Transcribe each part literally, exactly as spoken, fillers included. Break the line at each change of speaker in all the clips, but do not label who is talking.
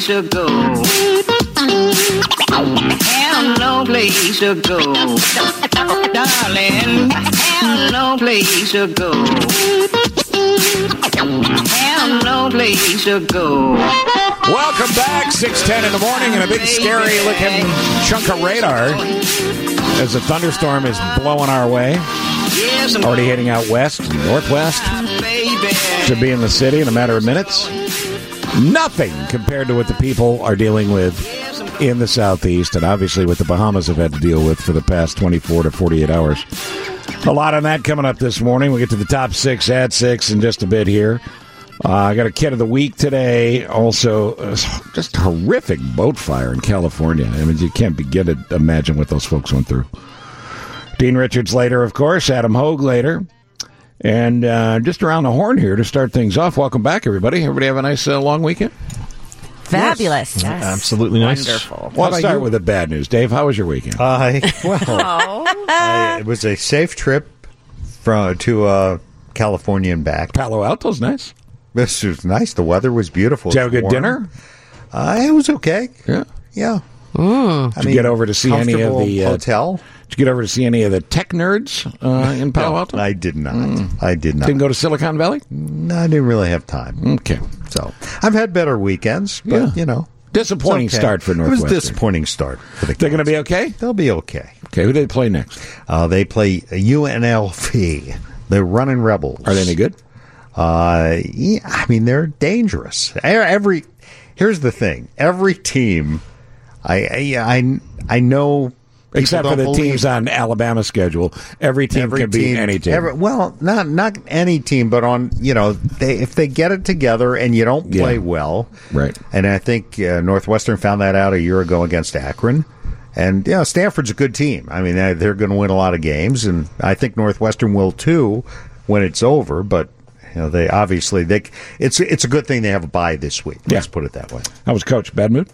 place to go. Have no place to go. Darling, have no place to go. Have no place to go.
Welcome back, six ten in the morning, and a big scary-looking chunk of radar as the thunderstorm is blowing our way. Already heading out west, northwest. Should be in the city in a matter of minutes. Nothing compared to what the people are dealing with in the southeast, and obviously what the Bahamas have had to deal with for the past twenty-four to forty-eight hours. A lot on that coming up this morning. We'll get to the top six at six in just a bit here. Uh, I got a kid of the week today. Also, uh, just horrific boat fire in California. I mean, you can't begin to imagine what those folks went through. Dean Richards later, of course. Adam Hogue later. And uh, just around the horn here to start things off. Welcome back, everybody. Everybody have a nice uh, long weekend?
Fabulous.
Yes. Absolutely nice.
Wonderful.
Well, let's start you? with the bad news. Dave, how was your weekend?
Uh, well,
oh.
uh, it was a safe trip from to uh, California and back.
Palo Alto's nice.
This was nice. The weather was beautiful.
Did you have a good
warm.
dinner?
Uh, it was okay.
Yeah.
Yeah.
Mm. Did you get over to see any of the
uh, hotel?
Did you get over to see any of the tech nerds uh, in Palo
no,
Alto?
I did not. Mm. I did not.
Didn't go to Silicon Valley?
No, I didn't really have time.
Okay.
So I've had better weekends, but
yeah.
you know.
Disappointing
okay.
start for Northwestern.
It was a disappointing start for the
They're going to be okay?
They'll be okay.
Okay, who do they play next?
Uh, they play U N L V. They're running Rebels.
Are they any good?
Uh, yeah, I mean, they're dangerous. Every Here's the thing. Every team, I I, I, I know...
Except for the believe, teams on Alabama's schedule, every team
every
can
team,
beat any team.
Every, well, not not any team, but on you know, they, if they get it together and you don't play
yeah.
well,
right?
And I think uh, Northwestern found that out a year ago against Akron, and yeah, Stanford's a good team. I mean, they're going to win a lot of games, and I think Northwestern will too when it's over. But you know, they obviously they it's it's a good thing they have a bye this week. Let's yeah. put it that way.
How was Coach? Bad mood?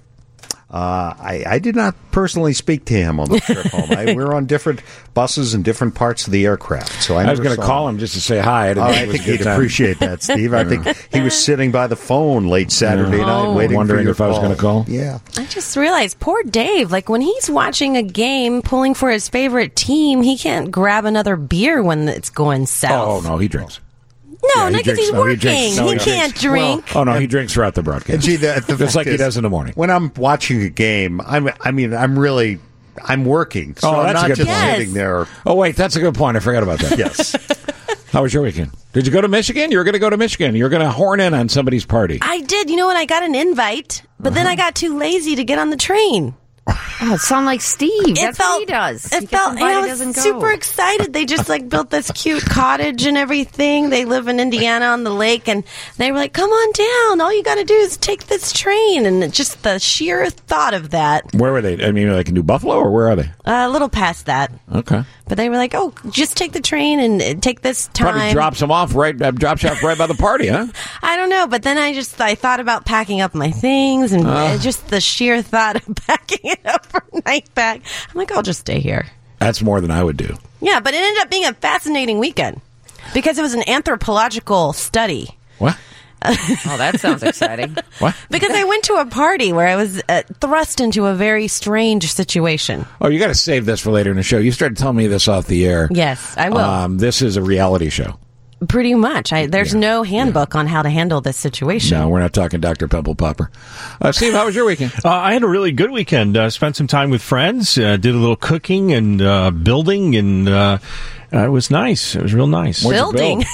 Uh, I, I did not personally speak to him on the trip home. I, we were on different buses and different parts of the aircraft. So I,
I was going to call him just to say hi. I,
oh, I think he'd time. appreciate that, Steve. I think he was sitting by the phone late Saturday
yeah.
night
oh.
waiting
Wondering
for your
if call. I was going to call.
Yeah.
I just realized, poor Dave, like when he's watching a game, pulling for his favorite team, he can't grab another beer when it's going south.
Oh, no, he drinks.
No,
yeah,
not because he's
no,
working.
He, drinks, no,
he,
he
can't
drinks.
drink.
Well, oh no, he drinks throughout the broadcast.
Gee, the, the
just like
is,
he does in the morning.
When I'm watching a game, I'm. I mean, I'm really. I'm working. So
oh,
I'm
that's
not
a good
just
point.
sitting there.
Oh wait, that's a good point. I forgot about that.
Yes.
How was your weekend? Did you go to Michigan? You were going to go to Michigan. You were going to horn in on somebody's party.
I did. You know what? I got an invite, but uh-huh. then I got too lazy to get on the train.
Oh, it sounded like Steve. That's
felt,
what he does.
It
he
felt, and I was
go.
super excited. They just like built this cute cottage and everything. They live in Indiana on the lake, and they were like, "Come on down. All you got to do is take this train." And just the sheer thought of that.
Where were they? I mean, like in New Buffalo, or where are they?
Uh, a little past that.
Okay.
But they were like, "Oh, just take the train and take this time."
Probably drops them off right, uh, drops you off right by the party, huh?
I don't know, but then I just I thought about packing up my things, and uh, just the sheer thought of packing it up for night back. I'm like, I'll just stay here.
That's more than I would do.
Yeah, but it ended up being a fascinating weekend because it was an anthropological study.
What?
Oh, that sounds exciting.
What?
Because I went to a party where I was uh, thrust into a very strange situation.
Oh, you got to save this for later in the show. You started telling me this off the air.
Yes, I will.
Um, this is a reality show.
Pretty much. I, there's
yeah.
no handbook
yeah.
on how to handle this situation.
No, we're not talking Doctor Pimple Popper. Uh, Steve, how was your weekend?
Uh, I had a really good weekend. Uh, spent some time with friends, uh, did a little cooking and uh, building, and uh, uh, it was nice. It was real nice.
What'd
Building?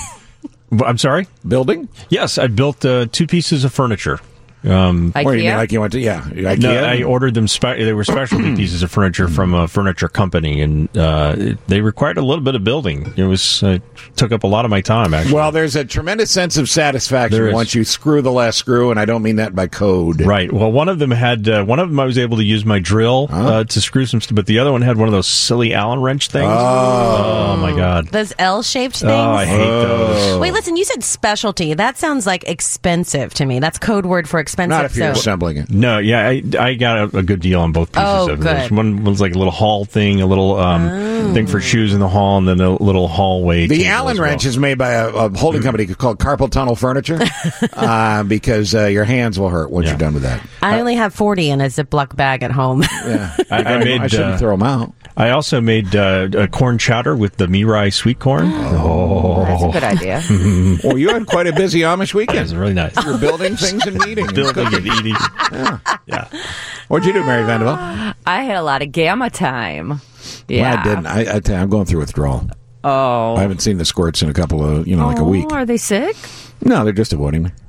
I'm sorry?
Building?
Yes, I built uh, two pieces of furniture. Um,
IKEA?
Where you mean, like you went to, yeah. IKEA?
No, I ordered them, spe- they were specialty pieces of furniture from a furniture company, and uh, it, they required a little bit of building. It was uh, took up a lot of my time, actually.
Well, there's a tremendous sense of satisfaction once you screw the last screw, and I don't mean that by code.
Right. Well, one of them had, uh, one of them I was able to use my drill
huh?
uh, to screw some stuff, but the other one had one of those silly Allen wrench things.
Oh,
oh my God.
Those L-shaped things?
Oh, I hate those.
Wait, listen, you said specialty. That sounds like expensive to me. That's code word for expensive. expensive.
Not if you're
so.
assembling it.
No, yeah, I, I got a, a good deal on both pieces
Oh,
of
good.
it. One was like a little haul thing, a little um,
Oh.
thing for shoes in the hall, and then a little hallway.
The
table
Allen
as well.
wrench is made by a, a holding company called Carpal Tunnel Furniture uh, because uh, your hands will hurt once
Yeah.
you're done with that.
I only have forty in a Ziploc bag at home.
Yeah,
I- I made,
I shouldn't
uh,
throw them out.
I also made uh, a corn chowder with the Mirai sweet corn. Oh,
That's a good idea.
Well, you had quite a busy Amish
it
weekend.
was really nice.
You're building things and eating.
Building and eating. Yeah.
What'd you do, Mary Vanderbilt?
I had a lot of gamma time. Yeah.
Well, I didn't. I, I tell you, I'm going through withdrawal.
Oh.
I haven't seen the squirts in a couple of, you know, like a
Oh,
week.
Are they sick?
No, they're just avoiding me.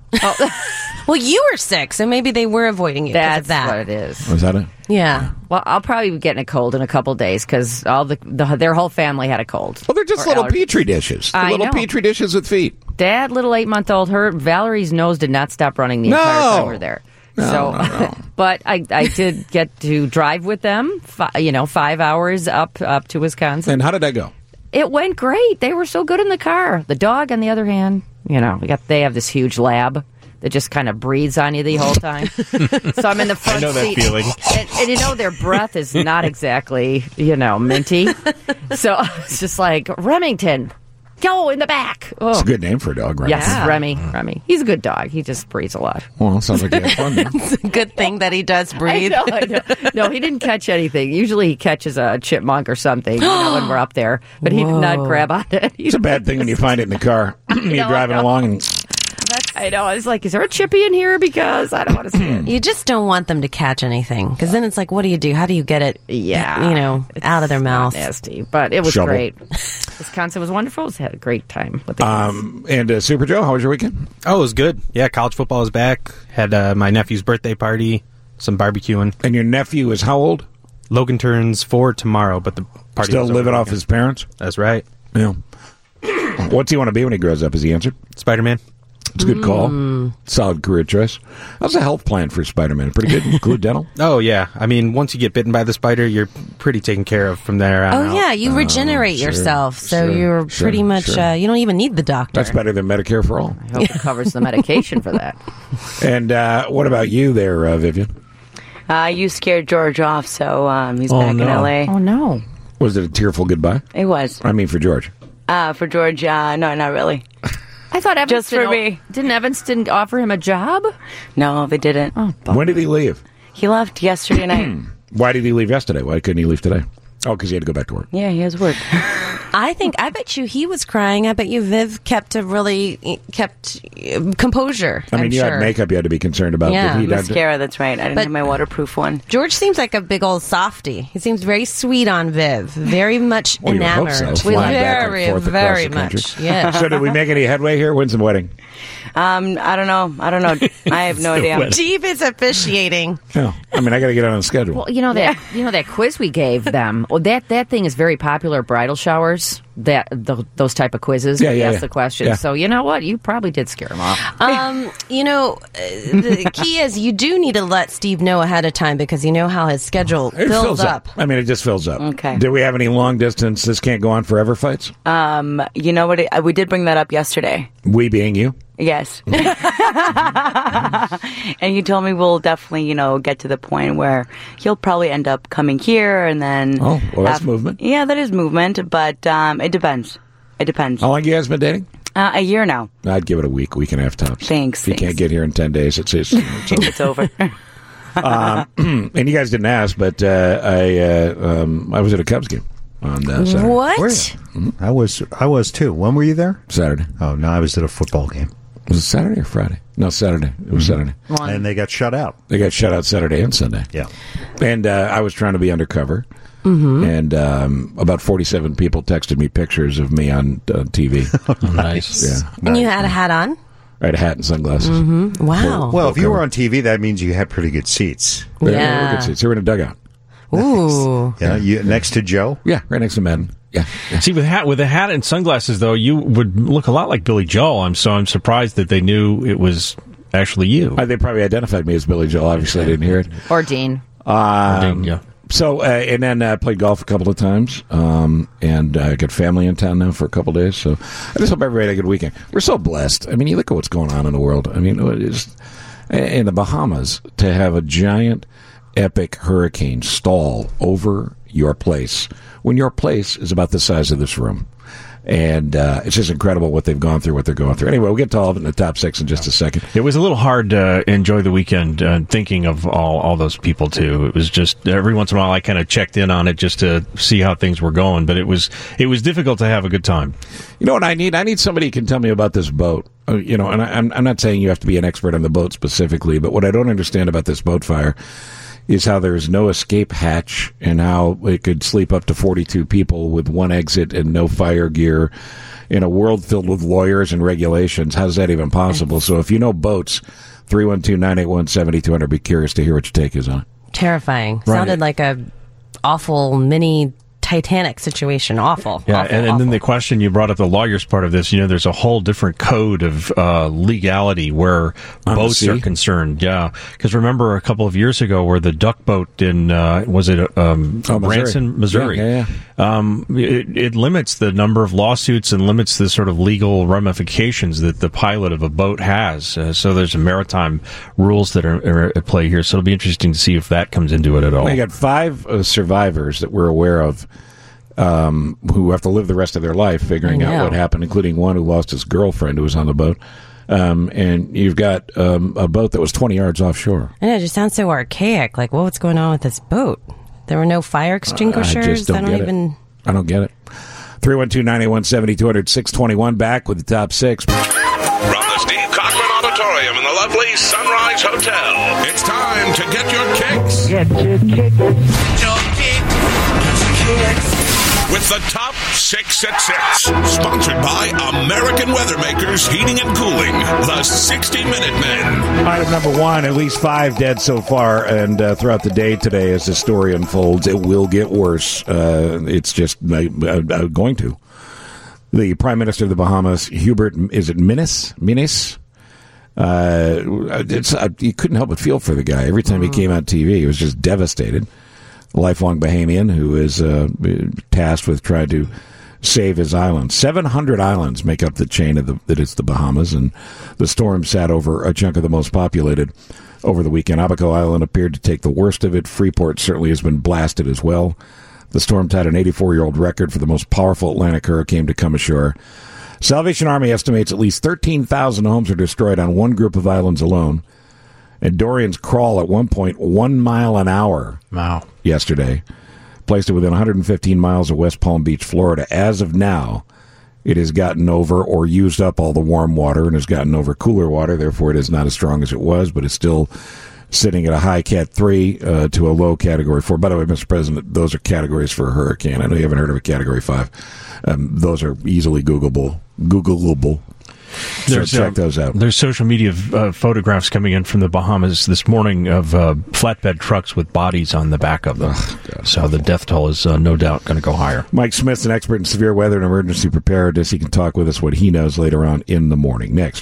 Well, you were sick, so maybe they were avoiding you because
That's
of that.
what it is.
Was that it?
Yeah.
Well, I'll probably be getting a cold in a couple days because all the, the their whole family had a cold.
Well, they're just
Or
little
allergies.
petri dishes. They're
I
little
know.
petri dishes with feet.
Dad, little eight month old, her Valerie's nose did not stop running the
No.
entire time we were there.
No,
so,
no, no.
but I, I did get to drive with them. Fi- you know, five hours up up to Wisconsin.
And how did that go?
It went great. They were so good in the car. The dog, on the other hand, you know, we got they have this huge lab that just kind of breathes on you the whole time. So I'm in the front
I know that
seat.
feeling.
And, and you know, their breath is not exactly, you know, minty. So it's just like, Remington, go in the back. Oh.
It's a good name for a dog, right?
Yes,
Yeah.
Remy. Remy. He's a good dog. He just breathes a lot.
Well, it sounds like you had fun then.
It's a good thing that he does
I
breathe.
know, I know. No, he didn't catch anything. Usually he catches a chipmunk or something, you know, when we're up there. But he did not
Whoa.
grab on it.
It's a bad thing when you find it in the car. You're
know, I
driving
know.
along and
I know. I was like, is there a chippy in here? Because I don't want to see it.
You just don't want them to catch anything because then it's like, what do you do? How do you get it?
Yeah.
you know, out of their mouth.
Nasty. But it was
Shovel.
great. Wisconsin was wonderful. We had a great time with the kids.
um and uh, Super Joe, how was your weekend?
Oh, it was good. Yeah, college football is back. Had uh, my nephew's birthday party, some barbecuing.
And your nephew is how old?
Logan turns four tomorrow, but the party
Still
was over
living
the
off
weekend.
his parents?
That's right.
Yeah. What's he want to be when he grows up? Is he answered?
Spider-Man.
It's a good call. Solid career choice. How's the health plan for Spider-Man? Pretty good. Include dental?
Oh, yeah. I mean, once you get bitten by the spider, you're pretty taken care of from there on
Oh
out.
yeah, you regenerate
sure,
yourself, so
sure,
you're
sure,
pretty much
sure.
uh, you don't even need the doctor.
That's better than Medicare for all.
I hope it covers the medication for that.
And uh, what about you there, uh, Vivian?
Uh, you scared George off, so um, he's
Oh,
back
no.
in L A.
Oh, no.
Was it a tearful goodbye?
It was.
I mean, for George.
Uh, for George, uh, no, not really.
I thought Evanston,
Just for me.
Didn't Evanston offer him a job?
No, they didn't.
Oh,
When did he leave?
He left yesterday night.
Why did he leave yesterday? Why couldn't he leave today? Oh, because he had to go back to work.
Yeah, he has work.
I think I bet you he was crying. I bet you Viv kept a really kept uh, composure.
I mean,
I'm
you
sure.
had makeup you had to be concerned about.
Yeah.
Did he not-
Mascara, that's right. I didn't
But-
have my waterproof one.
George seems like a big old softy. He seems very sweet on Viv. Very much
Well, you would hope
enamored.
so,
We
flying back and
very,
forth across
very
the country.
much. Yeah.
So did we make any headway here? When's the wedding?
Um, I don't know. I don't know. I have no idea.
Steve is officiating.
Oh, I mean, I got to get on the schedule.
Well, you know that you know that quiz we gave them. Well, that that thing is very popular at bridal showers. That the, those type of quizzes.
Yeah,
we
yeah,
ask
yeah.
the questions.
Yeah.
So you know what? You probably did scare them off.
Um, you know, uh, the key is you do need to let Steve know ahead of time because you know how his schedule
It
fills,
fills up. I mean, it just fills up.
Okay.
Do we have any long distance, this can't go on forever fights?
Um, you know what? It, we did bring that up yesterday.
We being you?
Yes. And you told me we'll definitely, you know, get to the point where he'll probably end up coming here and then.
Oh, well, that's
have-
movement.
Yeah, that is movement, but um, it depends. It depends.
How long you guys been dating?
Uh, a year now.
I'd give it a week, week and a half tops.
Thanks,
If you
thanks.
can't get here in ten days, it's, it's, it's over.
It's over.
And you guys didn't ask, but uh, I uh, um, I was at a Cubs game on uh, Saturday.
What?
Were you? I was. I was too. When were you there?
Saturday.
Oh no, I was at a football game,
Was it Saturday or Friday? No, Saturday. It was Saturday.
and they got shut out.
They got shut out Saturday and Sunday.
Yeah.
And uh, I was trying to be undercover. And um, about forty-seven people texted me pictures of me on uh, T V.
Nice.
Yeah.
And you had a hat on?
I had a hat and sunglasses.
Wow.
Well, if you
cover.
were on T V, that means you had pretty good seats.
They- they were
Yeah.
good seats. They were in a dugout.
Ooh.
Yeah, you next to Joe.
Yeah, right next to Madden. Yeah. yeah.
See, with hat with a hat and sunglasses, though, you would look a lot like Billy Joel. I'm so I'm surprised that they knew it was actually you.
Uh, they probably identified me as Billy Joel. Obviously, I didn't hear it.
Or Dean.
Um,
yeah.
So, uh, and then uh, played golf a couple of times, um, and uh, got family in town now for a couple of days. So, I just hope everybody had a good weekend. We're so blessed. I mean, you look at what's going on in the world. I mean, it is, in the Bahamas to have a giant, epic hurricane stall over your place when your place is about the size of this room. And uh, it's just incredible what they've gone through, what they're going through. Anyway, we'll get to all of it in the top six in just a second.
It was a little hard to enjoy the weekend uh, thinking of all, all those people, too. It was just every once in a while I kind of checked in on it just to see how things were going. But it was it was difficult to have a good time.
You know what I need? I need somebody who can tell me about this boat. Uh, you know, and I, I'm, I'm not saying you have to be an expert on the boat specifically, but what I don't understand about this boat fire is how there's no escape hatch and how it could sleep up to forty-two people with one exit and no fire gear in a world filled with lawyers and regulations. How's that even possible? So if you know boats, three one two, nine eight one, seven two zero zero, be curious to hear what your take is on it.
Terrifying.
Right.
Sounded like a awful mini Titanic situation. Awful.
Yeah,
awful,
and, and
awful.
then the question you brought up, the lawyer's part of this, you know, there's a whole different code of uh, legality where
On the
boats
sea?
are concerned. Yeah, because remember a couple of years ago where the duck boat in, uh, was it um,
Oh, Missouri.
Branson, Missouri?
Yeah, yeah,
Um, it, it limits the number of lawsuits and limits the sort of legal ramifications that the pilot of a boat has. Uh, so there's maritime rules that are, are at play here. So it'll be interesting to see if that comes into it at all.
Well, you got five uh, survivors that we're aware of um, who have to live the rest of their life figuring
I
out
know.
what happened, including one who lost his girlfriend who was on the boat. Um, and you've got um, a boat that was twenty yards offshore.
I know, it just sounds so archaic. Like, well, what's going on with this boat? There were no fire extinguishers.
I just don't, get
even.
it. I don't get it. three one two, nine eight one, seven two zero zero, six twenty-one back with the top six.
From the Steve Cochran Auditorium in the lovely Sunrise Hotel, it's time to get your kicks.
Get your kick.
Your kick. With the top six at six, sponsored by American Weathermakers Heating and Cooling, the sixty minute Men.
Item number one, at least five dead so far, and uh, throughout the day today as the story unfolds, it will get worse. Uh, it's just uh, uh, going to. The Prime Minister of the Bahamas, Hubert, is it Minis? Minis? Uh, it's, uh, you couldn't help but feel for the guy. Every time he came on T V, he was just devastated. A lifelong Bahamian who is uh, tasked with trying to save his island. seven hundred islands make up the chain of the, that is the Bahamas, and the storm sat over a chunk of the most populated over the weekend. Abaco Island appeared to take the worst of it. Freeport certainly has been blasted as well. The storm tied an eighty-four-year-old record for the most powerful Atlantic hurricane to come ashore. Salvation Army estimates at least thirteen thousand homes are destroyed on one group of islands alone. And Dorian's crawl at one point one mile an hour
Wow.
yesterday placed it within one hundred fifteen miles of West Palm Beach, Florida. As of now, it has gotten over or used up all the warm water and has gotten over cooler water. Therefore, it is not as strong as it was, but it's still sitting at a high Cat three uh, to a low Category four. By the way, Mister President, those are categories for a hurricane. I know you haven't heard of a Category five. Um, those are easily Googleable. Googleable. So
There's,
check
um,
those out.
There's social media uh, photographs coming in from the Bahamas this morning of uh, flatbed trucks with bodies on the back of them.
Ugh, God,
so the death toll is uh, no doubt going to go higher.
Mike Smith's an expert in severe weather and emergency preparedness. He can talk with us what he knows later on in the morning. Next.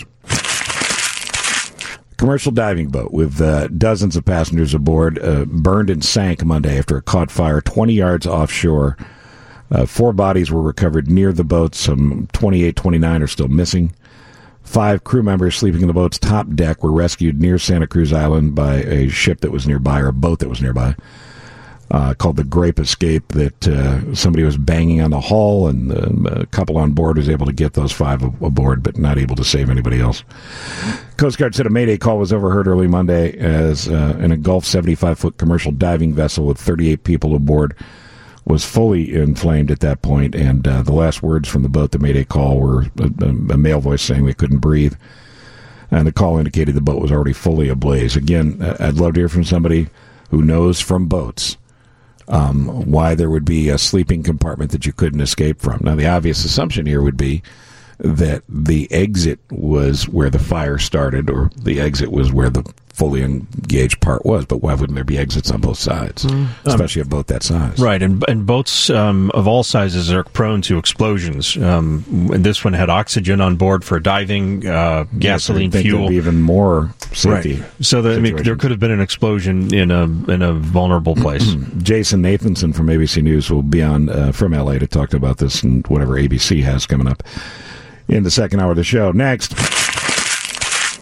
Commercial diving boat with uh, dozens of passengers aboard uh, burned and sank Monday after it caught fire twenty yards offshore. Uh, four bodies were recovered near the boat. Some twenty-eight, twenty-nine are still missing. Five crew members sleeping in the boat's top deck were rescued near Santa Cruz Island by a ship that was nearby, or a boat that was nearby, uh, called the Grape Escape, that uh, somebody was banging on the hull, and uh, a couple on board was able to get those five aboard, but not able to save anybody else. Coast Guard said a Mayday call was overheard early Monday as uh, an engulfed seventy-five-foot commercial diving vessel with thirty-eight people aboard was fully inflamed at that point, and uh, the last words from the boat, the Mayday call, were a, a male voice saying they couldn't breathe, and the call indicated the boat was already fully ablaze. Again, I'd love to hear from somebody who knows from boats um, why there would be a sleeping compartment that you couldn't escape from. Now, the obvious assumption here would be that the exit was where the fire started, or the exit was where the fully engaged part was, but why wouldn't there be exits on both sides, mm. especially um, a boat that size?
Right, and and boats um, of all sizes are prone to explosions. Um, and this one had oxygen on board for diving, uh, gasoline,
yes,
fuel,
even more safety.
Right. So the, I mean, there could have been an explosion in a in a vulnerable place.
Jason Nathanson from A B C News will be on uh, from L A to talk about this and whatever A B C has coming up in the second hour of the show. Next.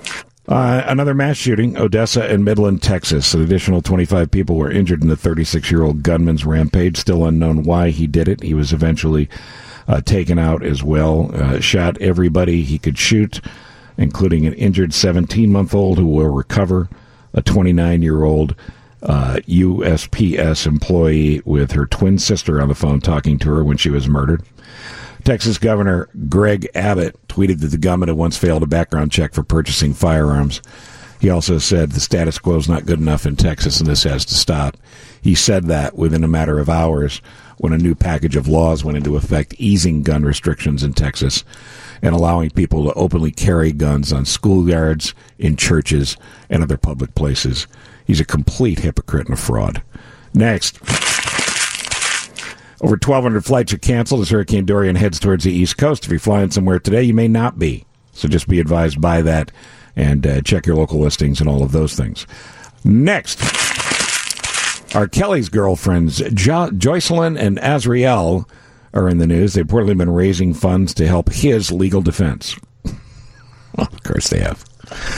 Uh, another mass shooting, Odessa and Midland, Texas. An additional twenty-five people were injured in the thirty-six-year-old gunman's rampage. Still unknown why he did it. He was eventually uh, taken out as well. Uh, shot everybody he could shoot, including an injured seventeen-month-old who will recover, a twenty-nine-year-old uh, U S P S employee with her twin sister on the phone talking to her when she was murdered. Texas Governor Greg Abbott tweeted that the gunman had once failed a background check for purchasing firearms. He also said the status quo is not good enough in Texas and this has to stop. He said that within a matter of hours when a new package of laws went into effect easing gun restrictions in Texas and allowing people to openly carry guns on schoolyards, in churches, and other public places. He's a complete hypocrite and a fraud. Next. Over twelve hundred flights are canceled as Hurricane Dorian heads towards the East Coast. If you're flying somewhere today, you may not be. So just be advised by that and uh, check your local listings and all of those things. Next, R. Kelly's girlfriends, jo- Joycelyn and Azriel, are in the news. They've reportedly been raising funds to help his legal defense. Well, of course they have.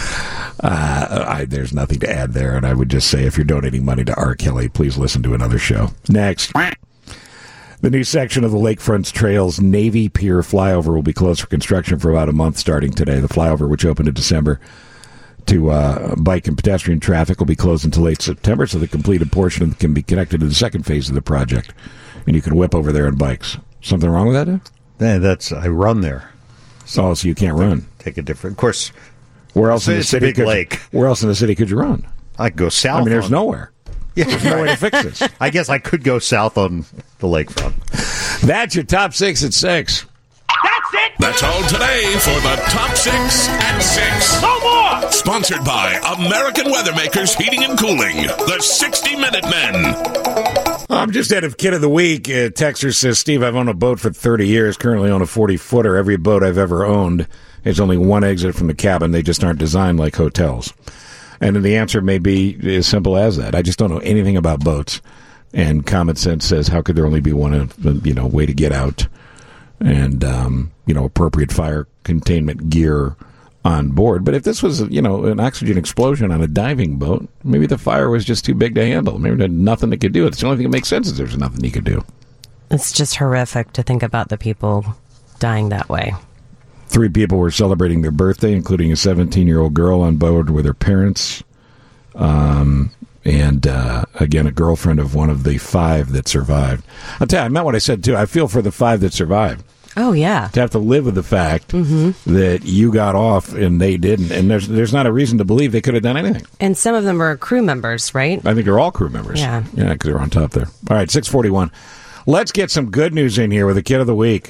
Uh, I, there's nothing to add there, and I would just say if you're donating money to R. Kelly, please listen to another show. Next. The new section of the Lakefront Trail's Navy Pier flyover will be closed for construction for about a month starting today. The flyover, which opened in December to uh, bike and pedestrian traffic, will be closed until late September, so the completed portion can be connected to the second phase of the project, and you can whip over there on bikes. Something wrong with that, Dave?
Yeah, that's I run there.
So, oh, so you can't run.
Take a different. Of course.
Where else in the city?
It's a big lake.
Where else in the city could you run?
I could go south.
I mean, there's
on,
nowhere.
Yeah,
there's no way to fix this.
I guess I could go south on the lakefront.
That's your top six at six.
That's it. That's all today for the top six at six. No more. Sponsored by American Weathermakers Heating and Cooling, the sixty minute Men.
I'm just out of Kid of the Week. Uh, Texter says, Steve, I've owned a boat for thirty years, currently own a forty-footer. Every boat I've ever owned has only one exit from the cabin. They just aren't designed like hotels. And then the answer may be as simple as that. I just don't know anything about boats. And common sense says, how could there only be one, you know, way to get out and, um, you know, appropriate fire containment gear on board. But if this was, you know, an oxygen explosion on a diving boat, maybe the fire was just too big to handle. Maybe there's nothing it could do. It's the only thing that makes sense is there's nothing you could do.
It's just horrific to think about the people dying that way.
Three people were celebrating their birthday, including a seventeen-year-old girl on board with her parents. Um, and, uh, again, a girlfriend of one of the five that survived. I'll tell you, I meant what I said, too. I feel for the five that survived.
Oh, yeah.
To have to live with the fact
mm-hmm.
that you got off and they didn't. And there's there's not a reason to believe they could have done anything.
And some of them are crew members, right?
I think they're all crew members.
Yeah.
Yeah, because they're on top there. All right, six forty-one. Let's get some good news in here with the Kid of the Week.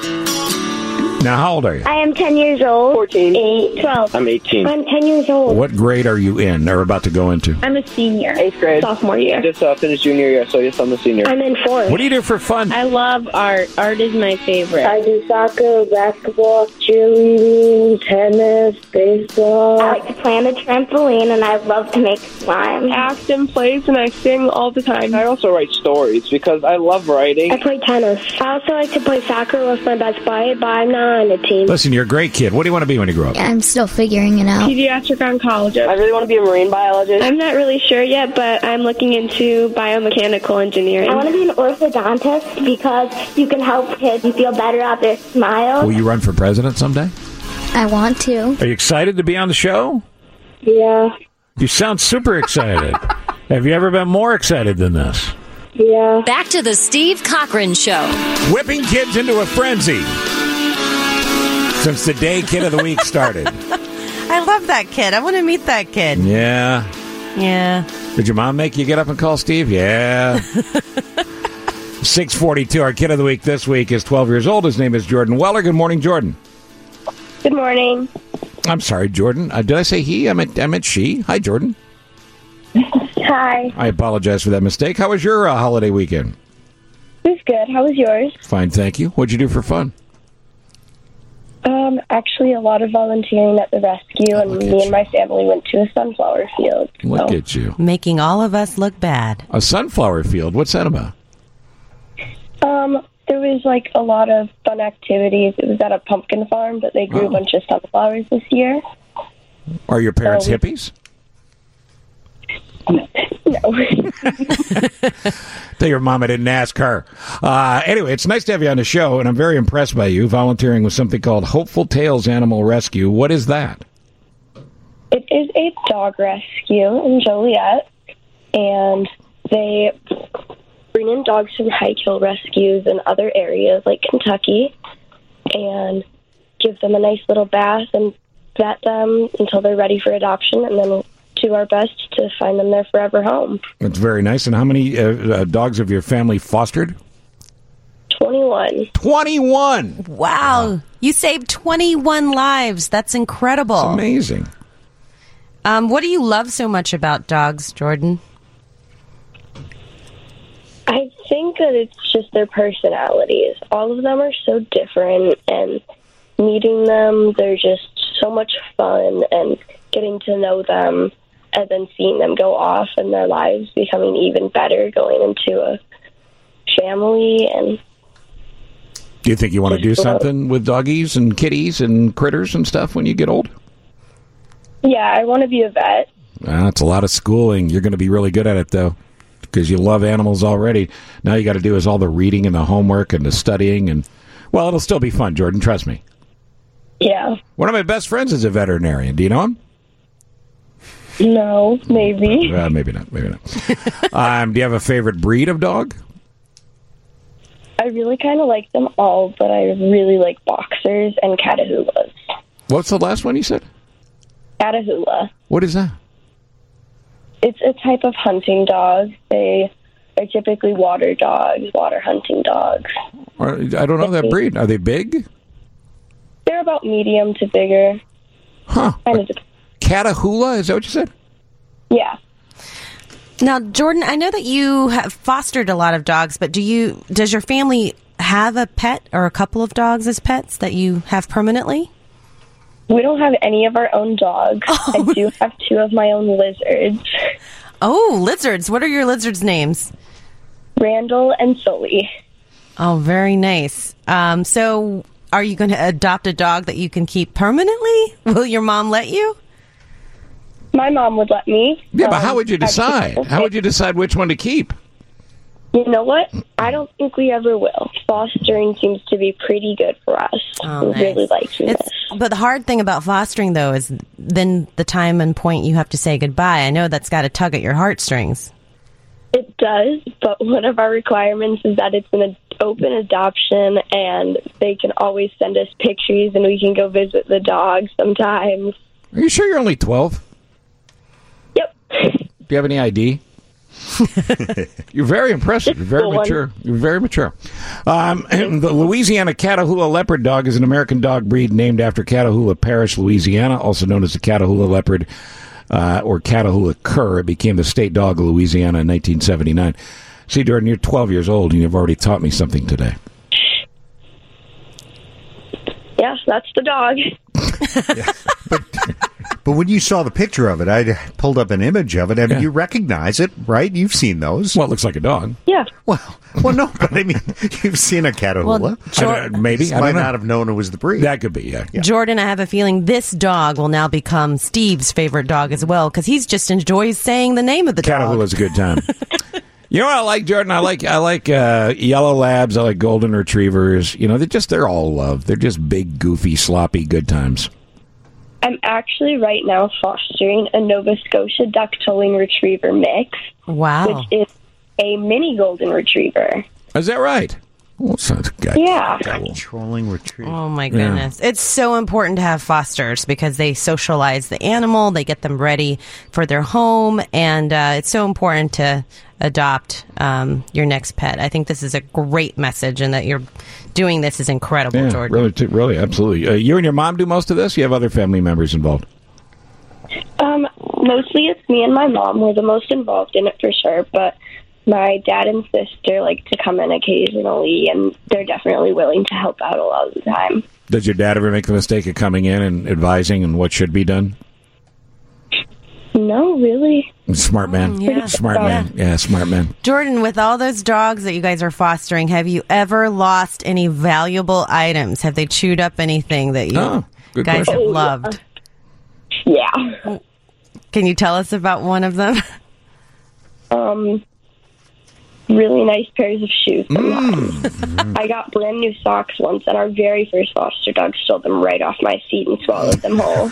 Now, how old are you?
I am ten years old. fourteen. eight. twelve.
I'm eighteen.
I'm ten years old.
What grade are you in or about to go into?
I'm a senior.
Eighth grade.
Sophomore year.
Just uh, finished junior year, so yes, I'm a senior.
I'm in fourth.
What do you do for fun?
I love art. Art is my favorite. I do soccer, basketball, cheerleading, tennis, baseball. I like to play on the trampoline, and I love to make slime.
I act in plays, and I sing all the time.
I also write stories because I love writing.
I play tennis. I also like to play soccer with my best buddy, but I'm not on a team.
Listen, you're a great kid. What do you want to be when you grow up?
I'm still figuring it out.
Pediatric oncologist.
I really want to be a marine biologist.
I'm not really sure yet, but I'm looking into biomechanical engineering.
I want to be an orthodontist because you can help kids feel better out their smiles.
Will you run for president someday?
I want to.
Are you excited to be on the show?
Yeah.
You sound super excited. Have you ever been more excited than this?
Yeah.
Back to the Steve Cochran Show.
Whipping kids into a frenzy. Since the day Kid of the Week started.
I love that kid. I want to meet that kid.
Yeah.
Yeah.
Did your mom make you get up and call Steve? Yeah. six forty-two. Our Kid of the Week this week is twelve years old. His name is Jordan Weller. Good morning, Jordan.
Good morning.
I'm sorry, Jordan. Uh, did I say he? I meant, I meant she. Hi, Jordan.
Hi.
I apologize for that mistake. How was your uh, holiday weekend?
It was good. How was yours?
Fine, thank you. What'd you do for fun?
Um, actually, a lot of volunteering at the rescue, and me and my family went to a sunflower field.
Look
so.
at you.
Making all of us look bad.
A sunflower field? What's that about?
Um, there was, like, a lot of fun activities. It was at a pumpkin farm, but they grew
oh.
a bunch of sunflowers this year.
Are your parents
So-
hippies?
No.
Tell your mom I didn't ask her. Uh, anyway, it's nice to have you on the show, and I'm very impressed by you volunteering with something called Hopeful Tales Animal Rescue. What is that?
It is a dog rescue in Joliet, and they bring in dogs from high kill rescues in other areas like Kentucky and give them a nice little bath and vet them until they're ready for adoption, and then we'll do our best to find them their forever home.
That's very nice. And how many uh, uh, dogs have your family fostered?
twenty-one.
twenty-one!
Wow. You saved twenty-one lives. That's incredible.
It's amazing.
Um, what do you love so much about dogs, Jordan?
I think that it's just their personalities. All of them are so different, and meeting them, they're just so much fun, and getting to know them and then seeing them go off and their lives becoming even better, going into a family. And
Do you think you want to do something with doggies and kitties and critters and stuff when you get old?
yeah, I want to be a vet.
That's a lot of schooling. You're going to be really good at it, though, because you love animals already. Now you got to do is all the reading and the homework and the studying. And, well, it'll still be fun, Jordan. Trust me.
Yeah.
One of my best friends is a veterinarian. Do you know him?
No, maybe.
Uh, maybe not. Maybe not. um, do you have a favorite breed of dog?
I really kind of like them all, but I really like boxers and Catahoulas.
What's the last one you said?
Catahoula.
What is that?
It's a type of hunting dog. They are typically water dogs, water hunting dogs.
Or, I don't know that breed. Are they big?
They're about medium to bigger.
Huh.
Kind of.
Catahoula? Is that what you said?
Yeah.
Now, Jordan, I know that you have fostered a lot of dogs, but do you? Does your family have a pet or a couple of dogs as pets that you have permanently?
We don't have any of our own dogs.
Oh.
I do have two of my own lizards.
Oh, lizards. What are your lizards' names?
Randall and Sully.
Oh, very nice. Um, so are you going to adopt a dog that you can keep permanently? Will your mom let you?
My mom would let me.
Yeah, but
Um,
how would you
I-
decide? How would you decide which one to keep?
You know what? I don't think we ever will. Fostering seems to be pretty good for us.
Oh,
we
nice.
really like it.
It's, but the hard thing about fostering, though, is then the time and point you have to say goodbye. I know that's got to tug at your heartstrings.
It does, but one of our requirements is that it's an ad- open adoption, and they can always send us pictures, and we can go visit the dog sometimes.
Are you sure you're only twelve?
Yep.
Do you have any I D? You're very impressive. You're very
Full one.
mature. You're very mature. Um, and the Louisiana Catahoula leopard dog is an American dog breed named after Catahoula Parish, Louisiana, also known as the Catahoula leopard uh, or Catahoula cur. It became the state dog of Louisiana in nineteen seventy-nine. See, Jordan, you're twelve years old, and you've already taught me something today.
Yes, that's the dog.
But when you saw the picture of it, I pulled up an image of it. I mean,
Yeah.
you recognize it, right? You've seen those.
Well, it looks like a dog.
Yeah.
Well, well, no, but I mean, you've seen a Catahoula.
Well,
I
Jor-
don't- maybe.
You
I
might
don't know.
not have known it was the breed.
That could be, yeah.
Jordan, I have a feeling this dog will now become Steve's favorite dog as well, because he's just enjoys saying the name of the dog.
Catahoula's a good time. You know what I like, Jordan? I like I like uh, yellow labs. I like golden retrievers. You know, they're just they're all love. They're just big, goofy, sloppy, good times.
I'm actually right now fostering a Nova Scotia duck-tolling retriever mix,
Wow.
which is a mini golden retriever.
Is that right? Well, sounds good.
Yeah.
Controlling retriever.
Oh, my goodness. It's so important to have fosters because they socialize the animal, they get them ready for their home, and uh, it's so important to adopt um, your next pet. I think this is a great message, and that you're doing this is incredible,
Yeah,
Jordan.
really, t- really, absolutely. Uh, you and your mom do most of this? You have other family members involved?
Um, mostly it's me and my mom. We're the most involved in it for sure, but my dad and sister like to come in occasionally, and they're definitely willing to help out a lot of the time.
Does your dad ever make the mistake of coming in and advising on what should be done?
No, really.
Smart man.
yeah.
Smart man. Yeah, smart man.
Jordan, with all those dogs that you guys are fostering, have you ever lost any valuable items? Have they chewed up anything that you
Oh, good
guys
question.
have loved?
Yeah.
Can you tell us about one of them?
Um, really nice pairs of shoes. Mm. I got brand new socks once, and our very first foster dog stole them right off my seat and swallowed them whole.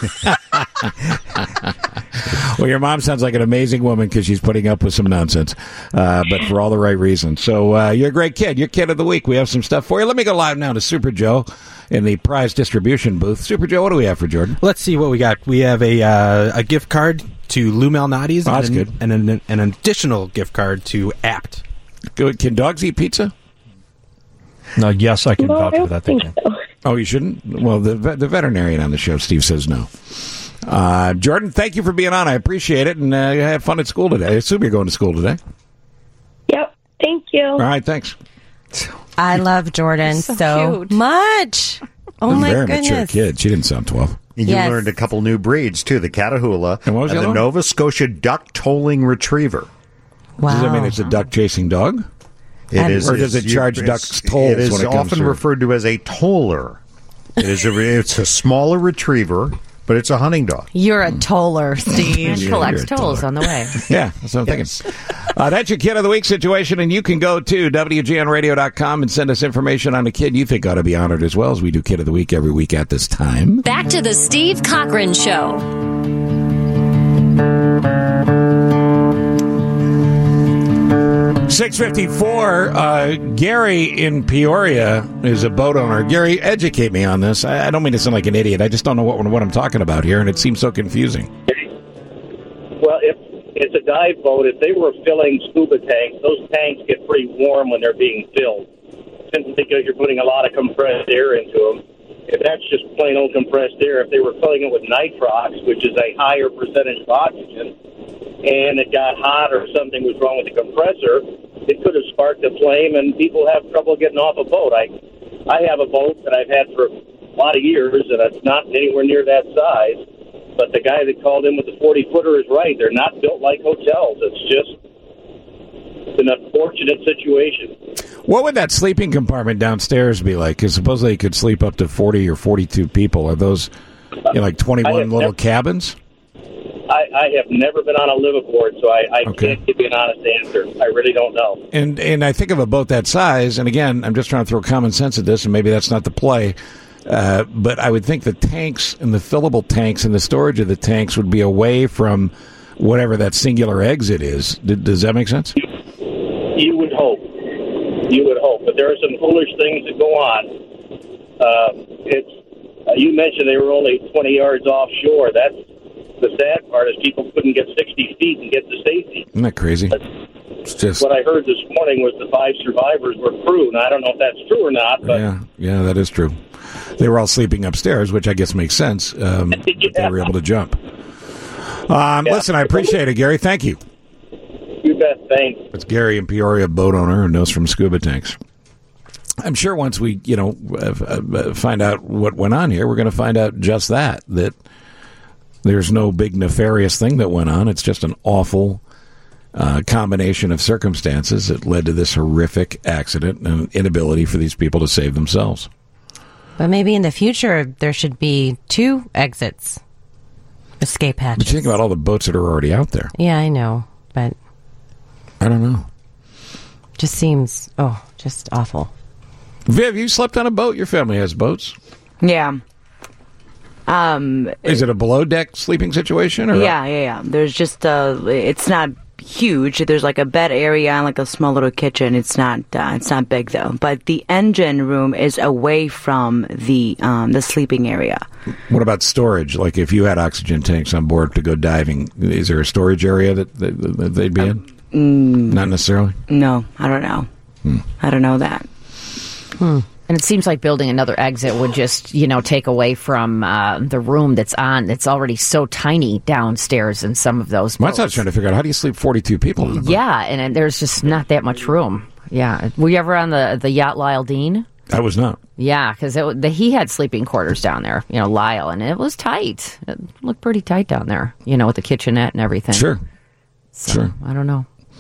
Well, your mom sounds like an amazing woman because she's putting up with some nonsense, uh, but for all the right reasons. So uh, you're a great kid. You're Kid of the Week. We have some stuff for you. Let me go live now to Super Joe in the prize distribution booth. Super Joe, what do we have for Jordan?
Let's see what we got. We have a uh, a gift card to Lou Malnati's.
Oh, that's
and an,
good.
And an, an additional gift card to Apt.
Good. Can dogs eat pizza?
No, yes, I can
No,
vouch
I
for
don't
that.
think so.
Oh, you shouldn't? Well, the the veterinarian on the show, Steve, says no. Uh, Jordan, thank you for being on. I appreciate it, and uh, have fun at school today. I assume you're going to school today.
Yep. Thank you.
All right, thanks.
I love Jordan
So
so,
cute.
much. Oh,
She's a
my
very mature
goodness.
kid. She didn't sound twelve.
You
Yes.
learned a couple new breeds, too. The Catahoula
And what was
and
the
the
other one?
Nova Scotia Duck Tolling Retriever.
Wow.
Does that mean it's a duck chasing dog?
It
And-
is,
Or does
it's-
it charge
you-
ducks
it's-
tolls
It is
when it comes
often
through?
referred to as a toller. It is a, it's a smaller retriever, but it's a hunting dog.
You're a toller, Steve.
And
Yeah,
collects
you're a
tolls
toller.
on the way.
Yeah, that's what I'm thinking. Uh, that's your Kid of the Week situation, and you can go to W G N radio dot com and send us information on a kid you think ought to be honored as well, as we do Kid of the Week every week at this time.
Back to the Steve Cochran Show.
six fifty-four, uh, Gary in Peoria is a boat owner. Gary, educate me on this. I, I don't mean to sound like an idiot. I just don't know what, what I'm talking about here, and it seems so confusing.
Well, if it's a dive boat, if they were filling scuba tanks, those tanks get pretty warm when they're being filled, simply because you're putting a lot of compressed air into them. If that's just plain old compressed air, if they were filling it with nitrox, which is a higher percentage of oxygen, and it got hot or something was wrong with the compressor, it could have sparked a flame, and people have trouble getting off a boat. I, I have a boat that I've had for a lot of years, and it's not anywhere near that size. But the guy that called in with the forty-footer is right. They're not built like hotels. It's just it's an unfortunate situation.
What would that sleeping compartment downstairs be like? Because supposedly you could sleep up to forty or forty-two people. Are those you know, like
I
twenty-one
have
little
never-
cabins?
I, I have never been on a liveaboard, so I, I
Okay.
can't give you an honest answer. I really don't know.
And and I think of a boat that size, and again, I'm just trying to throw common sense at this, and maybe that's not the play. Uh, but I would think the tanks and the fillable tanks and the storage of the tanks would be away from whatever that singular exit is. D- does that make sense?
You would hope. You would hope. But there are some foolish things that go on. Uh, it's uh, you mentioned they were only twenty yards offshore. That's the sad part is people couldn't get sixty feet and get to safety.
Isn't that crazy? It's just
What I heard this morning was the five survivors were crew. Now, I don't know if that's true or not, but
yeah, yeah, that is true. They were all sleeping upstairs, which I guess makes sense. Um, but They were able to jump. Um,
Yeah.
Listen, I appreciate it, Gary. Thank you.
you bet. Thanks.
It's Gary in Peoria, boat owner, who knows from scuba tanks. I'm sure once we, you know, uh, uh, find out what went on here, we're going to find out just that, that there's no big nefarious thing that went on. It's just an awful uh, combination of circumstances that led to this horrific accident and inability for these people to save themselves.
But maybe in the future, there should be two exits, escape
But
hatches.
you think about all the boats that are already out there.
Yeah, I know, but
I don't know.
just seems, oh, just awful.
Viv, you slept on a boat? Your family has boats.
Yeah. Um,
Is it a below deck sleeping situation? Or
yeah, yeah, yeah. There's just uh it's not huge. There's like a bed area and like a small little kitchen. It's not uh, it's not big though. But the engine room is away from the um the sleeping area.
What about storage? Like if you had oxygen tanks on board to go diving, is there a storage area that, that, that they'd be in?
Mm,
Not necessarily.
no, I don't know.
Hmm.
I don't know that.
Hmm. And it seems like building another exit would just, you know, take away from uh, the room that's on. It's already so tiny downstairs in some of those
Well,
boats.
that's what I was trying to figure out. How do you sleep forty-two people in a boat?
Yeah, and, and there's just not that much room. Yeah. Were you ever on the, the yacht Lyle Dean?
I was not.
Yeah, because he had sleeping quarters down there, you know, Lyle, and it was tight. It looked pretty tight down there, you know, with the kitchenette and everything.
Sure.
So,
Sure.
I don't know.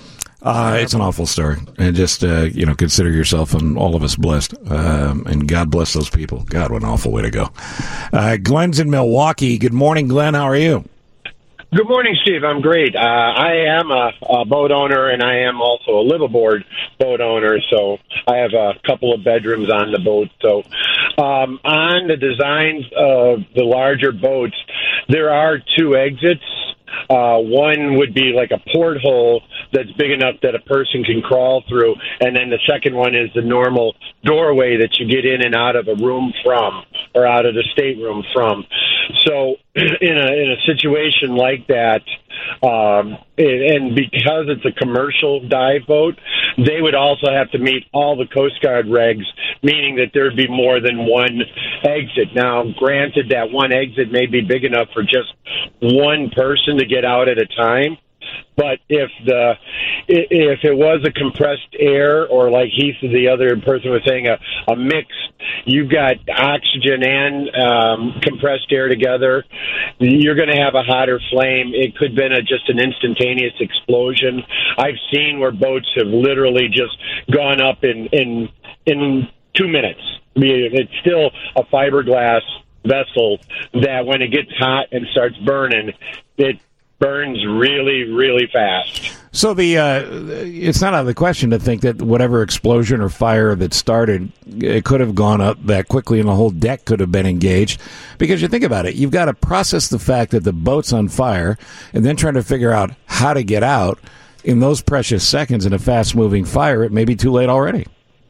Uh, it's an awful story. And just, uh, you know, consider yourself and all of us blessed. Um, and God bless those people. God, what an awful way to go. Uh, Glenn's in Milwaukee. Good morning, Glenn. How are you?
Good morning, Steve. I'm great. Uh, I am a, a boat owner, and I am also a liveaboard boat owner, so I have a couple of bedrooms on the boat. So um, on the designs of the larger boats, there are two exits. Uh, one would be like a porthole that's big enough that a person can crawl through, and then the second one is the normal doorway that you get in and out of a room from, or out of the stateroom from. So in a in a situation like that, um, and because it's a commercial dive boat, they would also have to meet all the Coast Guard regs, meaning that there'd be more than one exit. Now, granted, that one exit may be big enough for just one person to get out at a time. But if the if it was a compressed air, or like Heath, the other person was saying, a, a mix, you've got oxygen and um, compressed air together, you're going to have a hotter flame. It could have been a, just an instantaneous explosion. I've seen where boats have literally just gone up in in, in two minutes. I mean, it's still a fiberglass vessel that when it gets hot and starts burning, it burns really, really fast.
So the uh, it's not out of the question to think that whatever explosion or fire that started, it could have gone up that quickly and the whole deck could have been engaged. Because you think about it, you've got to process the fact that the boat's on fire and then trying to figure out how to get out in those precious seconds in a fast-moving fire. It may be too late already.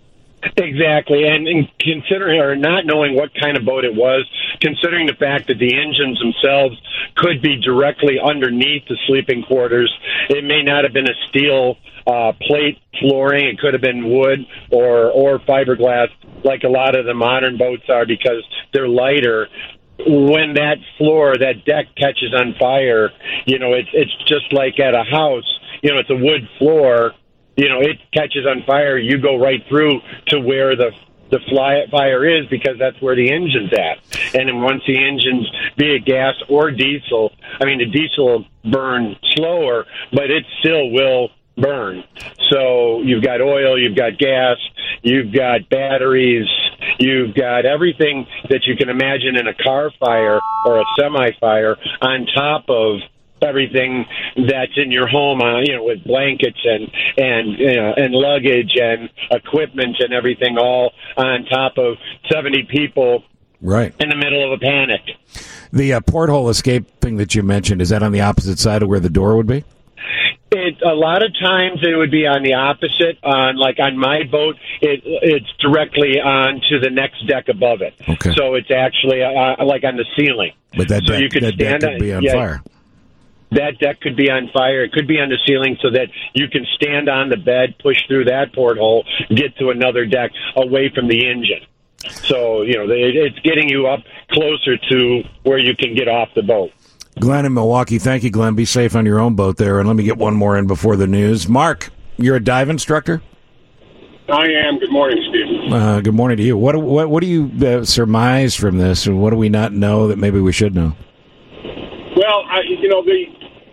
Exactly, and, and considering or not knowing what kind of boat it was, considering the fact that the engines themselves could be directly underneath the sleeping quarters, it may not have been a steel uh, plate flooring. It could have been wood or or fiberglass, like a lot of the modern boats are, because they're lighter. When that floor, that deck catches on fire, you know, it's it's just like at a house. You know, it's a wood floor. You know, it catches on fire, you go right through to where the the fly, fire is, because that's where the engine's at. And then once the engine's, be it gas or diesel, I mean, the diesel will burn slower, but it still will burn. So you've got oil, you've got gas, you've got batteries, you've got everything that you can imagine in a car fire or a semi-fire on top of everything that's in your home, uh, you know, with blankets and and you know, and luggage and equipment and everything, all on top of seventy people,
right,
in the middle of a panic.
The uh, porthole escape thing that you mentioned, is that on the opposite side of where the door would be?
It, a lot of times it would be on the opposite. On like on my boat, it it's directly onto the next deck above it.
Okay.
So it's actually uh, like on the ceiling.
But that
so
deck,
you could
that deck
stand
could
on,
be on
yeah,
fire.
That deck could be on fire. It could be on the ceiling, so that you can stand on the bed, push through that porthole, get to another deck away from the engine. So, you know, it's getting you up closer to where you can get off the boat.
Glenn in Milwaukee, thank you, Glenn. Be safe on your own boat there. And let me get one more in before the news. Mark, you're a dive instructor?
I am. Good morning, Steve.
Uh, good morning to you. What, what, what do you uh, surmise from this, and what do we not know that maybe we should know?
Well, I, you know, the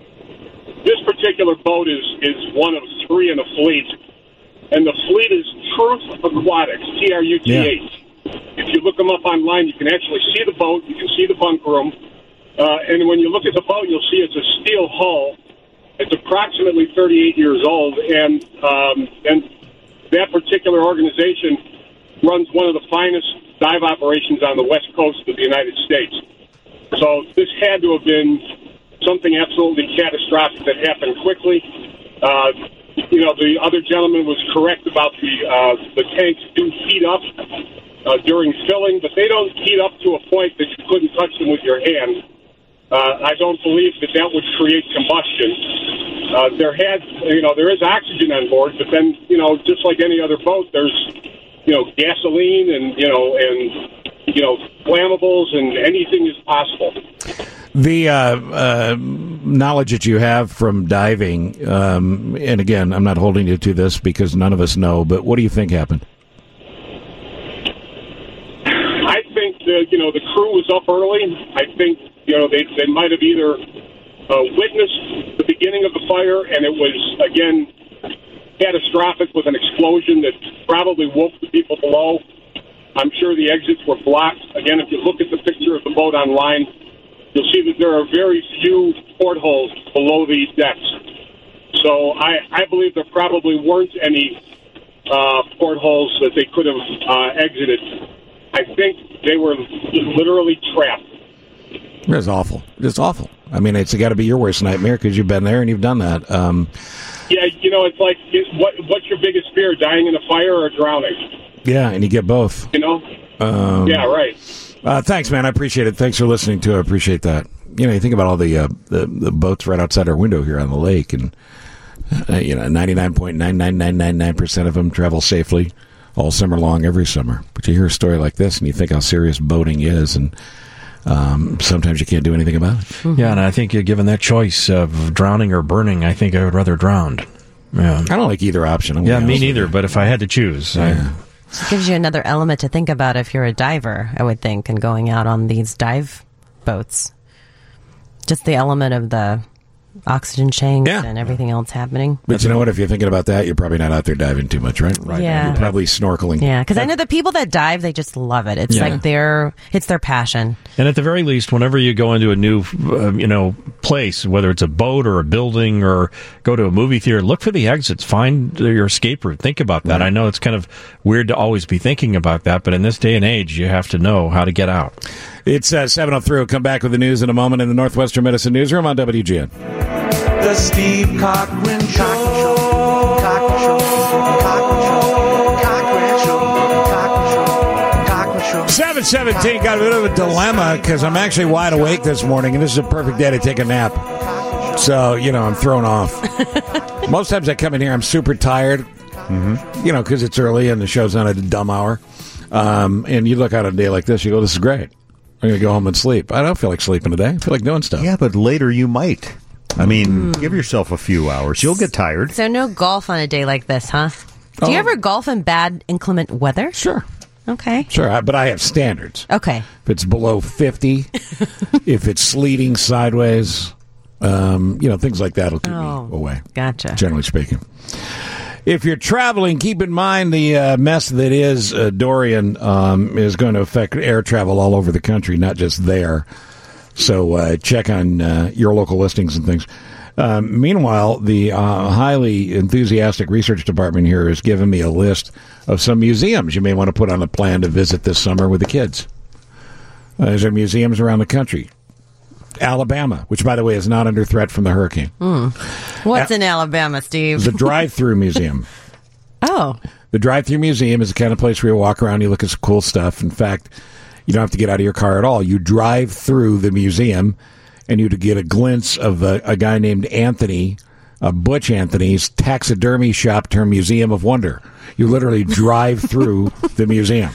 this particular boat is, is one of three in the fleet, and the fleet is Truth Aquatics, T R U T H. Yeah. If you look them up online, you can actually see the boat, you can see the bunk room, uh, and when you look at the boat, you'll see it's a steel hull. It's approximately thirty-eight years old, and um, and that particular organization runs one of the finest dive operations on the west coast of the United States. So this had to have been something absolutely catastrophic that happened quickly. Uh, you know, the other gentleman was correct about the uh, the tanks do heat up uh, during filling, but they don't heat up to a point that you couldn't touch them with your hand. Uh, I don't believe that that would create combustion. Uh, there had, you know, there is oxygen on board, but then, you know, just like any other boat, there's, you know, gasoline and, you know, and, you know, flammables, and anything is possible.
The uh, uh, knowledge that you have from diving, um, and again, I'm not holding you to this because none of us know, but what do you think happened?
I think that, you know, the crew was up early. I think, you know, they, they might have either uh, witnessed the beginning of the fire, and it was, again, catastrophic with an explosion that probably woke the people below. I'm sure the exits were blocked. Again, if you look at the picture of the boat online, you'll see that there are very few portholes below these decks. So I, I believe there probably weren't any uh, portholes that they could have uh, exited. I think they were literally trapped.
It's awful. It's awful. I mean, it's got to be your worst nightmare because you've been there and you've done that. Um,
yeah, you know, it's like, what, what's your biggest fear, dying in a fire or drowning?
Yeah, and you get both.
You know?
Um,
yeah, right.
Uh, thanks, man. I appreciate it. Thanks for listening to it. I appreciate that. You know, you think about all the, uh, the the boats right outside our window here on the lake, and uh, you know, ninety-nine point nine nine nine nine nine percent of them travel safely all summer long, every summer. But you hear a story like this, and you think how serious boating is, and um, sometimes you can't do anything about it.
Mm-hmm. Yeah, and I think uh, given that choice of drowning or burning, I think I would rather drown. Yeah,
I don't like either option. I'm
yeah, me neither. But if I had to choose,
yeah.
I, it gives you another element to think about if you're a diver, I would think, and going out on these dive boats. Just the element of the oxygen tanks
yeah.
and everything else happening.
But you know what? If you're thinking about that, you're probably not out there diving too much, right? Right.
Yeah.
You're probably snorkeling.
Yeah, because I know the people that dive, they just love it. It's
Yeah.
like their, it's their passion.
And at the very least, whenever you go into a new, uh, you know, place, whether it's a boat or a building or go to a movie theater, look for the exits. Find your escape route. Think about that.
Right.
I know it's kind of weird to always be thinking about that, but in this day and age, you have to know how to get out.
It's uh, seven oh three. We'll come back with the news in a moment in the Northwestern Medicine Newsroom on W G N.
The Steve Cochran Show. Cochran Show. Cochran Show. Cochran Show. Cochran Show. Cochran Show.
seven seventeen, got a bit of a dilemma because I'm actually wide awake this morning, and this is a perfect day to take a nap. So, you know, I'm thrown off. Most times I come in here, I'm super tired, mm-hmm. you know, because it's early and the show's on at a dumb hour. Um, and you look out on a day like this, you go, this is great. I'm going to go home and sleep. I don't feel like sleeping today. I feel like doing stuff.
Yeah, but later you might. I mean, mm. give yourself a few hours. You'll get tired.
So no golf on a day like this, huh? Do oh. you ever golf in bad, inclement weather?
Sure.
Okay.
Sure, but I have standards.
Okay.
If it's below fifty, if it's sleeting sideways, um, you know, things like that will keep
oh,
me away.
Gotcha.
Generally speaking. If you're traveling, keep in mind the uh, mess that is uh, Dorian um, is going to affect air travel all over the country, not just there. So uh, check on uh, your local listings and things. Um, meanwhile, the uh, highly enthusiastic research department here has given me a list of some museums you may want to put on the plan to visit this summer with the kids. Uh, there's are museums around the country. Alabama, which, by the way, is not under threat from the hurricane.
Mm. What's a- in Alabama, Steve?
The drive-through museum.
Oh.
The drive-through museum is the kind of place where you walk around, you look at some cool stuff. In fact, you don't have to get out of your car at all. You drive through the museum, and you get a glimpse of a, a guy named Anthony, uh, Butch Anthony's taxidermy shop turned Museum of Wonder. You literally drive through the museum.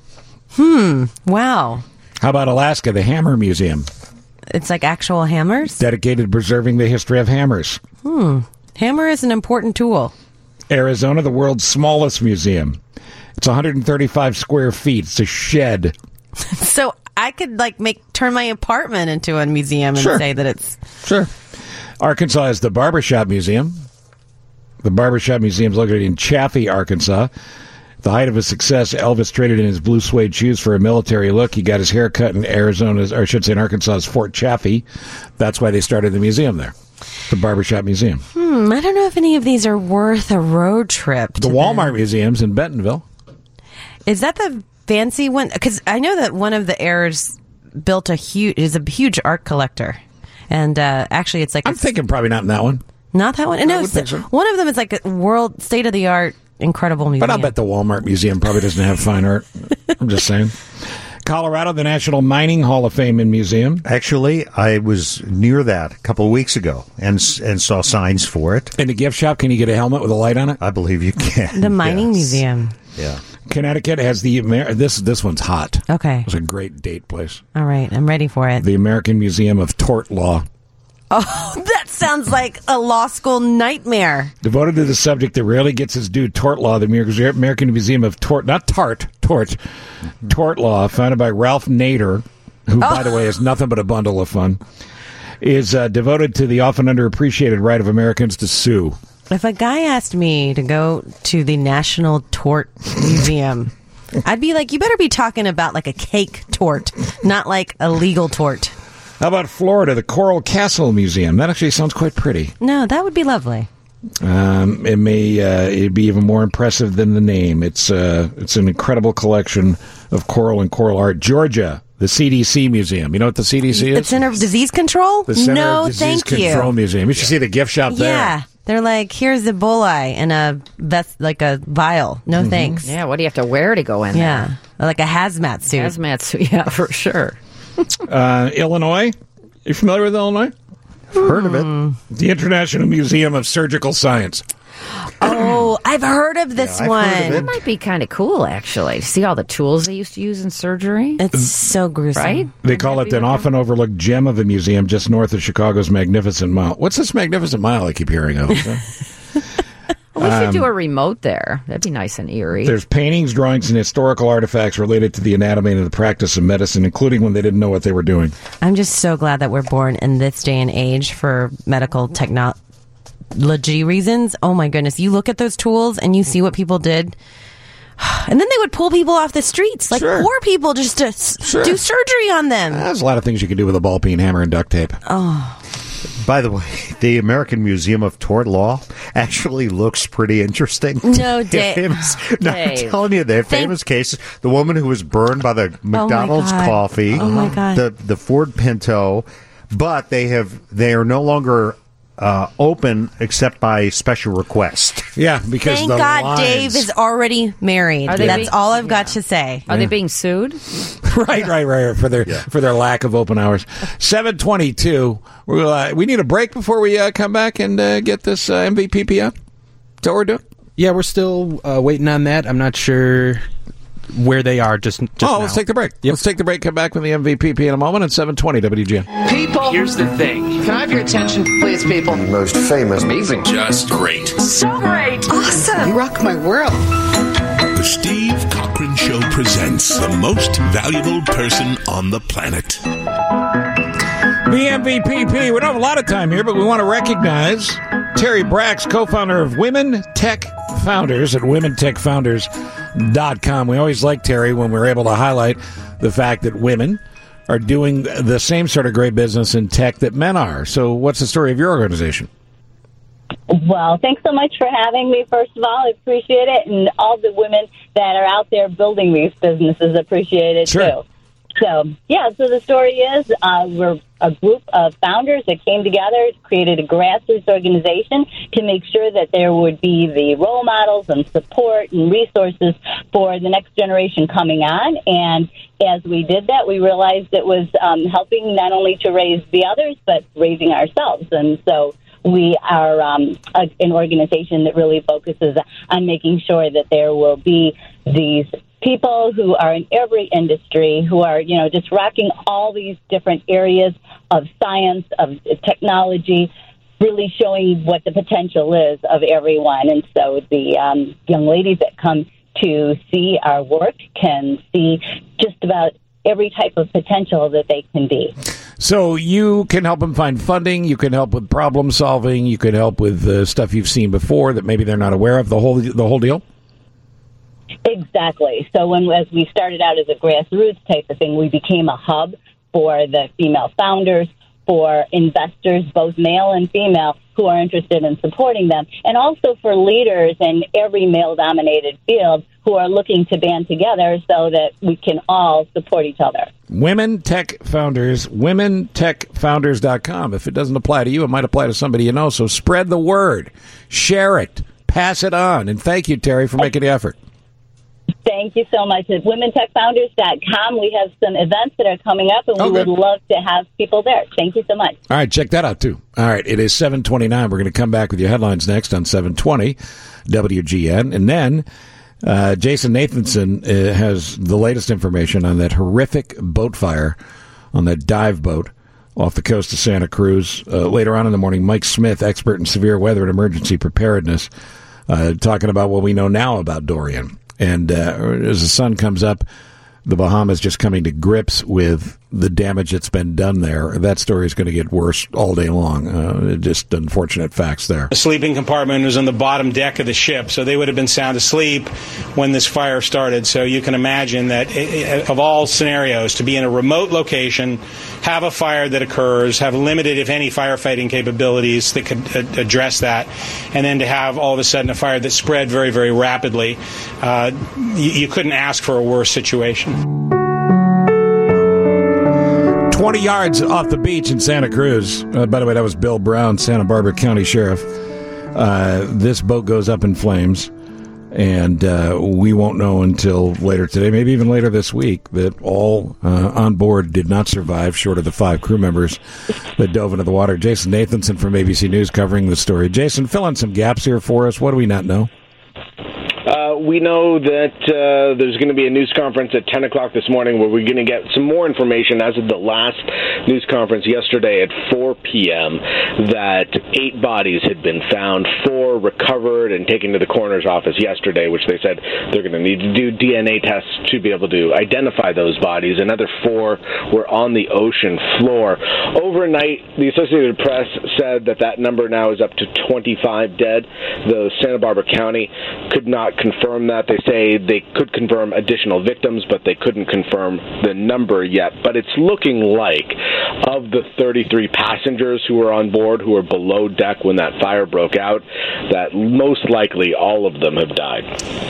Hmm. Wow.
How about Alaska, the Hammer Museum?
It's like actual hammers?
Dedicated to preserving the history of hammers.
Hmm. Hammer is an important tool.
Arizona, the world's smallest museum. It's one hundred thirty-five square feet. It's a shed.
So I could like make turn my apartment into a museum and
sure.
say that it's...
Sure. Arkansas is the Barbershop Museum. The Barbershop Museum is located in Chaffee, Arkansas. The height of his success, Elvis traded in his blue suede shoes for a military look. He got his hair cut in Arizona's, or I should say in Arkansas's Fort Chaffee. That's why they started the museum there, the Barbershop Museum.
Hmm, I don't know if any of these are worth a road trip.
The Walmart them. Museum's in Bentonville.
Is that the fancy one? Because I know that one of the heirs built a huge, is a huge art collector. And uh, actually it's like...
I'm thinking probably not in that one.
Not that one?
I
No,
would think so.
One of them is like a world state-of-the-art incredible museum.
But I bet the Walmart Museum probably doesn't have fine art. I'm just saying. Colorado, the National Mining Hall of Fame and Museum.
Actually, I was near that a couple of weeks ago and and saw signs for it.
In the gift shop, can you get a helmet with a light on it?
I believe you can.
The Mining
yes.
Museum.
Yeah.
Connecticut has the Amer- this this one's hot.
Okay.
It's a great date place.
All right, I'm ready for it.
The American Museum of Tort Law.
Oh, that sounds like a law school nightmare.
Devoted to the subject that rarely gets its due, tort law, the American Museum of Tort, not tart, tort, tort law, founded by Ralph Nader, who, oh. by the way, is nothing but a bundle of fun, is uh, devoted to the often underappreciated right of Americans to sue.
If a guy asked me to go to the National Tort Museum, I'd be like, you better be talking about like a cake tort, not like a legal tort.
How about Florida, the Coral Castle Museum? That actually sounds quite pretty.
No, that would be lovely.
Um, it may uh, it'd be even more impressive than the name. It's uh, it's an incredible collection of coral and coral art. Georgia, the C D C Museum. You know what the C D C is?
The Center of Disease Control?
The Center
no,
of Disease
thank
Control
you.
Museum. You should see the gift shop there.
Yeah. They're like, here's Ebola in a vest, like a vial. No
Mm-hmm.
thanks.
Yeah, what do you have to wear to go in
Yeah.
there?
Like a hazmat suit.
Hazmat suit, yeah, for sure.
Uh, Illinois. You familiar with Illinois?
Heard of it.
The International Museum of Surgical Science.
Oh, I've heard of this
Yeah, I've
one.
heard of
That might be kind of cool, actually. To see all the tools they used to use in surgery.
It's so gruesome.
Right?
They call it an often overlooked gem of a museum just north of Chicago's Magnificent Mile. What's this Magnificent Mile I keep hearing of?
Well, we should
Um,
do a remote there. That'd be nice and eerie.
There's paintings, drawings, and historical artifacts related to the anatomy and the practice of medicine, including when they didn't know what they were doing.
I'm just so glad that we're born in this day and age for medical technology reasons. Oh my goodness. You look at those tools and you see what people did. And then they would pull people off the streets, like
Sure.
poor people, just to s-
Sure.
do surgery on them.
There's a lot of things you can do with a ball peen hammer and duct tape.
Oh.
By the way, the American Museum of Tort Law actually looks pretty interesting.
No,
They
Dave.
have famous- no, I'm
Dave.
telling you, they have
Thank-
famous cases. The woman who was burned by the McDonald's
God.
coffee.
Oh, my God.
The the Ford Pinto, but they have they are no longer uh, open except by special request.
Yeah, because
Thank
the
God
lines-
Dave is already married.
Are they
That's
being-
all I've got to say.
Are they being sued?
right, right, right, for their for their lack of open hours. Seven twenty-two. We're, uh, we need a break before we uh, come back and uh, get this uh, M V P P up. Is that what we're doing?
Yeah, we're still uh, waiting on that. I'm not sure where they are just, just
oh,
now.
let's take the break. Let's take the break. Come back with the M V P P in a moment at seven twenty W G N.
People, here's the thing. Can I have your attention, please, people?
Most famous. Amazing. Just great.
So great. Awesome. You rock my world.
The Steve Cochran Show presents the most valuable person on the planet.
The M V P P. We don't have a lot of time here, but we want to recognize Terry Brax, co-founder of Women Tech Founders at women tech founders dot com. We always like Terry when we're able to highlight the fact that women are doing the same sort of great business in tech that men are. So what's the story of your organization?
Well, thanks so much for having me, first of all. I appreciate it. And all the women that are out there building these businesses appreciate it,
Sure.
too. So, yeah, so the story is uh, we're a group of founders that came together, created a grassroots organization to make sure that there would be the role models and support and resources for the next generation coming on. And as we did that, we realized it was um, helping not only to raise the others, but raising ourselves. And so we are um, a, an organization that really focuses on making sure that there will be these people who are in every industry, who are, you know, just rocking all these different areas of science, of technology, really showing what the potential is of everyone. And so the um, young ladies that come to see our work can see just about every type of potential that they can be.
So you can help them find funding. You can help with problem solving. You can help with uh, stuff you've seen before that maybe they're not aware of. The whole the whole deal.
Exactly. So when as we started out as a grassroots type of thing, we became a hub for the female founders, for investors, both male and female, who are interested in supporting them, and also for leaders in every male-dominated field who are looking to band together so that we can all support each other.
Women Tech Founders, women tech founders dot com. If it doesn't apply to you, it might apply to somebody you know. So spread the word, share it, pass it on, and thank you, Terry, for making the effort.
Thank you so much. At women tech founders dot com, we have some events that are coming up, and we
Oh,
would
good.
love to have people there. Thank you so much.
All right, check that out, too. All right, it is seven twenty-nine. We're going to come back with your headlines next on seven twenty W G N. And then uh, Jason Nathanson uh, has the latest information on that horrific boat fire on that dive boat off the coast of Santa Cruz. Uh, later on in the morning, Mike Smith, expert in severe weather and emergency preparedness, uh, talking about what we know now about Dorian. And uh, as the sun comes up, the Bahamas just coming to grips with the damage that's been done there. That story is going to get worse all day long. Uh, just unfortunate facts there.
The sleeping compartment was on the bottom deck of the ship, so they would have been sound asleep when this fire started. So you can imagine that, it, of all scenarios, to be in a remote location, have a fire that occurs, have limited, if any, firefighting capabilities that could a- address that, and then to have all of a sudden a fire that spread very, very rapidly, uh, you, you couldn't ask for a worse situation.
twenty yards off the beach in Santa Cruz. Uh, by the way, that was Bill Brown, Santa Barbara County Sheriff. Uh, this boat goes up in flames, and uh, we won't know until later today, maybe even later this week, that all uh, on board did not survive, short of the five crew members that dove into the water. Jason Nathanson from A B C News covering the story. Jason, fill in some gaps here for us. What do we not know?
Uh, we know that uh, there's going to be a news conference at ten o'clock this morning where we're going to get some more information as of the last news conference yesterday at four p.m. that eight bodies had been found, four recovered and taken to the coroner's office yesterday, which they said they're going to need to do D N A tests to be able to identify those bodies. Another four were on the ocean floor. Overnight, the Associated Press said that that number now is up to twenty-five dead. The Santa Barbara County could not confirm that. They say they could confirm additional victims, but they couldn't confirm the number yet. But it's looking like, of the thirty-three passengers who were on board, who were below deck when that fire broke out, that most likely all of them have died.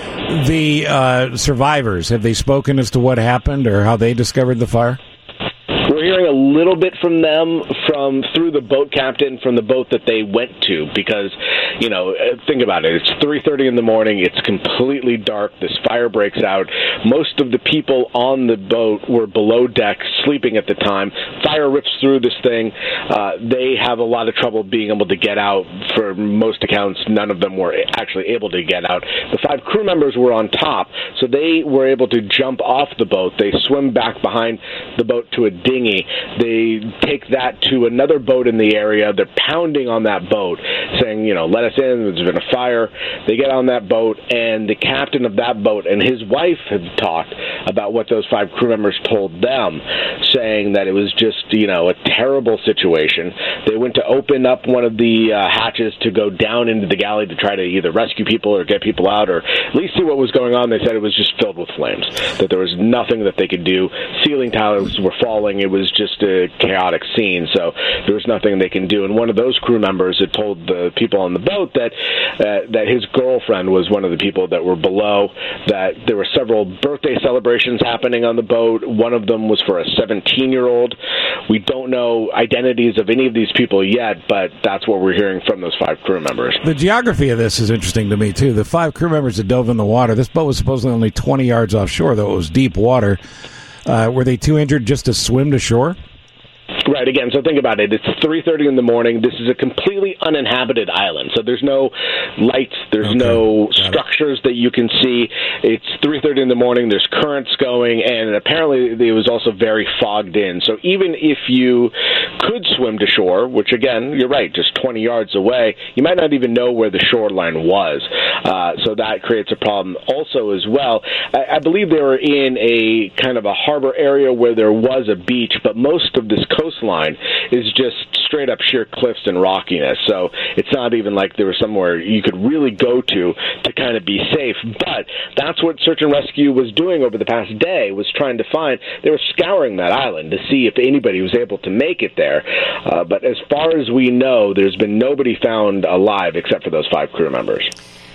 The uh, survivors, have they spoken as to what happened or how they discovered the fire?
We're hearing a little bit from them from through the boat captain from the boat that they went to because, you know, think about it. It's three thirty in the morning. It's completely dark. This fire breaks out. Most of the people on the boat were below deck sleeping at the time. Fire rips through this thing. Uh, they have a lot of trouble being able to get out. For most accounts, none of them were actually able to get out. The five crew members were on top, so they were able to jump off the boat. They swim back behind the boat to a dinghy. They take that to another boat in the area. They're pounding on that boat, saying, you know, let us in. There's been a fire. They get on that boat, and the captain of that boat and his wife have talked about what those five crew members told them, saying that it was just, you know, a terrible situation. They went to open up one of the uh, hatches to go down into the galley to try to either rescue people or get people out or at least see what was going on. They said it was just filled with flames, that there was nothing that they could do. Ceiling tiles were falling. It was just a chaotic scene, so there was nothing they can do. And one of those crew members had told the people on the boat that uh, that his girlfriend was one of the people that were below, that there were several birthday celebrations happening on the boat. One of them was for a seventeen-year-old. We don't know identities of any of these people yet, but that's what we're hearing from those five crew members.
The geography of this is interesting to me, too. The five crew members that dove in the water, this boat was supposedly only twenty yards offshore, though it was deep water. Uh, were they too injured just to swim to shore?
Right, again, so think about it. It's three thirty in the morning. This is a completely uninhabited island, so there's no lights, there's okay. no Got structures it. that you can see. It's three thirty in the morning, there's currents going, and apparently it was also very fogged in. So even if you could swim to shore, which, again, you're right, just twenty yards away, you might not even know where the shoreline was. Uh, so that creates a problem also as well. I, I believe they were in a kind of a harbor area where there was a beach, but most of this coastline is just straight up sheer cliffs and rockiness. So it's not even like there was somewhere you could really go to to kind of be safe. But that's what search and rescue was doing over the past day, was trying to find. They were scouring that island to see if anybody was able to make it there. Uh, but as far as we know, there's been nobody found alive except for those five crew members.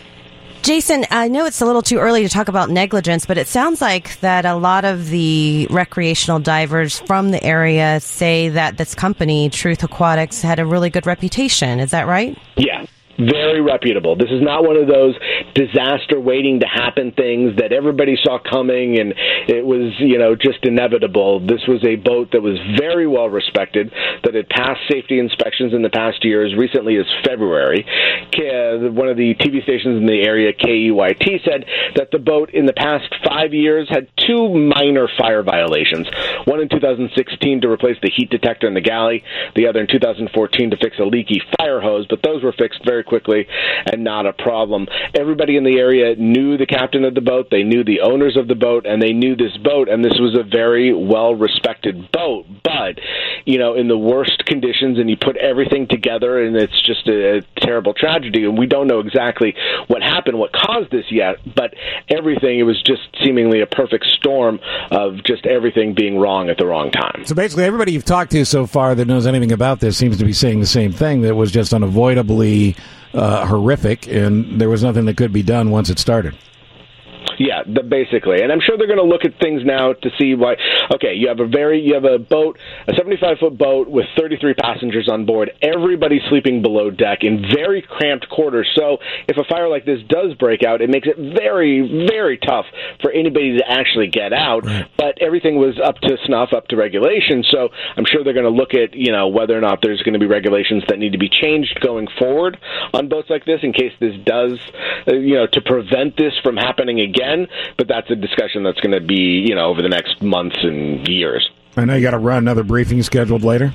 Jason, I know it's a little too early to talk about negligence, but it sounds like that a lot of the recreational divers from the area say that this company, Truth Aquatics, had a really good reputation. Is that right?
Yeah. Very reputable. This is not one of those disaster waiting to happen things that everybody saw coming and it was, you know, just inevitable. This was a boat that was very well respected, that had passed safety inspections in the past year, as recently as February. One of the T V stations in the area, K E Y T, said that the boat in the past five years had two minor fire violations. One in two thousand sixteen to replace the heat detector in the galley, the other in two thousand fourteen to fix a leaky fire hose, but those were fixed very quickly and not a problem. Everybody in the area knew the captain of the boat, they knew the owners of the boat, and they knew this boat, and this was a very well-respected boat. But, you know, in the worst conditions, and you put everything together, and it's just a, a terrible tragedy, and we don't know exactly what happened, what caused this yet, but everything, it was just seemingly a perfect storm of just everything being wrong at the wrong time.
So basically, everybody you've talked to so far that knows anything about this seems to be saying the same thing, that it was just unavoidably uh, horrific, and there was nothing that could be done once it started.
Yeah, the, basically, and I'm sure they're going to look at things now to see why. Okay, you have a very, you have a boat, a seventy-five foot boat with thirty-three passengers on board. Everybody's sleeping below deck in very cramped quarters. So if a fire like this does break out, it makes it very, very tough for anybody to actually get out. Right. But everything was up to snuff, up to regulation. So I'm sure they're going to look at, you know, whether or not there's going to be regulations that need to be changed going forward on boats like this in case this does, uh, you know, to prevent this from happening again. But that's a discussion that's going to be, you know, over the next months and years.
I know you got to run another briefing scheduled later.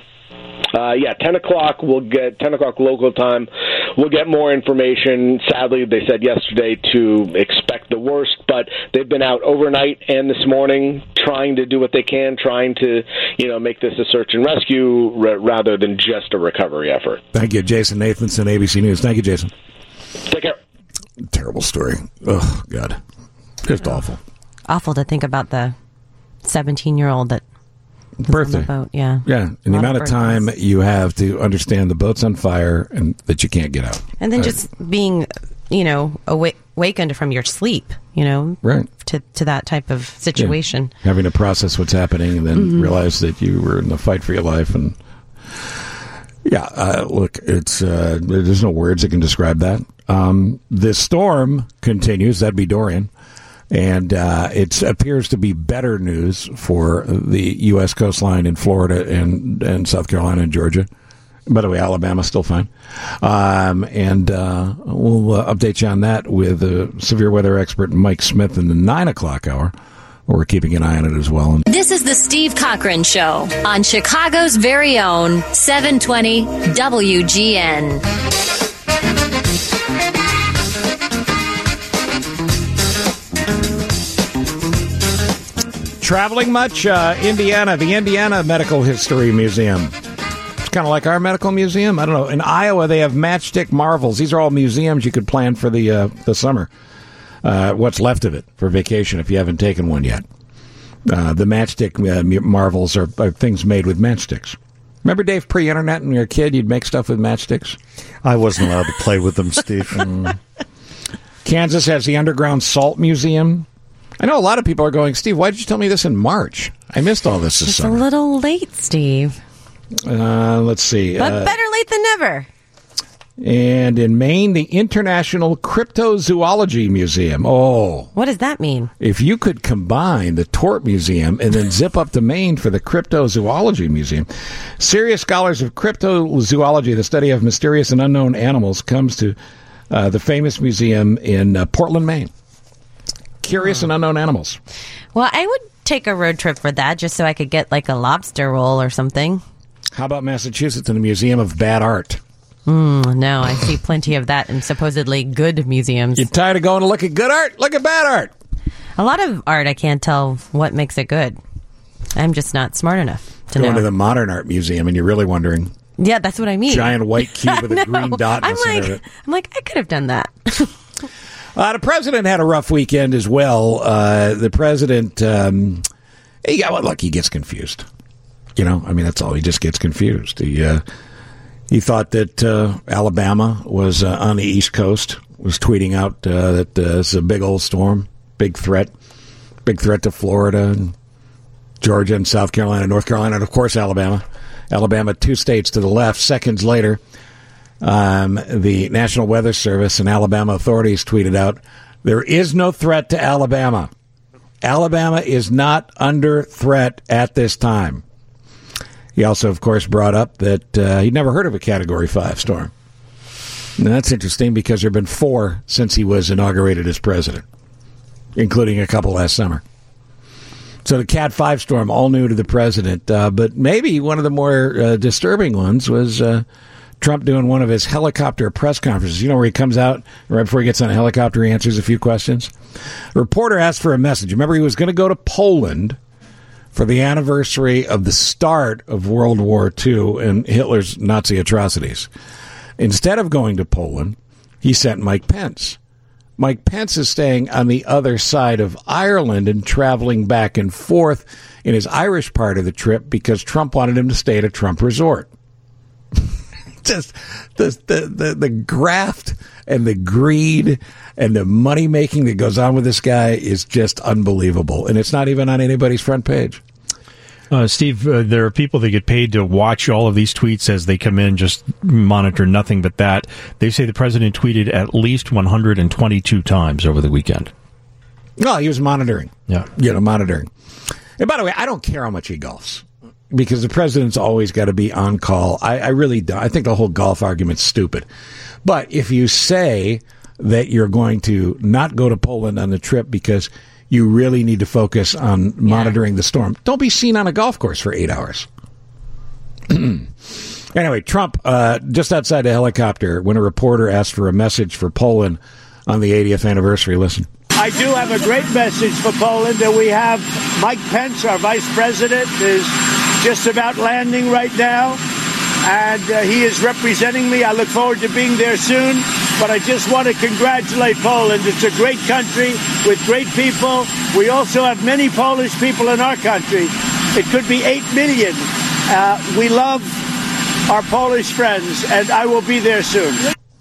Uh, yeah, ten o'clock. We'll get ten o'clock local time. We'll get more information. Sadly, they said yesterday to expect the worst, but they've been out overnight and this morning trying to do what they can, trying to, you know, make this a search and rescue r- rather than just a recovery effort.
Thank you, Jason Nathanson, A B C News. Thank you, Jason.
Take care.
Terrible story. Oh, God. Just awful.
Awful to think about the seventeen-year-old that was
birthday
on the boat. Yeah.
Yeah. And the amount of, of time you have to understand the boat's on fire and that you can't get out.
And then
uh,
just being, you know, awa- awakened from your sleep, you know,
right.
to, to that type of situation.
Yeah. Having to process what's happening and then mm-hmm. realize that you were in the fight for your life. And yeah, uh, look, it's uh, there's no words that can describe that. Um, this storm continues. That'd be Dorian. And uh, it appears to be better news for the U S coastline in Florida and, and South Carolina and Georgia. By the way, Alabama's still fine. Um, and uh, we'll uh, update you on that with uh, severe weather expert Mike Smith in the nine o'clock hour. We're keeping an eye on it as well.
This is the Steve Cochran Show on Chicago's very own seven twenty W G N.
Traveling much? Uh, Indiana, the Indiana Medical History Museum. It's kind of like our medical museum. I don't know. In Iowa, they have Matchstick Marvels. These are all museums you could plan for the uh, the summer. Uh, what's left of it for vacation if you haven't taken one yet. Uh, the Matchstick uh, Marvels are, are things made with matchsticks. Remember, Dave, pre-internet when you were a kid, you'd make stuff with matchsticks?
I wasn't allowed to play with them, Steve. mm.
Kansas has the Underground Salt Museum. I know a lot of people are going, Steve, why did you tell me this in March? I missed all this this
it's
summer.
It's a little late, Steve.
Uh, let's see.
But
uh,
better late than never.
And in Maine, the International Cryptozoology Museum. Oh.
What does that mean?
If you could combine the Tort Museum and then zip up to Maine for the Cryptozoology Museum. Serious scholars of cryptozoology, the study of mysterious and unknown animals, comes to uh, the famous museum in uh, Portland, Maine. Curious oh. and unknown animals.
Well, I would take a road trip for that just so I could get like a lobster roll or something.
How about Massachusetts and the Museum of Bad Art?
Mm, no, I see plenty of that in supposedly good museums.
You're tired of going to look at good art? Look at bad art.
A lot of art, I can't tell what makes it good. I'm just not smart enough to
Going
know.
to the Modern Art Museum and you're really wondering.
Yeah, that's what I mean.
Giant white cube with a green dot in
I'm
the center
like,
of it.
I'm like, I could have done that.
uh, the president had a rough weekend as well. Uh, the president, um, he got, well, look, he gets confused. You know, I mean, that's all. He just gets confused. He, uh, He thought that uh, Alabama was uh, on the East Coast, was tweeting out uh, that uh, it's a big old storm, big threat, big threat to Florida, and Georgia, and South Carolina, North Carolina, and, of course, Alabama. Alabama, two states to the left. Seconds later, um, the National Weather Service and Alabama authorities tweeted out, there is no threat to Alabama. Alabama is not under threat at this time. He also, of course, brought up that uh, he'd never heard of a Category five storm. And that's interesting because there have been four since he was inaugurated as president, including a couple last summer. So the Cat five storm, all new to the president. Uh, but maybe one of the more uh, disturbing ones was uh, Trump doing one of his helicopter press conferences. You know, where he comes out right before he gets on a helicopter, he answers a few questions. A reporter asked for a message. Remember, he was going to go to Poland for the anniversary of the start of World War Two and Hitler's Nazi atrocities. Instead of going to Poland, he sent Mike Pence. Mike Pence is staying on the other side of Ireland and traveling back and forth in his Irish part of the trip because Trump wanted him to stay at a Trump resort. Just the, the, the, the graft and the greed and the money making that goes on with this guy is just unbelievable. And it's not even on anybody's front page.
Uh, Steve, uh, there are people that get paid to watch all of these tweets as they come in, just monitor nothing but that. They say the president tweeted at least one hundred twenty-two times over the weekend.
No, he was monitoring.
Yeah.
You know, monitoring. And by the way, I don't care how much he golfs because the president's always got to be on call. I, I really don't. I think the whole golf argument's stupid. But if you say that you're going to not go to Poland on the trip because you really need to focus on monitoring the storm, don't be seen on a golf course for eight hours. Anyway, Trump, uh, just outside the helicopter, when a reporter asked for a message for Poland on the eightieth anniversary. Listen.
I do have a great message for Poland, and we have Mike Pence, our vice president, is just about landing right now, and uh, he is representing me. I look forward to being there soon, but I just want to congratulate Poland. It's a great country with great people. We also have many Polish people in our country. It could be eight million. Uh, we love our Polish friends, and I will be there soon.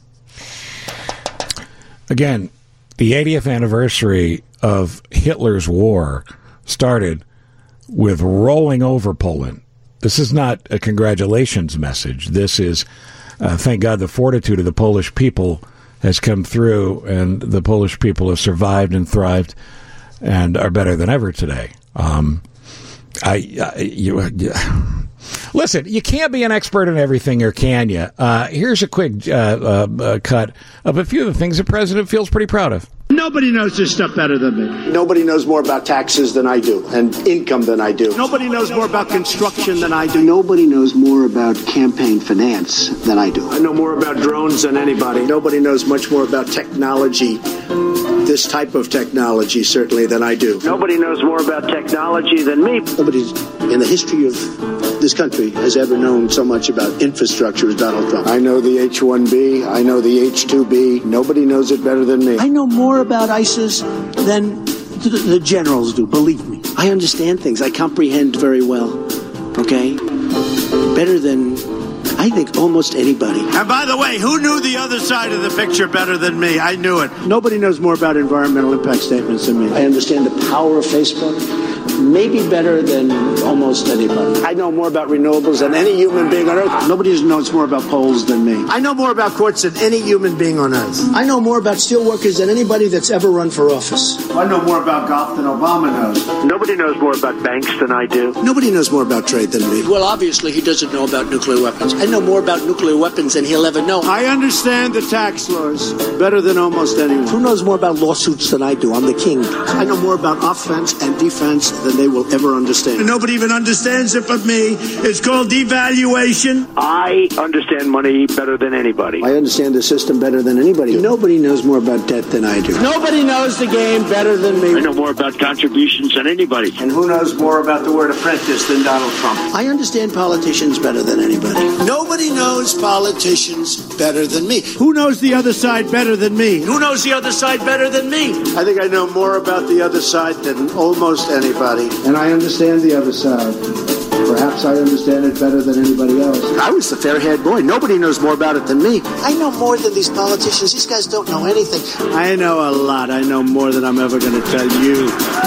Again, the eightieth anniversary of Hitler's war started with rolling over Poland. This is not a congratulations message. This is, uh, thank God, the fortitude of the Polish people has come through, and the Polish people have survived and thrived and are better than ever today. Um, I, I you, you, listen, you can't be an expert in everything, or can you? Uh, here's a quick uh, uh, uh, cut of a few of the things the president feels pretty proud of.
Nobody knows this stuff better than me.
Nobody knows more about taxes than I do, and income than I do.
Nobody knows more about construction than I do.
Nobody knows more about campaign finance than I do. I know more about drones than anybody. Nobody knows much more about technology, this type of technology, certainly, than I do. Nobody knows more about technology than me. Nobody in the history of this country has ever known so much about infrastructure as Donald Trump. I know the H one B. I know the H two B. Nobody knows it better than me. I know more about ISIS than the, the generals do, believe me. I understand things. I comprehend very well, okay? Better than, I think, almost anybody.
And by the way, who knew the other side of the picture better than me? I knew it.
Nobody knows more about environmental impact statements than me. I understand the power of Facebook. Maybe better than almost anybody. I know more about renewables than any human being on Earth. Nobody knows more about polls than me. I know more about courts than any human being on Earth. I know more about steelworkers than anybody that's ever run for office. I know more about golf than Obama knows. Nobody knows more about banks than I do. Nobody knows more about trade than me. Well, obviously, he doesn't know about nuclear weapons. I know more about nuclear weapons than he'll ever know.
I understand the tax laws better than almost anyone.
Who knows more about lawsuits than I do? I'm the king. I know more about offense and defense than they will ever understand.
Nobody even understands it but me. It's called devaluation.
I understand money better than anybody. I understand the system better than anybody. Nobody knows more about debt than I do. Nobody knows the game better than me. I know more about contributions than anybody. And who knows more about the word apprentice than Donald Trump? I understand politicians better than anybody. Nobody knows politicians better than me.
Who knows the other side better than me?
Who knows the other side better than me? I think I know more about the other side than almost anybody. And I understand the other side. Perhaps I understand it better than anybody else. I was the fair-haired boy. Nobody knows more about it than me. I know more than these politicians. These guys don't know anything.
I know a lot. I know more than I'm ever going to tell you.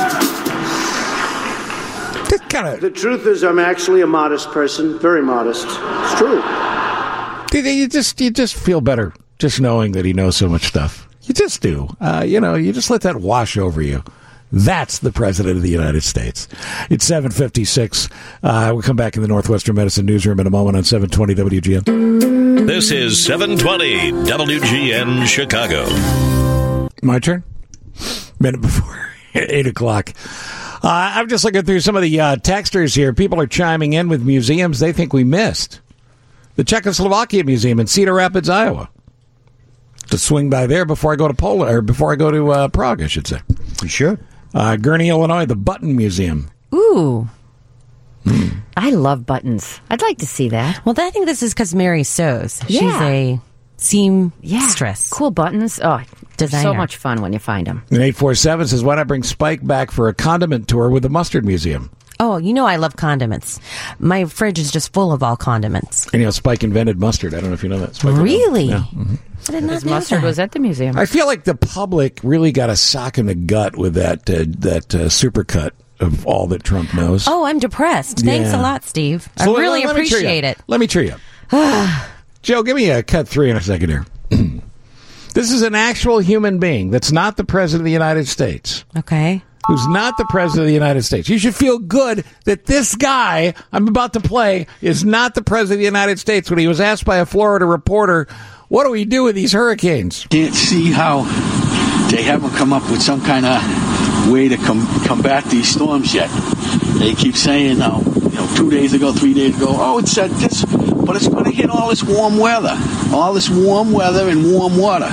Kinda,
the truth is, I'm actually a modest person. Very modest. It's true.
You just, you just feel better just knowing that he knows so much stuff. You just do. Uh, you know, you just let that wash over you. That's the President of the United States. It's seven fifty-six. Uh, we'll come back in the Northwestern Medicine Newsroom in a moment on seven twenty W G N.
This is seven twenty W G N Chicago.
My turn? Minute before eight o'clock. Uh, I'm just looking through some of the uh, texters here. People are chiming in with museums they think we missed. the Czechoslovakia Museum in Cedar Rapids, Iowa. To swing by there before I go to Poland, or before I go to uh, Prague, I should say.
You should.
Uh, Gurnee, Illinois, the Button Museum.
Ooh. I love buttons. I'd like to see that.
Well, I think this is because Mary sews.
Yeah.
She's a seam
Yeah.
stress.
Cool buttons. Oh, they're so
Designer.
much fun when you find them.
And eight four seven says, why not bring Spike back for a condiment tour with the Mustard Museum?
Oh, you know I love condiments. My fridge is just full of all condiments.
And, you know, Spike invented mustard. I don't know if you know that. Spike
Really?
Yeah. Mhm.
I did not
His
know
mustard
that.
was at the museum.
I feel like the public really got a sock in the gut with that uh, that uh, supercut of all that Trump knows.
Oh, I'm depressed. Thanks
Yeah.
a lot, Steve.
So
I
let-
really
let me cheer you
appreciate
up.
it.
Let me cheer you up. Joe, give me a cut three in a second here. This is an actual human being that's not the President of the United States.
Okay.
Who's not the President of the United States. You should feel good that this guy I'm about to play is not the President of the United States. When he was asked by a Florida reporter, what do we do with these hurricanes?
Can't see how they haven't come up with some kind of way to com- combat these storms yet. They keep saying, uh, you know, two days ago, three days ago, oh, it's at this, but it's going to hit all this warm weather, all this warm weather and warm water.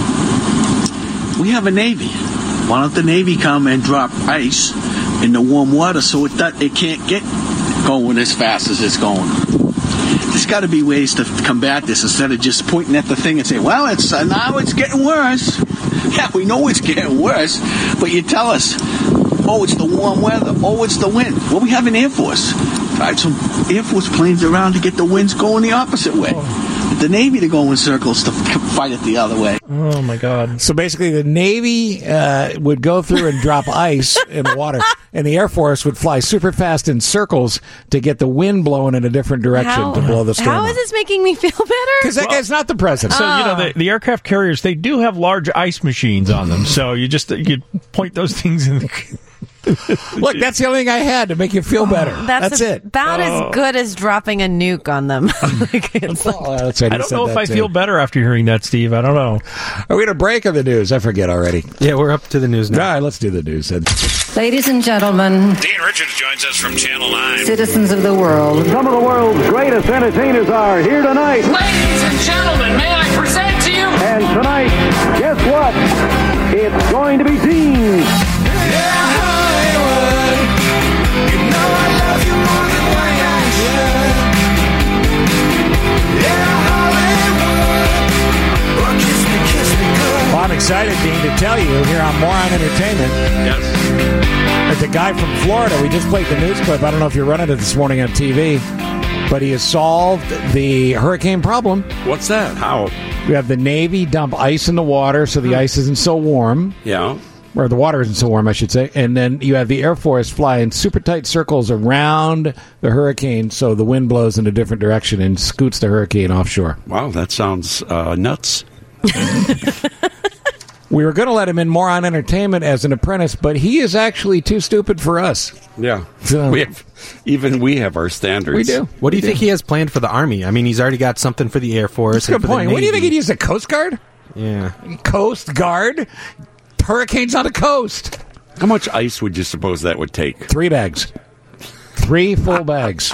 We have a Navy. Why don't the Navy come and drop ice in the warm water so it do- it can't get going as fast as it's going? There's got to be ways to combat this instead of just pointing at the thing and saying, well, it's uh, now it's getting worse. Yeah, we know it's getting worse, but you tell us, oh, it's the warm weather. Oh, it's the wind. Well, we have an Air Force. Drive some Air Force planes around to get the winds going the opposite way. The Navy to go in circles to fight it the other way.
Oh, my God.
So basically, the Navy uh, would go through and drop ice in the water, and the Air Force would fly super fast in circles to get the wind blowing in a different direction
How,
to blow the storm.
how is this making me feel better?
Because that guy's not the president.
So, you know, the, the aircraft carriers, they do have large ice machines on them. So you just you point those things in the...
Look, that's the only thing I had to make you feel better.
That's,
That's
a-
it.
about
Oh.
as good as dropping a nuke on them. Like, it's like-
Oh, that's right.
I
He
don't
said
know if
that
I
too.
feel better after hearing that, Steve. I don't know.
Are we going to break on the news? I forget already.
Yeah, we're up to the news now.
All right, let's do the news then.
Ladies and gentlemen,
Dean Richards joins us from Channel nine.
citizens of the world,
Some of the world's greatest entertainers are here tonight.
Ladies and gentlemen, may I present to you?
And tonight, guess what? It's going to be Dean.
Well, I'm excited, Dean, to tell you here on Moron Entertainment.
Yes.
That the guy from Florida, we just played the news clip. I don't know if you're running it this morning on T V, but he has solved the hurricane problem.
What's that? How?
We have the Navy dump ice in the water so the ice isn't so warm.
Yeah.
Or the water isn't so warm, I should say. And then you have the Air Force fly in super tight circles around the hurricane so the wind blows in a different direction and scoots the hurricane offshore.
Wow, that sounds uh, nuts.
We were going to let him in more on entertainment as an apprentice, but he is actually too stupid for us.
Yeah.
So-
we have, even we have our standards.
We do.
What do you
We
think
do.
he has planned for the Army? I mean, he's already got something for the Air Force.
That's a
and
good
for the
point. What do you think
Navy.
he'd use, a Coast Guard?
Yeah.
Coast Guard? Hurricanes on the coast.
How much ice would you suppose that would take?
Three bags. Three full bags.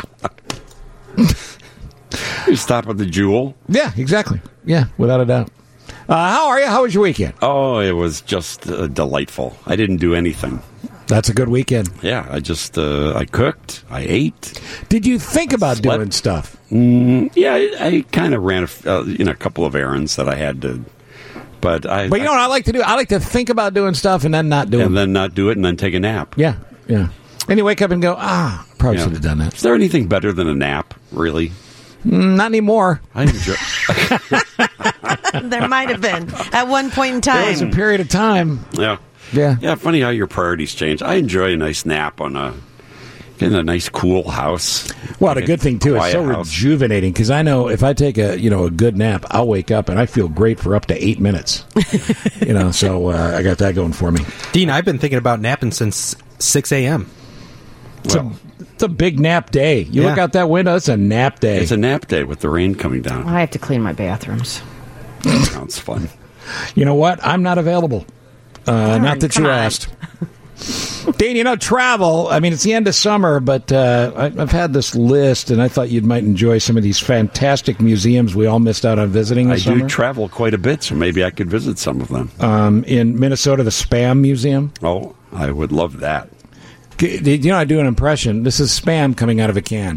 You stop at the Jewel.
Yeah, exactly. Yeah, without a doubt. Uh, how are you? How was your weekend?
Oh, it was just uh, delightful. I didn't do anything.
That's a good weekend.
Yeah, I just uh, I cooked, I ate.
Did you think about
Slept.
doing stuff?
Mm, yeah, I, I kind of ran a, f- uh, you know a couple of errands that I had to, but I
But you know what I like to do? I like to think about doing stuff and then not do it.
and then not do it and then take a nap.
Yeah, yeah. And you wake up and go, ah, probably
Yeah.
should have done that.
Is there anything better than a nap? Really?
Mm, not anymore.
I enjoy.
There might have been at one point in
There was a
time.
period of time.
yeah.
Yeah.
Yeah, funny how your priorities change. I enjoy a nice nap on a in a nice cool house.
Well, the
Like a
good thing too, it's
quiet
so
house.
rejuvenating because I know if I take a you know a good nap, I'll wake up and I feel great for up to eight minutes. you know, so uh, I got that going for me.
Dean, I've been thinking about napping since six a.m.
It's, a, it's a big nap day. You
Yeah.
look out that window; it's a nap day.
It's a nap day with the rain coming down.
I have to clean my bathrooms.
Sounds fun.
You know what? I'm not available. Uh, not
Darn,
that
come
you
on.
asked. Dean, you know, travel, I mean, it's the end of summer, but uh, I, I've had this list, and I thought you might enjoy some of these fantastic museums we all missed out on visiting
I
this summer.
do travel quite a bit, so maybe I could visit some of them.
Um, in Minnesota, the Spam Museum.
Oh, I would love that.
You know, I do an impression. This is Spam coming out of a can.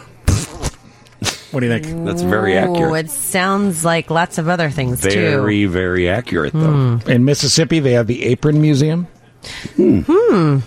What do you think?
That's very accurate.
Ooh, it sounds like lots of other things, too.
Very, very accurate, though.
In Mississippi, they have the Apron Museum.
Hmm.
Hmm.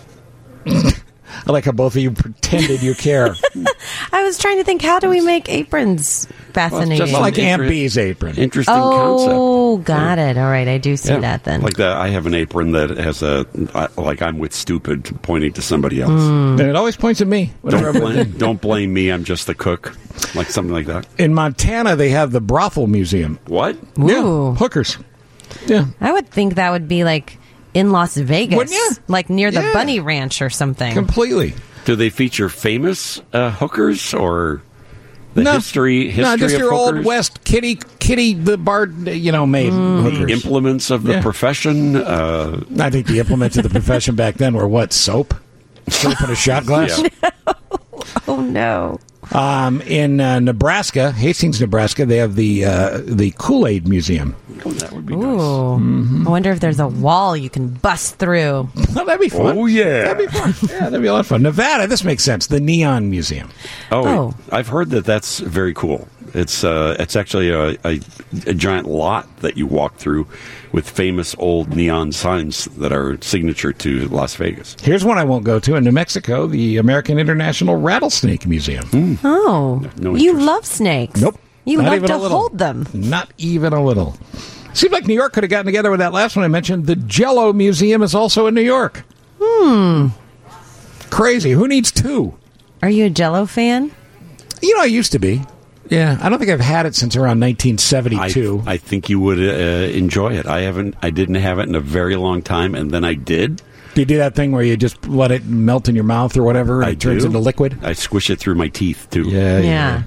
I like how both of you pretended you care.
I was trying to think, how do we make aprons fascinating?
Well, just like Aunt Bee's apron.
Interesting
oh,
concept.
got it. All right, I do see
Yeah.
that then.
Like that, I have an apron that has a, like I'm with stupid, pointing to somebody else.
And it always points at me.
Don't blame, don't blame me, I'm just the cook. Like something like that.
In Montana, they have the Brothel Museum.
What?
Ooh.
Yeah, hookers. Yeah.
I would think that would be like in Las Vegas,
Wouldn't you?
like near the
Yeah.
Bunny Ranch or something.
Completely.
Do they feature famous uh, hookers or the
no.
history history
No, just
of
your
hookers?
old West kitty, kitty the bard, you know, made hookers.
The implements of the
Yeah.
profession. Uh,
I think the implements of the profession back then were what? Soap? Soap in a shot glass?
Yeah.
Oh, no.
Um, in uh, Nebraska, Hastings, Nebraska, they have the uh, the Kool-Aid Museum.
Oh, that would be
Ooh.
nice.
Mm-hmm.
I wonder if there's a wall you can bust through.
Well, that'd be fun.
Oh, yeah.
That'd be fun. Yeah, that'd be a lot of fun. Nevada, this makes sense. The Neon Museum.
Oh,
Oh.
I've heard that that's very cool. It's uh, it's actually a, a, a giant lot that you walk through with famous old neon signs that are signature to Las Vegas.
Here's one I won't go to. In New Mexico, the American International Rattlesnake Museum.
Oh,
No
you
interest.
love snakes.
Nope.
You
Not
love
even
to
a little.
hold them.
Not even a little. Seems like New York could have gotten together with that last one I mentioned. The Jell-O Museum is also in New York.
Hmm.
Crazy. Who needs two?
Are you a Jell-O fan?
You know, I used to be. Yeah, I don't think I've had it since around nineteen seventy-two.
I, I think you would uh, enjoy it. I haven't. I didn't have it in a very long time, and then I did.
Do you do that thing where you just let it melt in your mouth or whatever, and
I
it turns
do.
into liquid?
I squish it through my teeth too.
Yeah,
Yeah.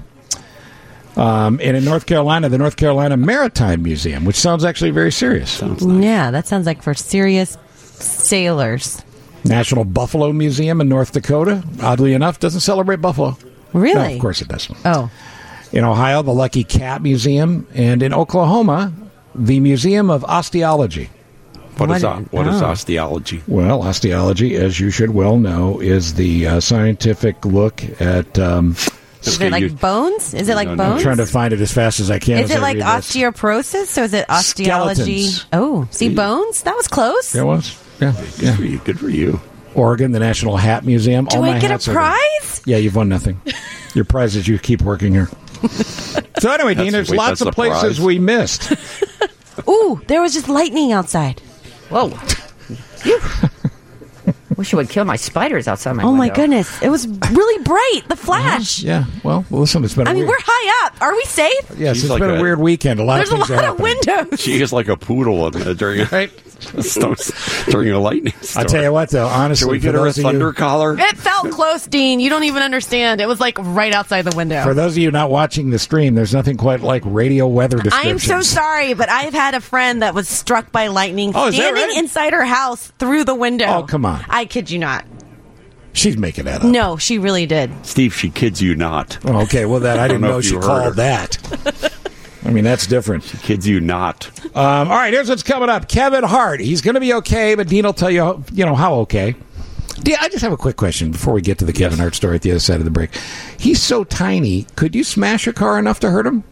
Um, and in North Carolina, the North Carolina Maritime Museum, which sounds actually very serious.
Sounds nice.
Yeah, that sounds like for serious sailors.
National Buffalo Museum in North Dakota, oddly enough, doesn't celebrate buffalo.
Really?
No, of course it does.
Oh.
In Ohio, the Lucky Cat Museum, and in Oklahoma, the Museum of Osteology.
What,
What
is
it-
o- what is
oh.
osteology?
Well, osteology, as you should well know, is the uh, scientific look at. Um,
Is
Okay,
it like
you-
bones? Is it like
No, no,
I'm
bones?
trying to find it as fast as I can.
Is
as
it
I
like
read this.
osteoporosis? So is it osteology?
Skeletons.
Oh, see, bones? That was close.
There was. Yeah.
Good
yeah.
for you. Good for you.
Oregon, the National Hat Museum.
Do
All
I
my
get
hats
a
are there.
prize?
Yeah, you've won nothing. Your prize is you keep working here. So anyway, Dean,
That's-
there's
wait,
lots
that's
of
the
places
prize?
we missed.
Ooh, there was just lightning outside.
Whoa. Wish it would kill my spiders outside my
Oh, my
window.
goodness. It was really bright, the flash.
Yeah, well, listen, it's been a
I mean,
weird...
we're high up. Are we safe?
Yes,
She's
it's
like
been a,
a-
weird weekend. A lot
There's
of
a
things are
lot of
happening.
windows.
She is like a poodle uh, during a,
Right?
during a lightning storm.
I tell you what, though, honestly,
Should we
for
get her a
those of you-
thunder collar?
It felt close, Dean. You don't even understand. It was like right outside the window.
For those of you not watching the stream, there's nothing quite like radio weather
I
descriptions.
am so sorry, but I've had a friend that was struck by lightning
Oh, is that
standing
right?
inside her house through the window.
Oh, come on.
I kid you not.
She's making that up.
No, she really did.
Steve, she kids you not.
Oh, okay, well, that I didn't
don't know
know
if
she
you heard
called
her.
that. I mean, that's different.
She kids you not.
Um, all right, here's what's coming up. Kevin Hart. He's going to be okay, but Dean will tell you, how, you know, how okay. Dean, I just have a quick question before we get to the Kevin Hart story at the other side of the break. He's so tiny. Could you smash a car enough to hurt him?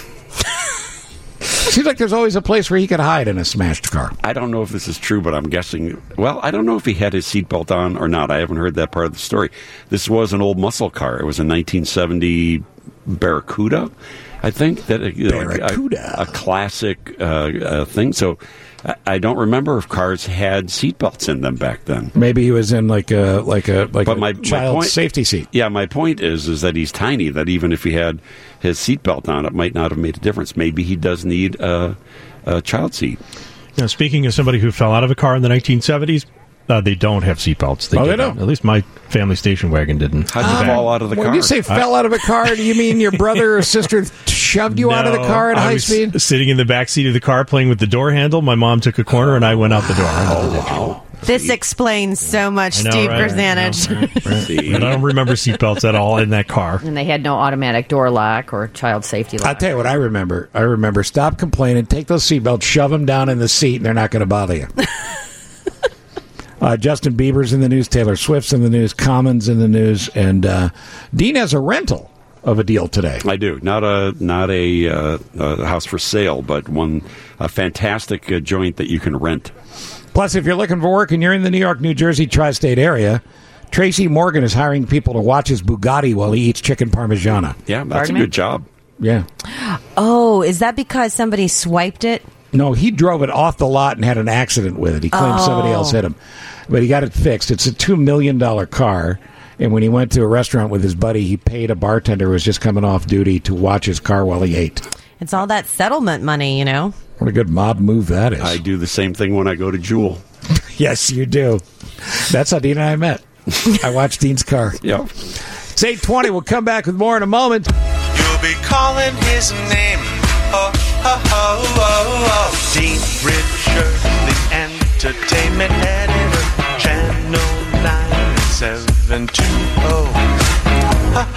Seems like there's always a place where he could hide in a smashed car.
I don't know if this is true, but I'm guessing. Well, I don't know if he had his seatbelt on or not. I haven't heard that part of the story. This was an old muscle car. It was a nineteen seventy Barracuda, I think. That uh, you know,
Barracuda.
a, a classic uh, uh, thing. So I, I don't remember if cars had seatbelts in them back then.
Maybe he was in like a like a like
But
a
my- my
child
point-
safety seat.
Yeah, my point is is that he's tiny. That even if he had his seatbelt on, it might not have made a difference. Maybe he does need a, a child seat.
Now, speaking of somebody who fell out of a car in the nineteen seventies, uh, they don't have seatbelts. They
Oh, they
did
don't?
not. At least my family station wagon didn't.
How'd you fall out of the
When
car?
you say fell out of a car, do you mean your brother or sister shoved you out of the
No,
car at
I
high
was
speed?
sitting in the back seat of the car playing with the door handle. My mom took a corner and I went out the door.
Oh, wow.
This explains so much,
I know,
Steve
right?
Krasanich.
I know, right, right. And I don't remember seatbelts at all in that car.
And they had no automatic door lock or child safety lock.
I'll tell you what I remember. I remember stop complaining, take those seatbelts, shove them down in the seat, and they're not going to bother you. uh, Justin Bieber's in the news, Taylor Swift's in the news, Common's in the news, and uh, Dean has a rental of a deal today.
I do. Not a not a, uh, a house for sale, but one a fantastic uh, joint that you can rent.
Plus, if you're looking for work and you're in the New York, New Jersey tri-state area, Tracy Morgan is hiring people to watch his Bugatti while he eats chicken parmigiana.
Yeah, that's
Pardon
a
me?
good job.
Yeah.
Oh, is that because somebody swiped it?
No, he drove it off the lot and had an accident with it. He claimed
Oh.
somebody else hit him. But he got it fixed. It's a two million dollars car. And when he went to a restaurant with his buddy, he paid a bartender who was just coming off duty to watch his car while he ate.
It's all that settlement money, you know?
What a good mob move that is.
I do the same thing when I go to Jewel.
Yes, you do. That's how Dean and I met. I watched Dean's car.
Yeah.
It's eight twenty. We'll come back with more in a moment.
You'll be calling his name. Oh, oh, oh, oh, oh. Dean Richard, the entertainment editor, Channel nine seven two oh. Oh,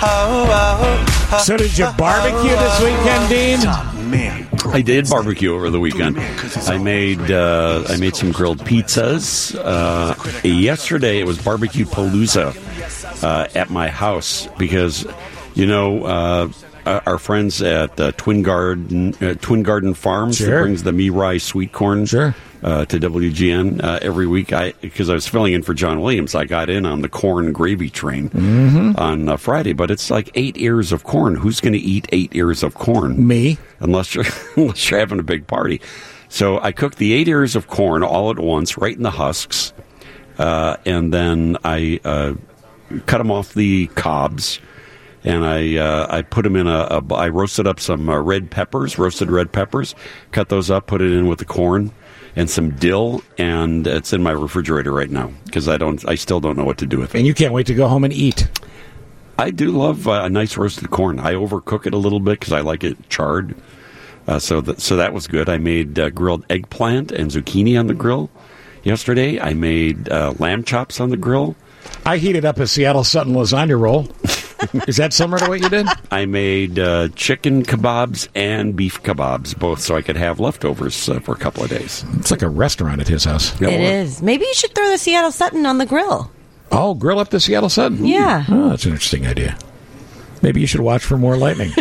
oh, oh.
So did you barbecue this weekend, Dean?
Man.
I did barbecue over the weekend. I made uh, I made some grilled pizzas. Uh, yesterday it was barbecue palooza uh, at my house because, you know, uh, our friends at uh, Twin Garden uh, Twin Garden Farms
Sure.
that brings the Mirai sweet corn
Sure.
uh, to W G N uh, every week. I because I was filling in for John Williams, I got in on the corn gravy train
Mm-hmm.
on uh, Friday. But it's like eight ears of corn. Who's going to eat eight ears of corn?
Me.
Unless you're unless you're having a big party. So I cooked the eight ears of corn all at once, right in the husks, uh, and then I uh, cut them off the cobs. And I uh, I put them in a, a I roasted up some uh, red peppers, roasted red peppers, cut those up, put it in with the corn and some dill, and it's in my refrigerator right now because I don't I still don't know what to do with it.
And you can't wait to go home and eat.
I do love uh, a nice roasted corn. I overcook it a little bit because I like it charred. Uh, so that so that was good. I made uh, grilled eggplant and zucchini on the grill yesterday. I made uh, lamb chops on the grill.
I heated up a Seattle Sutton lasagna roll. Is that similar to what you did?
I made uh, chicken kebabs and beef kebabs, both so I could have leftovers uh, for a couple of days.
It's like a restaurant at his house.
It is. Maybe you should throw the Seattle Sutton on the grill.
Oh, grill up the Seattle Sutton?
Yeah.
Oh, that's an interesting idea. Maybe you should watch for more lightning.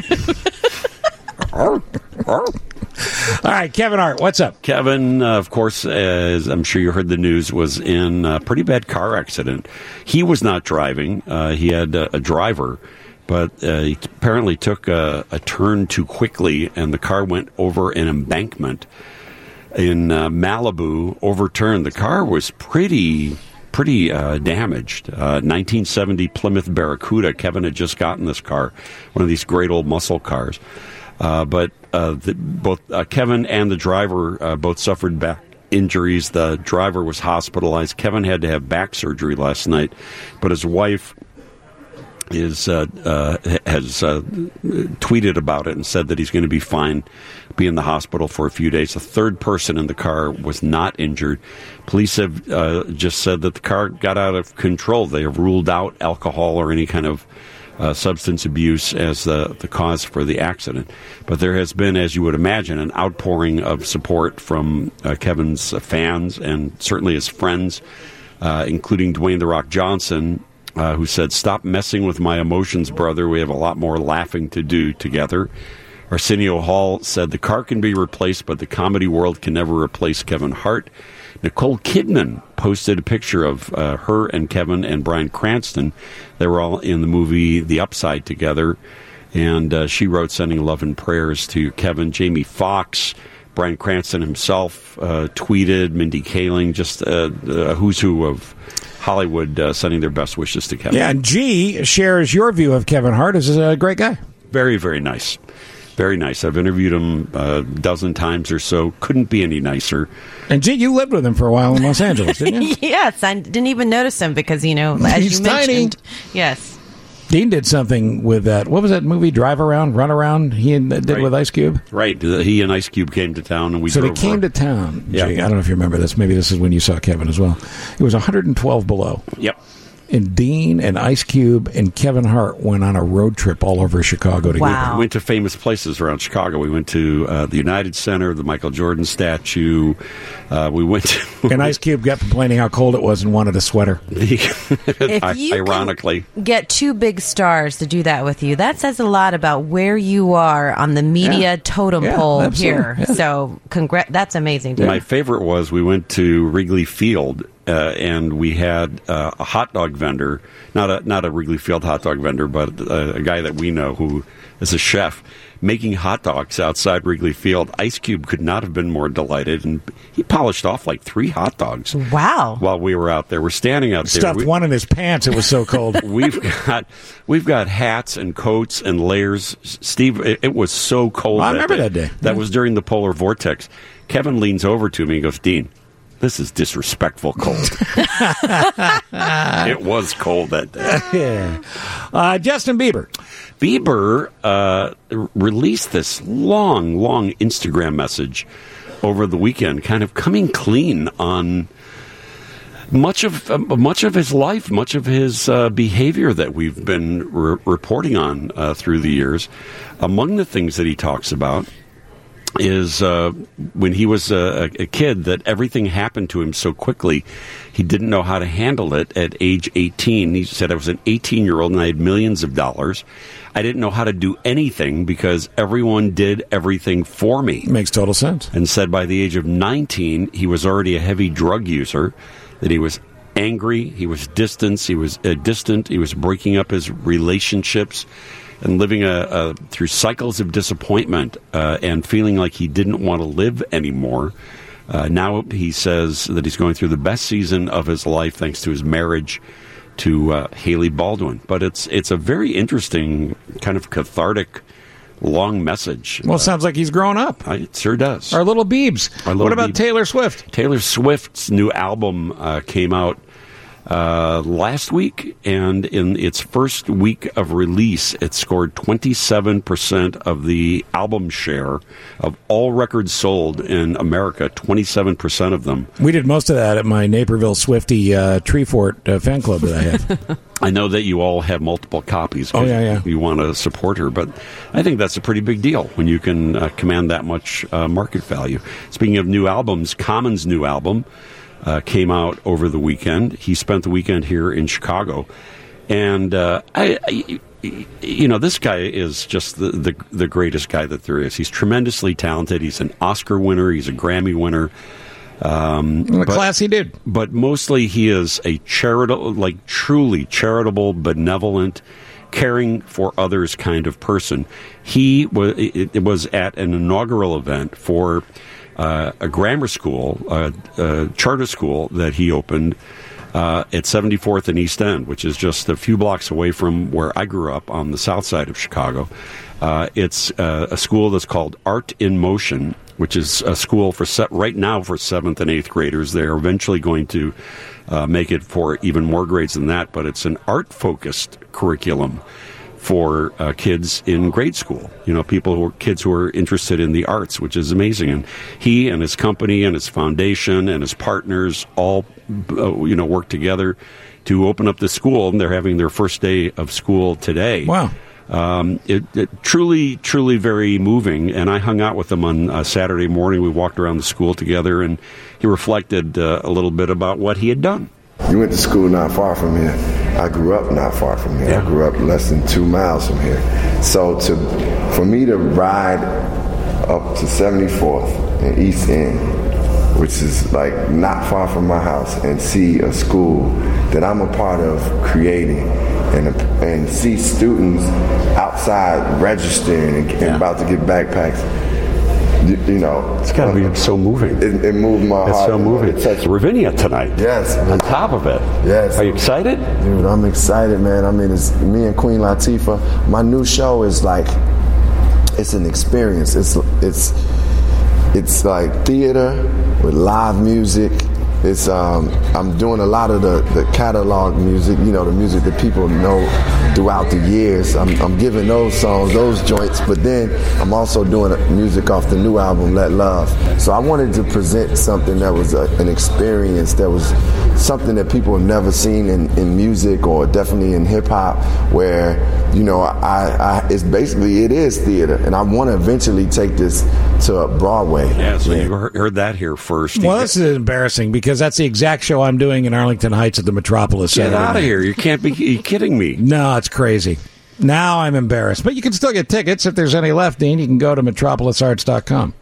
All right, Kevin Hart, what's up?
Kevin, uh, of course, as I'm sure you heard the news, was in a pretty bad car accident. He was not driving. Uh, he had a, a driver, but uh, he apparently took a, a turn too quickly, and the car went over an embankment in uh, Malibu, overturned. The car was pretty... pretty uh, damaged. Uh, nineteen seventy Plymouth Barracuda. Kevin had just gotten this car, one of these great old muscle cars. Uh, but uh, the, both uh, Kevin and the driver uh, both suffered back injuries. The driver was hospitalized. Kevin had to have back surgery last night, but his wife is uh, uh, has uh, tweeted about it and said that he's going to be fine, be in the hospital for a few days. A third person in the car was not injured. Police have uh, just said that the car got out of control. They have ruled out alcohol or any kind of uh, substance abuse as the, the cause for the accident. But there has been, as you would imagine, an outpouring of support from uh, Kevin's fans and certainly his friends, uh, including Dwayne "The Rock" Johnson, Uh, who said, "Stop messing with my emotions, brother. We have a lot more laughing to do together." Arsenio Hall said, "The car can be replaced, but the comedy world can never replace Kevin Hart." Nicole Kidman posted a picture of uh, her and Kevin and Bryan Cranston. They were all in the movie The Upside together. And uh, she wrote, sending love and prayers to Kevin. Jamie Foxx, Bryan Cranston himself uh, tweeted, Mindy Kaling, just uh, a who's who of Hollywood uh, sending their best wishes to Kevin.
Yeah, and G shares your view of Kevin Hart as a great guy.
Very, very nice. Very nice. I've interviewed him a dozen times or so. Couldn't be any nicer.
And G, you lived with him for a while in Los Angeles, didn't you?
Yes, I didn't even notice him because, you know, as
He's
you
tiny.
mentioned. Yes.
Dean did something with that. What was that movie? Drive Around, Run Around. He did
Right.
with Ice Cube.
Right. He and Ice Cube came to town, and we.
So they
drove
came
over.
to town.
Yeah.
Jay, I don't know if you remember this. Maybe this is when you saw Kevin as well. It was one hundred twelve below.
Yep.
And Dean and Ice Cube and Kevin Hart went on a road trip all over Chicago together.
We went to famous places around Chicago. We went to uh, the United Center, the Michael Jordan statue. Uh, we went to...
And Ice Cube kept complaining how cold it was and wanted a sweater.
If you
Ironically.
Get two big stars to do that with you. That says a lot about where you are on the media
Yeah.
totem
Yeah,
pole
absolutely.
here.
Yeah.
So, congr- that's amazing. Dude.
My favorite was we went to Wrigley Field, uh, and we had uh, a hot dog vendor, not a not a Wrigley Field hot dog vendor, but a, a guy that we know who is a chef, making hot dogs outside Wrigley Field. Ice Cube could not have been more delighted, and he polished off like three hot dogs.
Wow!
While we were out there, we're standing out there.
Stuffed
We-
one in his pants. It was so cold.
We've got we've got hats and coats and layers. Steve, it, it was so cold.
Well, I
that
remember
day.
that day.
That
Yeah.
was during the polar vortex. Kevin leans over to me and goes, "Dean, this is disrespectful cold." It was cold that day.
Yeah. Uh, Justin Bieber.
Bieber uh, released this long, long Instagram message over the weekend, kind of coming clean on much of uh, much of his life, much of his uh, behavior that we've been re- reporting on uh, through the years. Among the things that he talks about is uh, when he was a, a kid, that everything happened to him so quickly, he didn't know how to handle it at age eighteen. He said, I was an eighteen-year-old and I had millions of dollars. I didn't know how to do anything because everyone did everything for me.
Makes total sense.
And said by the age of nineteen, he was already a heavy drug user, that he was angry, he was distant, he was uh, distant, he was breaking up his relationships and living a, a, through cycles of disappointment uh, and feeling like he didn't want to live anymore. Uh, now he says that he's going through the best season of his life thanks to his marriage to uh, Haley Baldwin. But it's it's a very interesting, kind of cathartic, long message.
Well, it sounds like he's grown up.
Uh, it sure does.
Our little Biebs.
Our little
What about
Biebs.
Taylor Swift?
Taylor Swift's new album uh, came out uh, last week, and in its first week of release, it scored twenty-seven percent of the album share of all records sold in America, twenty-seven percent of them.
We did most of that at my Naperville Swifty uh, Tree Fort uh, fan club that I have.
I know that you all have multiple copies. 'cause
Oh, yeah, yeah.
You want to support her, but I think that's a pretty big deal when you can uh, command that much uh, market value. Speaking of new albums, Common's new album uh, came out over the weekend. He spent the weekend here in Chicago, and uh, I, I, you know, this guy is just the, the the greatest guy that there is. He's tremendously talented. He's an Oscar winner. He's a Grammy winner. Um,
A classy dude.
But mostly he is a charitable, like truly charitable, benevolent, caring for others kind of person. He was, it, it was at an inaugural event for uh, a grammar school, a, a charter school that he opened uh, at seventy-fourth and East End, which is just a few blocks away from where I grew up on the south side of Chicago. Uh, it's uh, a school that's called Art in Motion, which is a school for se- right now for seventh and eighth graders. They're eventually going to uh, make it for even more grades than that, but it's an art-focused curriculum for uh, kids in grade school. You know, people who are kids who are interested in the arts, which is amazing. And he and his company and his foundation and his partners all, uh, you know, work together to open up the school, and they're having their first day of school today.
Wow.
Um, it, it truly, truly very moving. And I hung out with him on uh, Saturday morning. We walked around the school together, and he reflected uh, a little bit about what he had done.
You went to school not far from here. I grew up not far from here.
Yeah.
I grew up less than two miles from here. So to, for me to ride up to seventy-fourth and East End, which is like not far from my house, and see a school that I'm a part of creating, and and see students outside registering and, and about to get backpacks. You, you know,
It's got to be so moving.
It, it moved my
It's
heart.
so moving.
It touched-
Ravinia tonight.
Yes.
On top of it.
Yes.
Are you excited?
Dude, I'm excited, man. I mean, it's me and Queen Latifah. My new show is like, it's an experience. It's it's it's like theater with live music. It's um, I'm doing a lot of the, the catalog music, you know, the music that people know throughout the years. I'm, I'm giving those songs, those joints, but then I'm also doing music off the new album, Let Love. So I wanted to present something that was a, an experience, that was something that people have never seen in, in music, or definitely in hip hop, where, you know, I, I it's basically, it is theater, and I want to eventually take this to Broadway.
Yeah, so yeah. you heard that here first.
Well, this is embarrassing because that's the exact show I'm doing in Arlington Heights at the Metropolis.
Get
Saturday
out of
night.
here. You can't be you kidding me.
No, it's crazy. Now I'm embarrassed. But you can still get tickets if there's any left, Dean. You can go to metropolis arts dot com.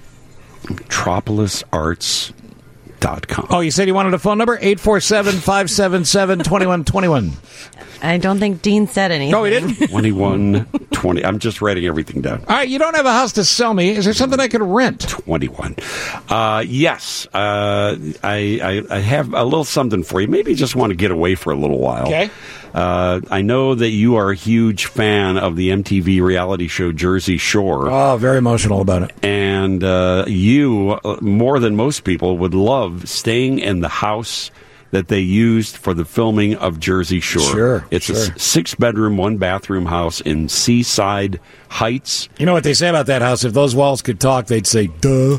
metropolis arts dot com.
Oh, you said you wanted a phone number? eight four seven, five seven seven, two one two one.
I don't think Dean said anything.
No, he didn't?
twenty-one twenty. I'm just writing everything down.
All right, you don't have a house to sell me. Is there something I could rent?
twenty-one. Uh, yes. Uh, I, I, I have a little something for you. Maybe you just want to get away for a little while.
Okay.
Uh, I know that you are a huge fan of the M T V reality show Jersey Shore.
Oh, very emotional about it.
And uh, you, more than most people, would love staying in the house that they used for the filming of Jersey Shore.
Sure,
It's
sure.
a six-bedroom, one-bathroom house in Seaside Heights.
You know what they say about that house? If those walls could talk, they'd say, duh.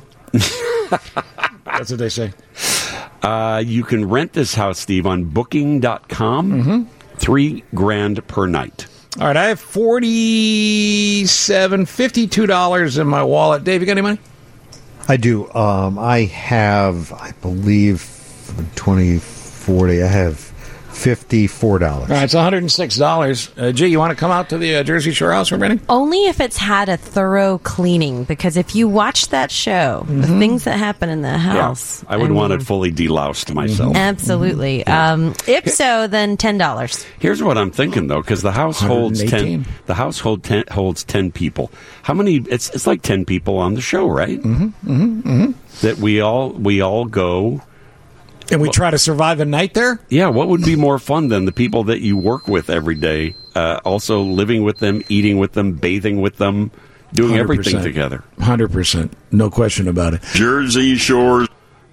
That's what they say.
Uh, you can rent this house, Steve, on booking dot com.
Mm-hmm.
Three grand per night.
All right, I have forty-seven dollars, fifty-two dollars in my wallet. Dave, you got any money?
I do. Um, I have, I believe, twenty, forty. I have fifty-four dollars.
All right, it's one hundred six dollars. Uh, G, you want to come out to the uh, Jersey Shore house we're renting?
Only if it's had a thorough cleaning, because if you watch that show, the things that happen in the house.
Yeah, I would
I
want
mean,
it fully deloused myself.
Absolutely. Um, if so, then ten dollars.
Here's what I'm thinking, though, because the house holds
one hundred eighteen.
ten. The house hold ten, holds ten people. How many? It's it's like ten people on the show, right?
Mm-hmm, mm-hmm, mm-hmm.
That we all we all go.
And we try to survive a night there?
Yeah, what would be more fun than the people that you work with every day, uh, also living with them, eating with them, bathing with them, doing
one hundred percent.
everything together?
one hundred percent. No question about it.
Jersey Shore.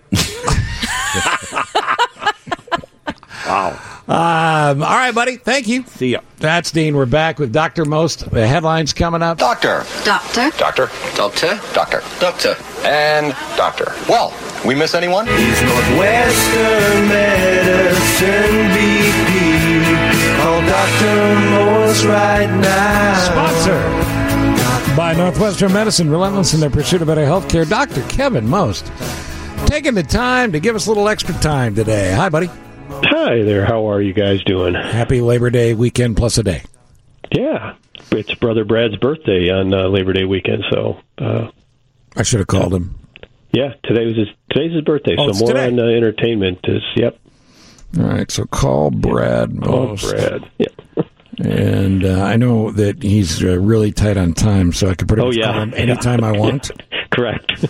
Wow.
Um, all right, buddy. Thank you.
See ya.
That's Dean. We're back with Doctor Most. The headlines coming up.
Doctor.
Doctor.
Doctor. Doctor. Doctor. Doctor. And doctor. Well, we miss anyone?
He's Northwestern Medicine B P. Call Doctor Morse right now.
Sponsored by Northwestern Medicine, relentless in their pursuit of better health care. Doctor Kevin Most taking the time to give us a little extra time today. Hi, buddy.
Hi there. How are you guys doing?
Happy Labor Day weekend plus a day.
Yeah. It's Brother Brad's birthday on uh, Labor Day weekend, so... Uh,
I should have called him.
Yeah, today was his, today's his birthday,
Oh,
so
it's
more
today.
on uh, entertainment is, yep.
All right, so call Brad Most.
Call Brad, yep.
And uh, I know that he's uh, really tight on time, so I can pretty
Oh,
much
yeah.
call him anytime I want.
Correct.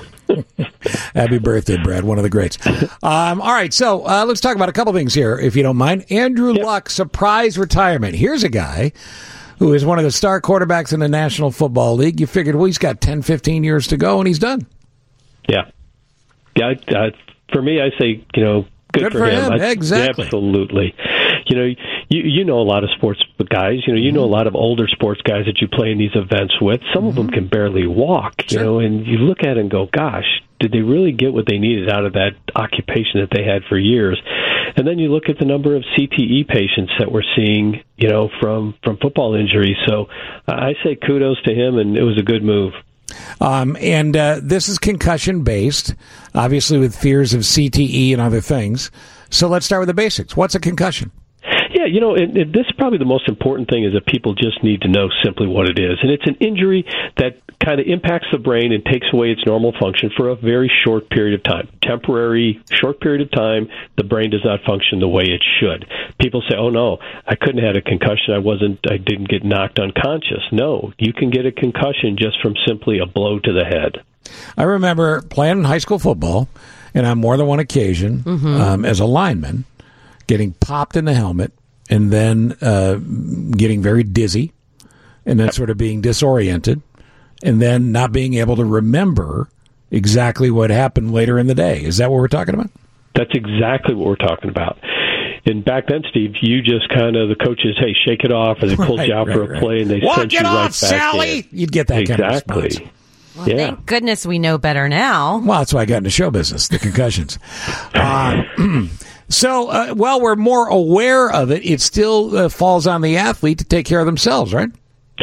Happy birthday, Brad, one of the greats. Um, all right, so uh, let's talk about a couple things here, if you don't mind. Andrew Luck, surprise retirement. Here's a guy who is one of the star quarterbacks in the National Football League. You figured, well, he's got ten, fifteen years to go, and he's done.
Yeah. Yeah, uh, for me, I say, you know, good,
Good for him,
I-
exactly.
Absolutely. You know, you you know a lot of sports guys. You know, you know a lot of older sports guys that you play in these events with. Some of them can barely walk. You know, and you look at it and go, "Gosh, did they really get what they needed out of that occupation that they had for years?" And then you look at the number of C T E patients that we're seeing, you know, from from football injuries. So uh, I say kudos to him, and it was a good move.
Um, and uh, this is concussion-based, obviously with fears of C T E and other things. So let's start with the basics. What's a concussion?
Yeah, you know, and, and this is probably the most important thing is that people just need to know simply what it is. And it's an injury that kind of impacts the brain and takes away its normal function for a very short period of time. Temporary, short period of time, the brain does not function the way it should. People say, oh, no, I couldn't have had a concussion. I wasn't, I didn't get knocked unconscious. No, you can get a concussion just from simply a blow to the head.
I remember playing high school football, and on more than one occasion,
Mhm.
um, as a lineman, getting popped in the helmet, and then uh, getting very dizzy, and then sort of being disoriented, and then not being able to remember exactly what happened later in the day. Is that what we're talking about?
That's exactly what we're talking about. And back then, Steve, you just kind of, the coaches, hey, shake it off, or they pulled
Right,
you out
right,
for a
right.
play, and they
Walk
sent you
it
right
off,
back
Sally!
in.
You'd get that kind of
exactly.
response.
Well,
yeah.
Thank goodness we know better now.
Well, that's why I got into show business, the concussions. uh, so, uh, while we're more aware of it, it still uh, falls on the athlete to take care of themselves, right?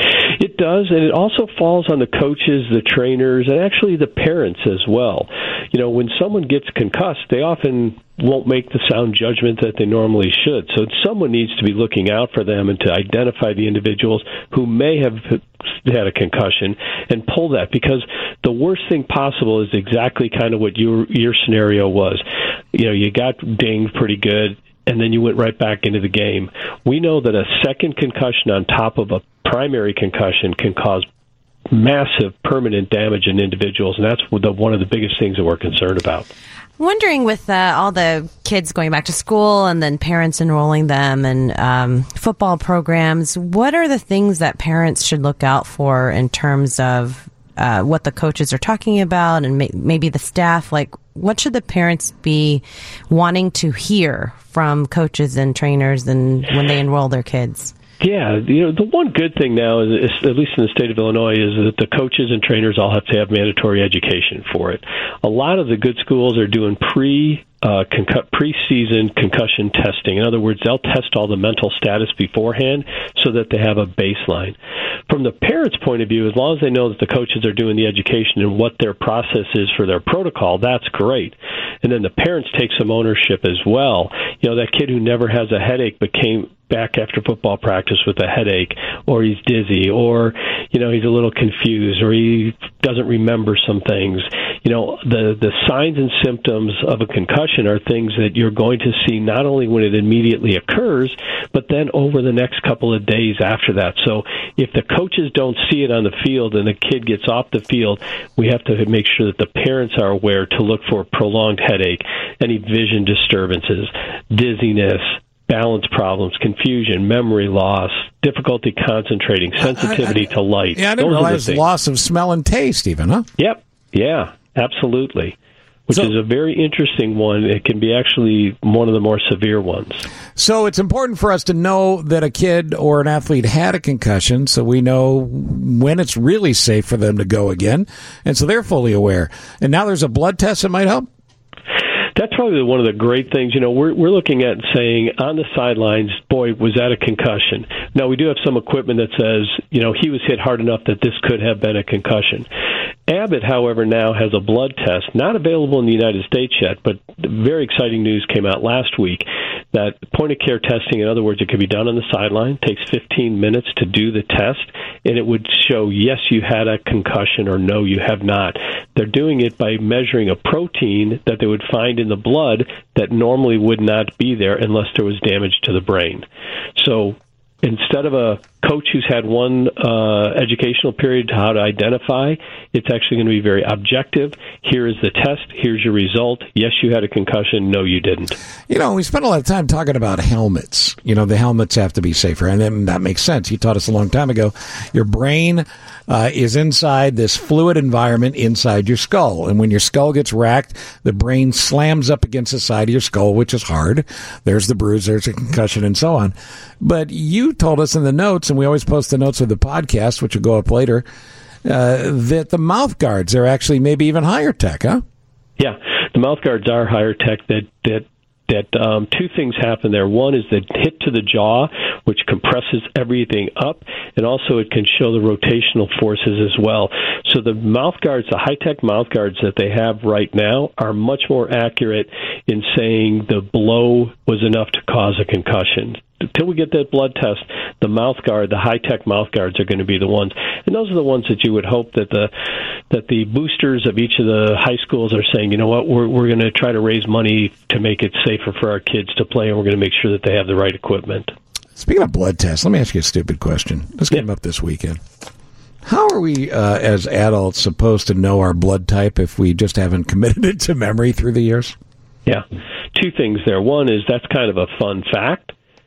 It does, and it also falls on the coaches, the trainers, and actually the parents as well. You know, when someone gets concussed, they often won't make the sound judgment that they normally should. So someone needs to be looking out for them and to identify the individuals who may have had a concussion and pull that, because the worst thing possible is exactly kind of what your your scenario was. You know, you got dinged pretty good, and then you went right back into the game. We know that a second concussion on top of a primary concussion can cause massive permanent damage in individuals, and that's the, one of the biggest things that we're concerned about.
Wondering, with uh, all the kids going back to school and then parents enrolling them in um, football programs, what are the things that parents should look out for in terms of uh, what the coaches are talking about, and may- maybe the staff? Like, what should the parents be wanting to hear from coaches and trainers and when they enroll their kids?
Yeah, you know, the one good thing now, is, is, at least in the state of Illinois, is that the coaches and trainers all have to have mandatory education for it. A lot of the good schools are doing pre uh, concu- pre-season concussion testing. In other words, they'll test all the mental status beforehand so that they have a baseline. From the parents' point of view, as long as they know that the coaches are doing the education and what their process is for their protocol, that's great. And then the parents take some ownership as well. You know, that kid who never has a headache but came back after football practice with a headache, or he's dizzy, or, you know, he's a little confused, or he doesn't remember some things. You know, the, the signs and symptoms of a concussion are things that you're going to see not only when it immediately occurs, but then over the next couple of days after that. So if the coaches don't see it on the field and the kid gets off the field, we have to make sure that the parents are aware to look for prolonged headache, any vision disturbances, dizziness, balance problems, confusion, memory loss, difficulty concentrating, sensitivity
I, I,
to light.
Yeah, I didn't
Those
realize loss of smell and taste even, huh?
Yep. Yeah, absolutely. Which so, is a very interesting one. It can be actually one of the more severe ones.
So it's important for us to know that a kid or an athlete had a concussion, so we know when it's really safe for them to go again, and so they're fully aware. And now there's a blood test that might help?
That's probably one of the great things. You know, we're we're looking at saying on the sidelines, boy, was that a concussion? Now, we do have some equipment that says, you know, he was hit hard enough that this could have been a concussion. Abbott, however, now has a blood test, not available in the United States yet, but very exciting news came out last week that point-of-care testing, in other words, it could be done on the sideline, takes fifteen minutes to do the test, and it would show, yes, you had a concussion, or no, you have not. They're doing it by measuring a protein that they would find in the blood that normally would not be there unless there was damage to the brain. So instead of a coach who's had one uh, educational period to how to identify, it's actually going to be very objective. Here is the test. Here's your result. Yes, you had a concussion. No, you didn't.
You know, we spent a lot of time talking about helmets. You know, the helmets have to be safer, and then that makes sense. You taught us a long time ago. Your brain uh, is inside this fluid environment inside your skull, and when your skull gets racked, the brain slams up against the side of your skull, which is hard. There's the bruise, there's a concussion, and so on. But you told us in the notes, and we always post the notes of the podcast, which will go up later, uh, that the mouth guards are actually maybe even higher tech, huh?
Yeah, the mouth guards are higher tech. That that that um, two things happen there. One is the hit to the jaw, which compresses everything up, and also it can show the rotational forces as well. So the mouth guards, the high-tech mouth guards that they have right now, are much more accurate in saying the blow was enough to cause a concussion. Until we get that blood test, the mouth guard, the high-tech mouth guards are going to be the ones. And those are the ones that you would hope that the that the boosters of each of the high schools are saying, you know what, we're we're going to try to raise money to make it safer for our kids to play, and we're going to make sure that they have the right equipment.
Speaking of blood tests, let me ask you a stupid question. This came yeah. up this weekend. How are we, uh, as adults, supposed to know our blood type if we just haven't committed it to memory through the years?
Yeah. Two things there. One is that's kind of a fun fact.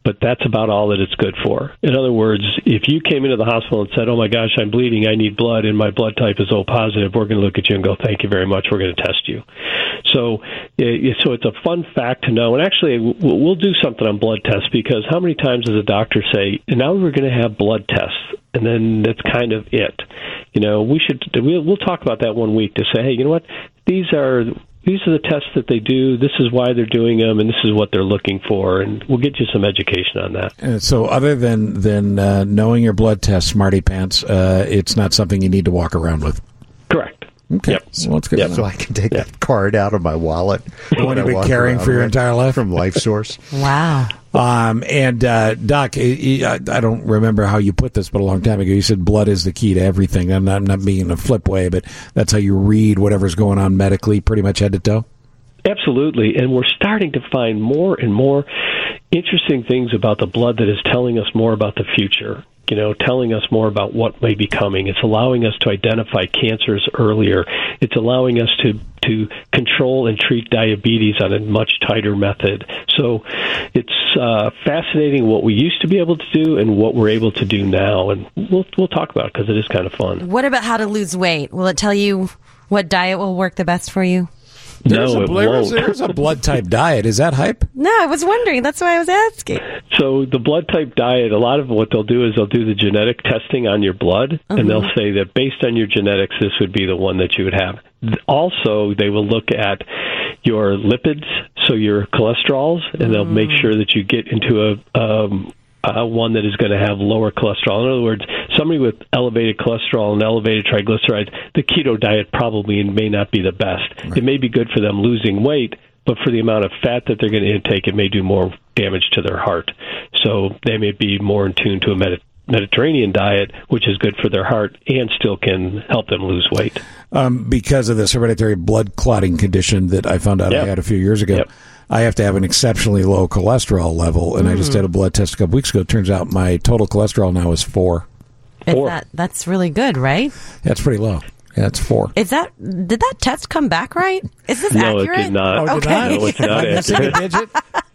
but that's about all that it's good for. In other words, if you came into the hospital and said, oh my gosh, I'm bleeding, I need blood, and my blood type is O positive, we're going to look at you and go, thank you very much, we're going to test you. So, so it's a fun fact to know. And actually, we'll do something on blood tests, because how many times does a doctor say, and now we're going to have blood tests, and then that's kind of it. You know, we should, we'll, we'll talk about that one week to say, hey, you know what, these are... These are the tests that they do. This is why they're doing them, and this is what they're looking for. And we'll get you some education on that.
Uh, so other than, than uh, knowing your blood test, Smarty Pants, uh, it's not something you need to walk around with?
Correct.
Okay.
Yep.
Well, that's good.
Yep. So I can take yep. that card out of my wallet.
The one you've been carrying for your entire life?
From LifeSource.
Wow.
Um, and, uh, Doc, I, I don't remember how you put this, but a long time ago, you said blood is the key to everything. I'm not, I'm not being in a flip way, but that's how you read whatever's going on medically, pretty much head to toe?
Absolutely. And we're starting to find more and more interesting things about the blood that is telling us more about the future. You know, telling us more about what may be coming. It's allowing us to identify cancers earlier. It's allowing us to, to control and treat diabetes on a much tighter method. So it's uh, fascinating what we used to be able to do and what we're able to do now. And we'll we'll talk about it because it is kind of fun.
What about how to lose weight? Will it tell you what diet will work the best for you?
There's
no,
a,
it
there's,
won't.
there's a blood type diet. Is that hype?
No, I was wondering. That's why I was asking.
So the blood type diet, a lot of what they'll do is they'll do the genetic testing on your blood, uh-huh. and they'll say that based on your genetics, this would be the one that you would have. Also, they will look at your lipids, so your cholesterols, and they'll mm. make sure that you get into a... Um, Uh, one that is going to have lower cholesterol. In other words, somebody with elevated cholesterol and elevated triglycerides, the keto diet probably may not be the best. Right. It may be good for them losing weight, but for the amount of fat that they're going to intake, it may do more damage to their heart. So they may be more in tune to a Medi- Mediterranean diet, which is good for their heart and still can help them lose weight.
Um, because of this hereditary blood clotting condition that I found out yep. I had a few years ago. Yep. I have to have an exceptionally low cholesterol level, and mm. I just had a blood test a couple weeks ago. It turns out my total cholesterol now is four.
Four. That, that's really good, right?
That's pretty low. Yeah, it's four.
Is that did that test come back right? Is this
no,
accurate?
No, it did not.
Oh,
okay.
did
No, it's not accurate.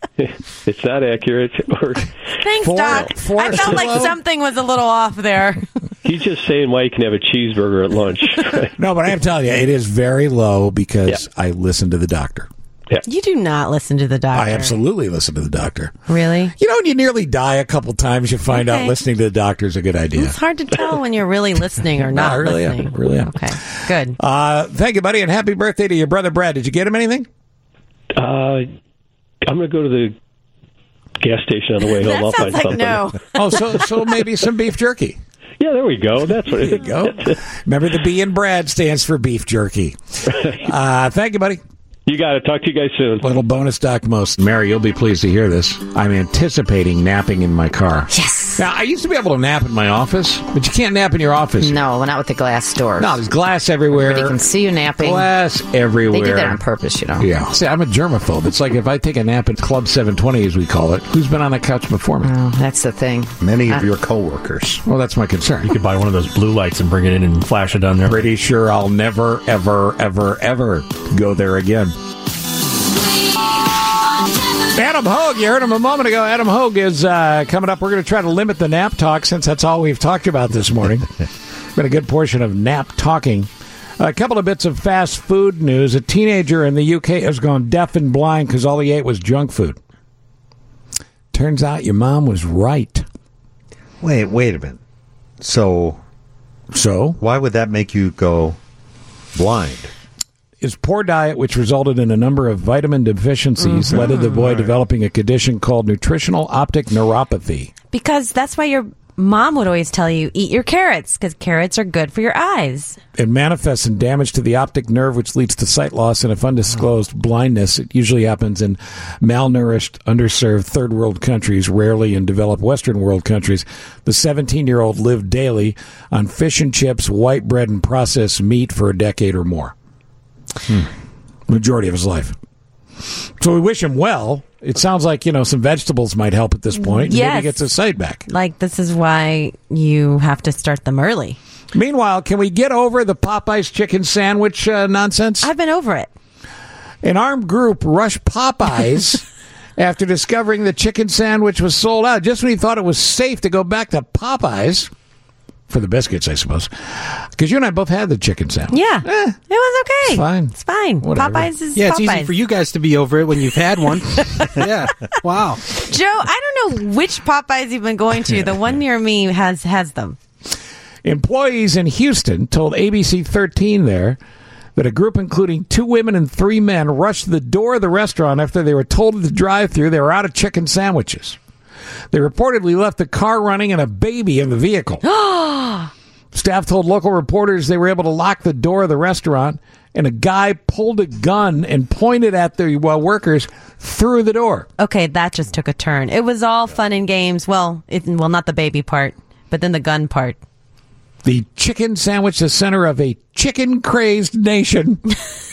It's not accurate. Or
Thanks,
four,
Doc.
Four
I felt like
low?
something was a little off there.
He's just saying why you can have a cheeseburger at lunch. Right?
No, but I am telling you, it is very low because yeah. I listen to the doctor.
Yeah.
You do not listen to the doctor.
I absolutely listen to the doctor.
Really?
You know, when you nearly die a couple times, you find okay. out listening to the doctor is a good idea.
It's hard to tell when you're really listening or not
no, I really
listening.
Am. Really am.
Okay, good.
Uh, thank you, buddy, and happy birthday to your brother Brad. Did you get him anything?
Uh, I'm going to go to the gas station on the way home.
That
I'll
sounds
find
like
something.
no.
Oh, so so maybe some beef jerky.
Yeah, there we go. That's what
there
it
you go. Remember, the B in Brad stands for beef jerky. Uh, thank you, buddy.
You got it. Talk to you guys soon.
Little bonus Doc Most. Mary, you'll be pleased to hear this. I'm anticipating napping in my car.
Yes.
Now, I used to be able to nap in my office, but you can't nap in your office.
No, not with the glass doors.
No, there's glass everywhere.
Everybody can see you napping.
Glass everywhere.
They do that on purpose, you know.
Yeah. See, I'm a germaphobe. It's like if I take a nap at Club seven twenty, as we call it, who's been on the couch before me?
Oh, that's the thing.
Many of
uh,
your coworkers.
Well, that's my concern.
You could buy one of those blue lights and bring it in and flash it down there.
Pretty sure I'll never, ever, ever, ever go there again. Adam Hogue, you heard him a moment ago. Adam Hogue is uh, coming up. We're going to try to limit the nap talk since that's all we've talked about this morning. Been a good portion of nap talking. A couple of bits of fast food news. A teenager in the U K has gone deaf and blind because all he ate was junk food. Turns out your mom was right.
Wait, wait a minute. So,
so
why would that make you go blind?
His poor diet, which resulted in a number of vitamin deficiencies, mm-hmm. led to the boy right. developing a condition called nutritional optic neuropathy.
Because that's why your mom would always tell you, eat your carrots, because carrots are good for your eyes.
It manifests in damage to the optic nerve, which leads to sight loss and if undisclosed oh. blindness. It usually happens in malnourished, underserved third world countries, rarely in developed Western world countries. The seventeen-year-old lived daily on fish and chips, white bread, and processed meat for a decade or more. Hmm. Majority of his life. So we wish him well. It sounds like, you know, some vegetables might help at this point.
Yes.
Maybe he gets his sight back.
Like, this is why you have to start them early.
Meanwhile, can we get over the Popeyes chicken sandwich uh, nonsense?
I've been over it.
An armed group rushed Popeyes after discovering the chicken sandwich was sold out just when he thought it was safe to go back to Popeyes for the biscuits, I suppose. Because you and I both had the chicken sandwich.
Yeah.
Eh,
it was okay.
It's fine.
It's fine.
Whatever.
Popeyes is
Yeah, it's
Popeyes.
easy for you guys to be over it when you've had one. Yeah. Wow.
Joe, I don't know which Popeyes you've been going to. The one near me has has them.
Employees in Houston told A B C thirteen there that a group including two women and three men rushed to the door of the restaurant after they were told at the drive-thru they were out of chicken sandwiches. They reportedly left the car running and a baby in the vehicle. Staff told local reporters they were able to lock the door of the restaurant, and a guy pulled a gun and pointed at the well, workers through the door.
Okay, that just took a turn. It was all fun and games. Well, it, well, not the baby part, but then the gun part.
The chicken sandwich, the center of a chicken-crazed nation,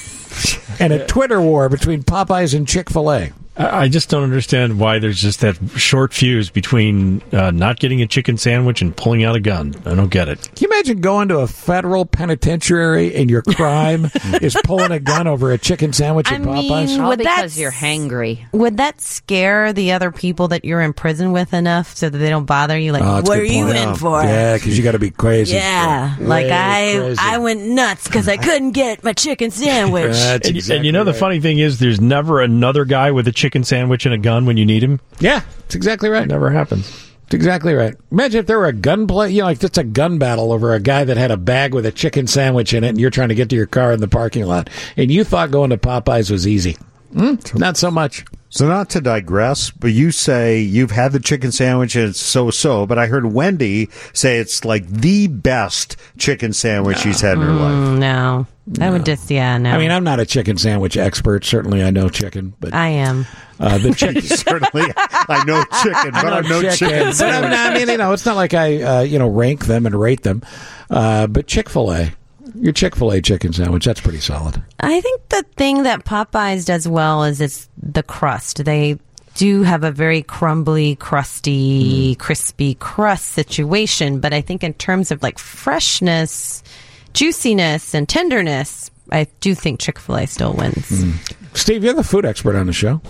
and a Twitter war between Popeyes and Chick-fil-A.
I just don't understand why there's just that short fuse between uh, not getting a chicken sandwich and pulling out a gun. I don't get it.
Can you imagine going to a federal penitentiary and your crime is pulling a gun over a chicken sandwich at
I
Popeyes?
mean,
All
would that
because you're hangry.
Would that scare the other people that you're in prison with enough so that they don't bother you? Like,
Oh, that's a
what are
good
you
point.
in for?
Yeah, because you got to be crazy.
Yeah,
Way
like I,
crazy.
I went nuts because I couldn't get my chicken sandwich.
That's
And,
exactly
and you know the
right.
funny thing is, there's never another guy with a chicken sandwich and a gun when you need him.
Yeah, it's exactly right.
Never happens.
It's exactly right. Imagine if there were a gun play, you know, like it's a gun battle over a guy that had a bag with a chicken sandwich in it, and you're trying to get to your car in the parking lot, and you thought going to Popeyes was easy. Hmm? Not so much.
So not to digress, but you say you've had the chicken sandwich and it's so-so, but I heard Wendy say it's like the best chicken sandwich she's had in her life.
Mm, no, I would just yeah no.
I mean, I'm not a chicken sandwich expert. Certainly, I know chicken, but
I am.
uh, the chicken.
Certainly, I know chicken, but I know chicken.
But I'm not, I mean, you know, it's not like I, uh, you know, rank them and rate them. Uh, but Chick-fil-A, your Chick-fil-A chicken sandwich, that's pretty solid.
I think the thing that Popeyes does well is it's the crust. They do have a very crumbly, crusty, mm. crispy crust situation, but I think in terms of like freshness, juiciness, and tenderness, I do think Chick-fil-A still wins.
Mm. Steve, you're the food expert on the show.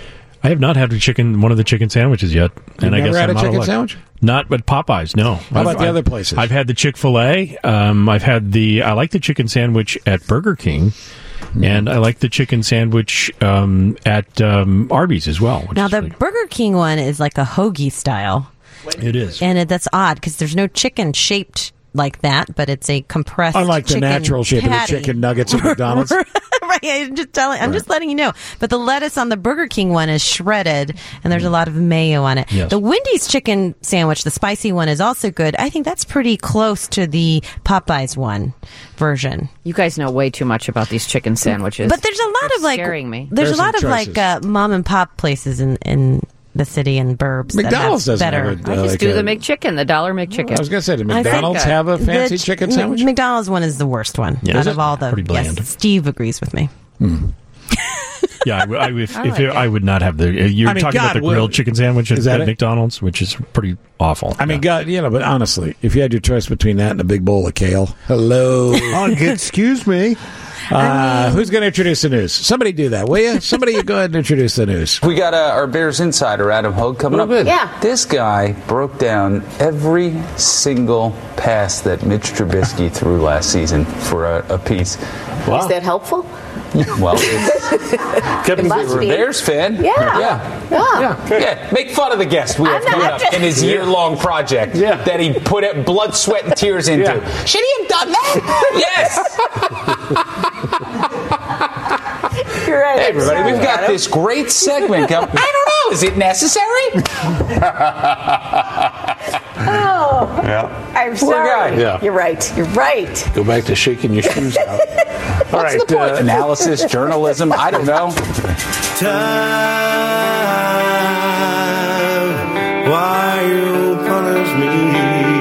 I have not had a chicken, one of the chicken sandwiches yet,
You've
and I
never
guess
had
I'm
a
out of
chicken
luck.
sandwich?
Not at Popeyes. No.
How about
I've,
the
I've,
other places?
I've had the Chick-fil-A. Um, I've had the. I like the chicken sandwich at Burger King, mm. and I like the chicken sandwich um, at um, Arby's as well. which
Now,
is
the
really-
Burger King one is like a hoagie style.
It is.
And it, that's odd because there's no chicken shaped like that, but it's a compressed
Unlike the
chicken
natural shape of the
patty.
chicken nuggets at McDonald's.
Right, I'm just telling. I'm just letting you know. But the lettuce on the Burger King one is shredded, and there's a lot of mayo on it.
Yes.
The Wendy's chicken sandwich, the spicy one, is also good. I think that's pretty close to the Popeyes one version.
You guys know way too much about these chicken sandwiches.
But there's a lot
They're
of like
scaring me.
There's,
There's
a lot of
some
like uh, mom and pop places in in the city and burbs.
McDonald's
that have
doesn't
better.
have a-
I
uh,
just
like
do
a-
the McChicken, the dollar McChicken.
I was going to say, did
I think,
McDonald's
uh,
have a
the
fancy
ch-
chicken
M-
sandwich?
McDonald's one is the worst one
Yeah,
out
is
of
it?
all the.
Pretty bland.
Yes, Steve agrees with me.
Yeah, I, w- I, if,
I
if
like
it,
it.
I would not have the. You're
I mean,
talking
God,
about the
well,
grilled chicken sandwich at,
is that
at
it?
McDonald's, which is pretty awful.
I mean,
Yeah.
God, you know, but honestly, if you had your choice between that and a big bowl of kale, hello.
Oh, excuse me.
Uh, who's going to introduce the news? Somebody do that, will you? Somebody go ahead and introduce the news.
We got uh, our Bears insider, Adam Hogue, coming
Oh,
up.
good.
Yeah. This guy broke down every single pass that Mitch Trubisky threw last season for a, a piece.
Is that helpful?
Well, it's,
It must
you're a
be.
Bears fan.
Yeah.
Yeah.
Yeah.
Yeah. Yeah. Make fun of the guest we have
I'm
coming
not-
up in his year-long project that he put it blood, sweat, and tears into.
Yeah.
Should he have done that? Yes.
You're right.
Hey, everybody,
Sorry,
we've got
Adam.
this great segment coming. I don't know. Is it necessary?
Oh.
Yeah.
I'm
Poor
sorry.
guy. Yeah.
You're right. You're right.
Go back to shaking your shoes out. All
What's
right,
the point?
uh,
Analysis, journalism, I don't know.
Why you punish me?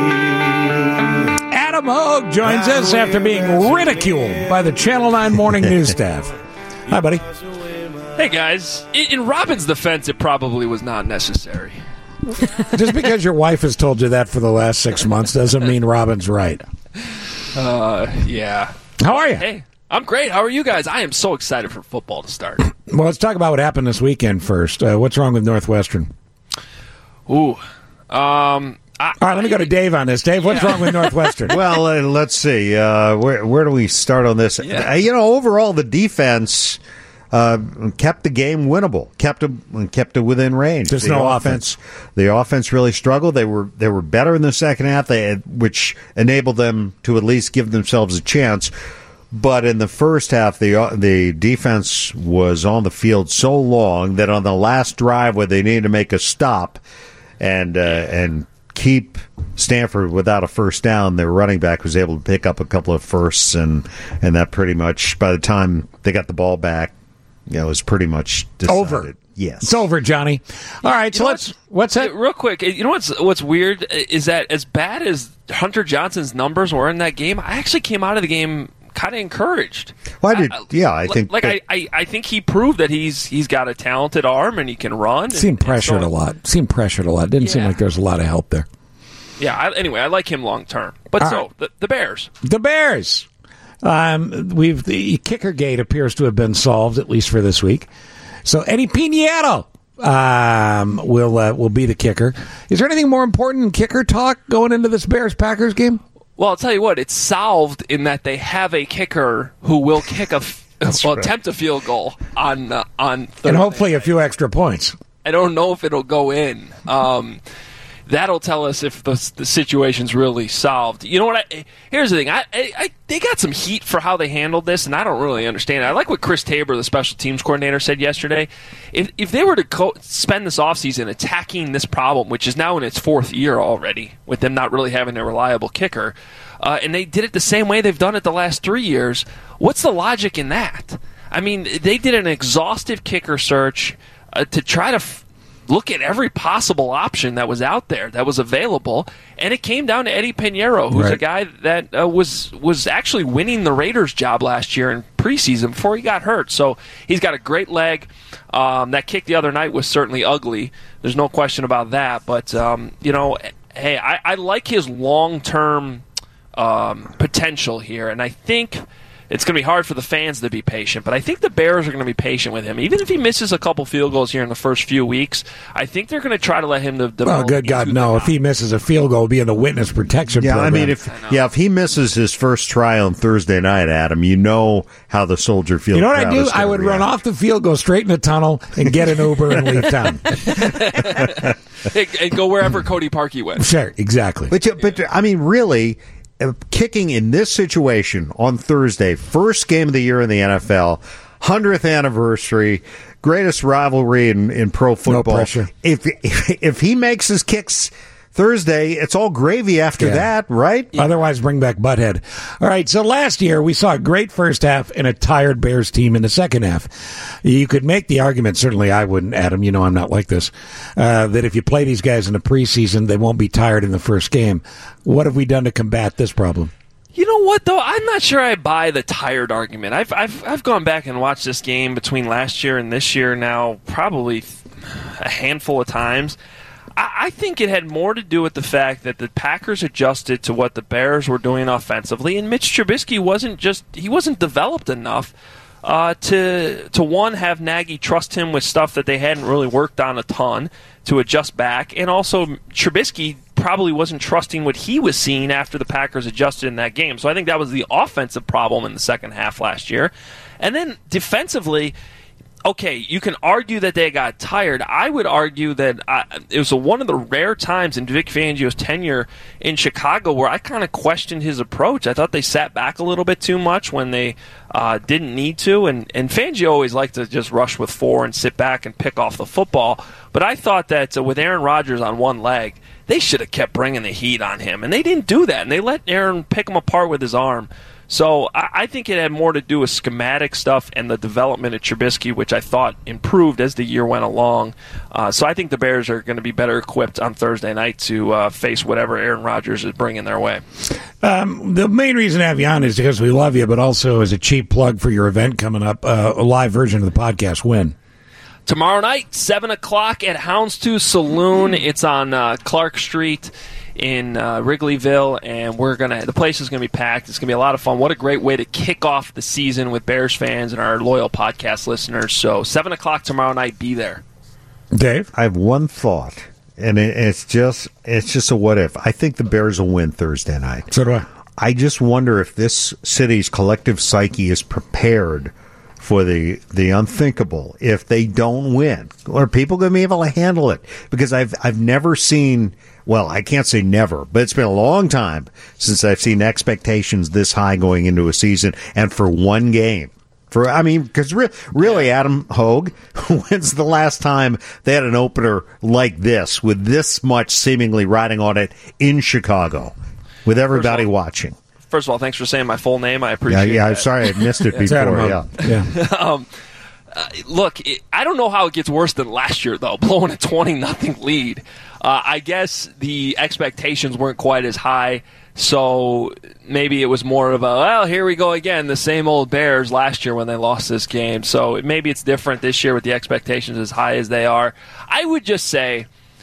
Adam Hogue joins us after being ridiculed by the Channel nine Morning News staff. Hi, buddy.
Hey, guys. In, in Robin's defense, it probably was not necessary.
Just because your wife has told you that for the last six months doesn't mean Robin's right.
Uh, yeah.
How are you?
Hey, I'm great. How are you guys? I am so excited for football to start.
Well, let's talk about what happened this weekend first. Uh, what's wrong with Northwestern?
Ooh. Um, I,
All right, let me go to Dave on this. Dave, what's
yeah.
wrong with Northwestern?
Well, uh, let's see. Uh, where, where do we start on this?
Yeah.
Uh, you know, overall, the defense uh, kept the game winnable, kept it, kept it within range.
There's
the
no offense.
The offense really struggled. They were they were better in the second half, they had, which enabled them to at least give themselves a chance. But in the first half, the the defense was on the field so long that on the last drive where they needed to make a stop and uh, and keep Stanford without a first down, their running back was able to pick up a couple of firsts, and, and that pretty much, by the time they got the ball back, you know, it was pretty much decided.
Over.
Yes.
It's over, Johnny. All right, so
You know
let's, what's that?
Real quick, you know what's what's weird is that as bad as Hunter Johnson's numbers were in that game, I actually came out of the game kind of encouraged.
Well, I did, yeah, I think.
Like,
that,
I, I, I think he proved that he's he's got a talented arm and he can run.
Seemed
and,
pressured
and so,
a lot. Seemed pressured a lot. Didn't
Yeah.
seem like there was a lot of help there.
Yeah, I, anyway, I like him long term. But
All
so,
right.
the, the Bears.
The Bears. Um, we've the kicker gate appears to have been solved, at least for this week. So Eddie Piñeiro um, will uh, will be the kicker. Is there anything more important than kicker talk going into this Bears Packers game?
Well, I'll tell you what, it's solved in that they have a kicker who will kick a f- well,
right.
attempt a field goal on uh, on Thursday.
And hopefully a few extra points.
I don't know if it'll go in. Um, that'll tell us if the, the situation's really solved. You know what? I, here's the thing. I, I, I they got some heat for how they handled this, and I don't really understand it. I like what Chris Tabor, the special teams coordinator, said yesterday. If if they were to co- spend this offseason attacking this problem, which is now in its fourth year already, with them not really having a reliable kicker, uh, and they did it the same way they've done it the last three years, what's the logic in that? I mean, they did an exhaustive kicker search uh, to try to f- look at every possible option that was out there, that was available, and it came down to Eddie Piñeiro, who's
Right.
a guy that uh, was was actually winning the Raiders' job last year in preseason before he got hurt. So he's got a great leg. Um, that kick the other night was certainly ugly. There's no question about that. But, um, you know, hey, I, I like his long-term um, potential here, and I think it's going to be hard for the fans to be patient, but I think the Bears are going to be patient with him. Even if he misses a couple field goals here in the first few weeks, I think they're going to try to let him de- develop.
Well, good God, no. If he misses a field goal, be in the witness protection
yeah,
program.
I mean, if yeah, if he misses his first try on Thursday night, Adam, you know how the Soldier Field.
You know what
crowd
I do?
is gonna
I would
react.
run off the field, go straight in the tunnel, and get an Uber and leave town.
and, and go wherever Cody Parkey went.
Sure, exactly.
But, you- but I mean, really, uh, kicking in this situation on Thursday, first game of the year in the N F L, hundredth anniversary, greatest rivalry in, in pro football.
pressure.
If, if if he makes his kicks Thursday, it's all gravy after
Yeah.
that, right?
Otherwise, bring back Butthead. All right, so last year we saw a great first half and a tired Bears team in the second half. You could make the argument, certainly I wouldn't, Adam, you know I'm not like this, uh, that if you play these guys in the preseason, they won't be tired in the first game. What have we done to combat this problem?
You know what, though? I'm not sure I buy the tired argument. I've I've I've gone back and watched this game between last year and this year now probably a handful of times. I, I think it had more to do with the fact that the Packers adjusted to what the Bears were doing offensively, and Mitch Trubisky wasn't just he wasn't developed enough uh, to to one have Nagy trust him with stuff that they hadn't really worked on a ton to adjust back, and also Trubisky probably wasn't trusting what he was seeing after the Packers adjusted in that game. So I think that was the offensive problem in the second half last year. And then defensively, okay, you can argue that they got tired. I would argue that I, it was a, one of the rare times in Vic Fangio's tenure in Chicago where I kind of questioned his approach. I thought they sat back a little bit too much when they uh, didn't need to. And, and Fangio always liked to just rush with four and sit back and pick off the football. But I thought that uh, with Aaron Rodgers on one leg, they should have kept bringing the heat on him. And they didn't do that. And they let Aaron pick him apart with his arm. So I, I think it had more to do with schematic stuff and the development of Trubisky, which I thought improved as the year went along. Uh, so I think the Bears are going to be better equipped on Thursday night to uh, face whatever Aaron Rodgers is bringing their way.
Um, the main reason to have you on is because we love you, but also as a cheap plug for your event coming up, uh, a live version of the podcast. When?
Tomorrow night, seven o'clock at Houndstooth Saloon. It's on uh, Clark Street in uh, Wrigleyville, and we're gonna. The place is gonna be packed. It's gonna be a lot of fun. What a great way to kick off the season with Bears fans and our loyal podcast listeners. So seven o'clock tomorrow night. Be there.
Dave,
I have one thought, and it, it's just it's just a what if. I think the Bears will win Thursday night.
So do I.
I just wonder if this city's collective psyche is prepared for the the unthinkable if they don't win. Are people going to be able to handle it? Because I've I've never seen, well, I can't say never, but it's been a long time since I've seen expectations this high going into a season, and for one game. For I mean, because re- really, Adam Hogue, when's the last time they had an opener like this with this much seemingly riding on it in Chicago, with everybody
all,
watching?
First of all, thanks for saying my full name. I appreciate it.
Yeah, yeah.
that.
I'm sorry I missed it before. Yeah,
yeah.
um, uh, look, it, I don't know how it gets worse than last year, though, blowing a twenty nothing lead. Uh, I guess the expectations weren't quite as high, so maybe it was more of a, well, here we go again, the same old Bears last year when they lost this game. So it, maybe it's different this year with the expectations as high as they are. I would just say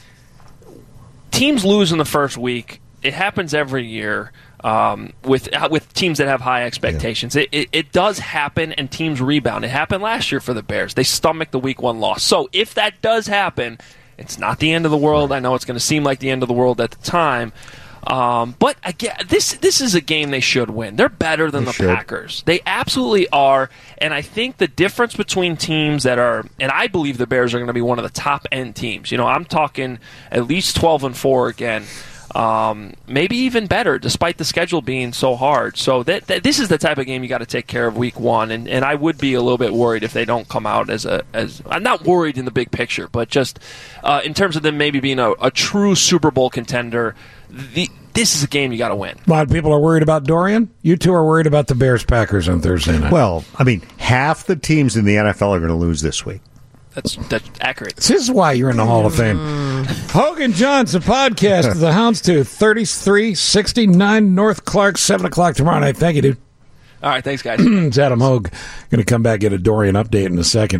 teams lose in the first week. It happens every year. Um, with with teams that have high expectations. Yeah. It, it it does happen, and teams rebound. It happened last year for the Bears. They stomached the week one loss. So if that does happen, it's not the end of the world. I know it's going to seem like the end of the world at the time. Um, but again, this this is a game they should win. They're better than
they
the
should.
Packers. They absolutely are. And I think the difference between teams that are, and I believe the Bears are going to be one of the top end teams. You know, I'm talking at least twelve and four again. Um, maybe even better, despite the schedule being so hard. So that, that this is the type of game you got to take care of week one, and, and I would be a little bit worried if they don't come out as a as I'm not worried in the big picture, but just uh, in terms of them maybe being a, a true Super Bowl contender. The, this is a game you got to win.
A lot of people are worried about Dorian. You two are worried about the Bears Packers on Thursday night.
Well, I mean, half the teams in the N F L are going to lose this week.
That's that's accurate.
This is why you're in the Hall of Fame. Hogan Johnson podcast of the Houndstooth, thirty-three sixty-nine North Clark, seven o'clock tomorrow night. Thank you, dude.
All right, thanks, guys.
It's Adam Hogue. Going to come back, get a Dorian update in a second.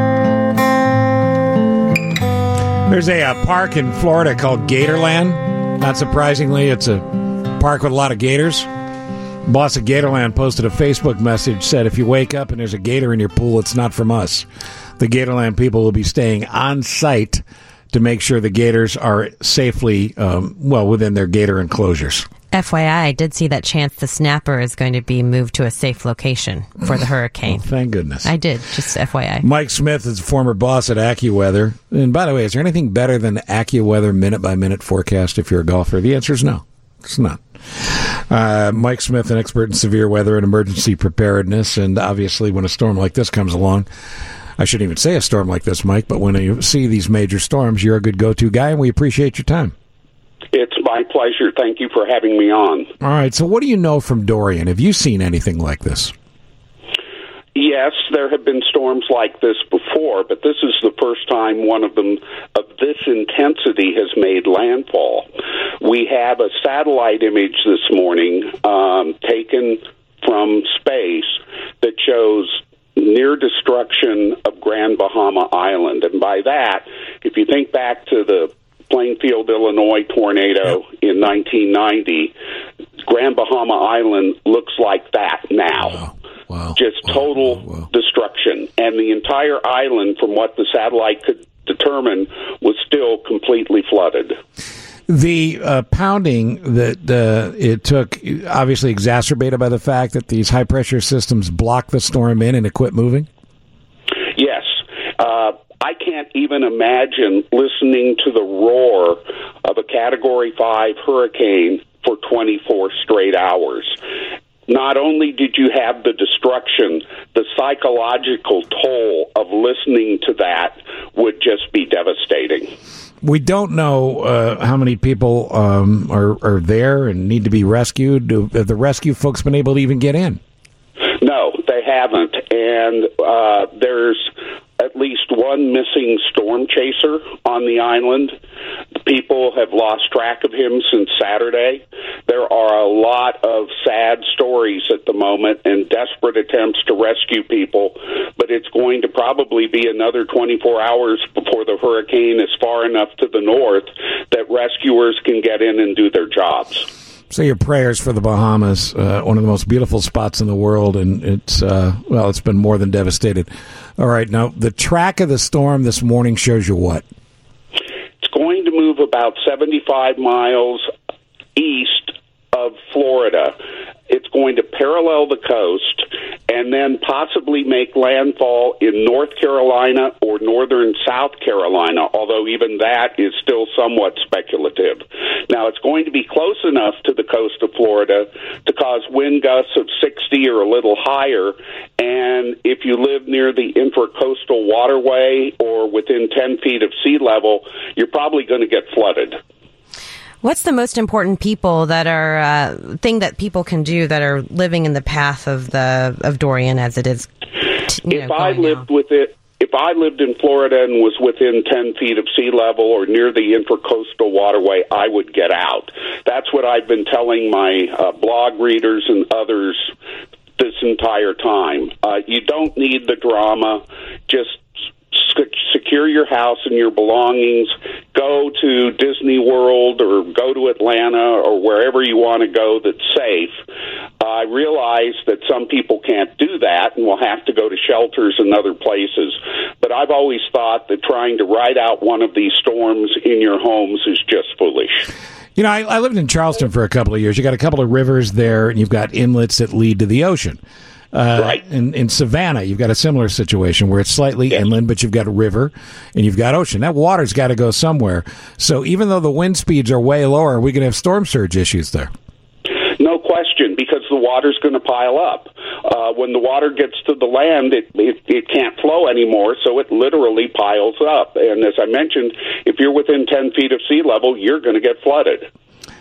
There's a, a park in Florida called Gatorland. Not surprisingly, it's a park with a lot of gators. Boss at Gatorland posted a Facebook message, said, if you wake up and there's a gator in your pool, it's not from us. The Gatorland people will be staying on site to make sure the gators are safely, um, well, within their gator enclosures.
F Y I, I did see that Chance the Snapper is going to be moved to a safe location for the hurricane.
Oh, thank goodness.
I did, just F Y I.
Mike Smith is a former boss at AccuWeather. And by the way, is there anything better than the AccuWeather minute-by-minute forecast if you're a golfer? The answer is no. It's not. Uh, Mike Smith, an expert in severe weather and emergency preparedness, and obviously when a storm like this comes along, I shouldn't even say a storm like this, Mike, but when you see these major storms, you're a good go-to guy, and we appreciate your time.
It's my pleasure. Thank you for having me on.
All right, so what do you know from Dorian? Have you seen anything like this?
Yes, there have been storms like this before, but this is the first time one of them of this intensity has made landfall. We have a satellite image this morning um, taken from space that shows near destruction of Grand Bahama Island. And by that, if you think back to the Plainfield, Illinois tornado in nineteen ninety, Grand Bahama Island looks like that now.
Wow. Wow.
Just total
wow, wow, wow.
destruction. And the entire island, from what the satellite could determine, was still completely flooded.
The uh, pounding that uh, it took, obviously exacerbated by the fact that these high-pressure systems blocked the storm in and it quit moving?
Yes. Uh, I can't even imagine listening to the roar of a Category five hurricane for twenty-four straight hours. Not only did you have the destruction, the psychological toll of listening to that would just be devastating.
We don't know uh, how many people um, are, are there and need to be rescued. Have the rescue folks been able to even get in?
No, they haven't. And uh, there's, uh, at least one missing storm chaser on the island. People have lost track of him since Saturday. There are a lot of sad stories at the moment and desperate attempts to rescue people, but it's going to probably be another twenty-four hours before the hurricane is far enough to the north that rescuers can get in and do their jobs.
Say your prayers for the Bahamas, uh, one of the most beautiful spots in the world, and it's, uh, well, it's been more than devastated. All right, now, the track of the storm this morning shows you what?
It's going to move about seventy-five miles east of Florida. It's going to parallel the coast and then possibly make landfall in North Carolina or northern South Carolina, although even that is still somewhat speculative. Now, it's going to be close enough to the coast of Florida to cause wind gusts of sixty or a little higher, and if you live near the intracoastal waterway or within ten feet of sea level, you're probably going to get flooded.
What's the most important people that are uh, thing that people can do that are living in the path of the of Dorian as it is? You
if
know,
I lived now? with it, if I lived in Florida and was within ten feet of sea level or near the intracoastal waterway, I would get out. That's what I've been telling my uh, blog readers and others this entire time. Uh, you don't need the drama. Just secure your house and your belongings. Go to Disney World or go to Atlanta or wherever you want to go that's safe. Uh, I realize that some people can't do that and will have to go to shelters and other places. But I've always thought that trying to ride out one of these storms in your homes is just foolish.
You know, I, I lived in Charleston for a couple of years. You got a couple of rivers there, and you've got inlets that lead to the ocean. Uh,
right.
In, in Savannah, you've got a similar situation where it's slightly yes. inland, but you've got a river and you've got ocean. That water's got to go somewhere. So even though the wind speeds are way lower, we can have storm surge issues there.
No question, because the water's going to pile up. Uh, when the water gets to the land, it, it it can't flow anymore, so it literally piles up. And as I mentioned, if you're within ten feet of sea level, you're going to get flooded.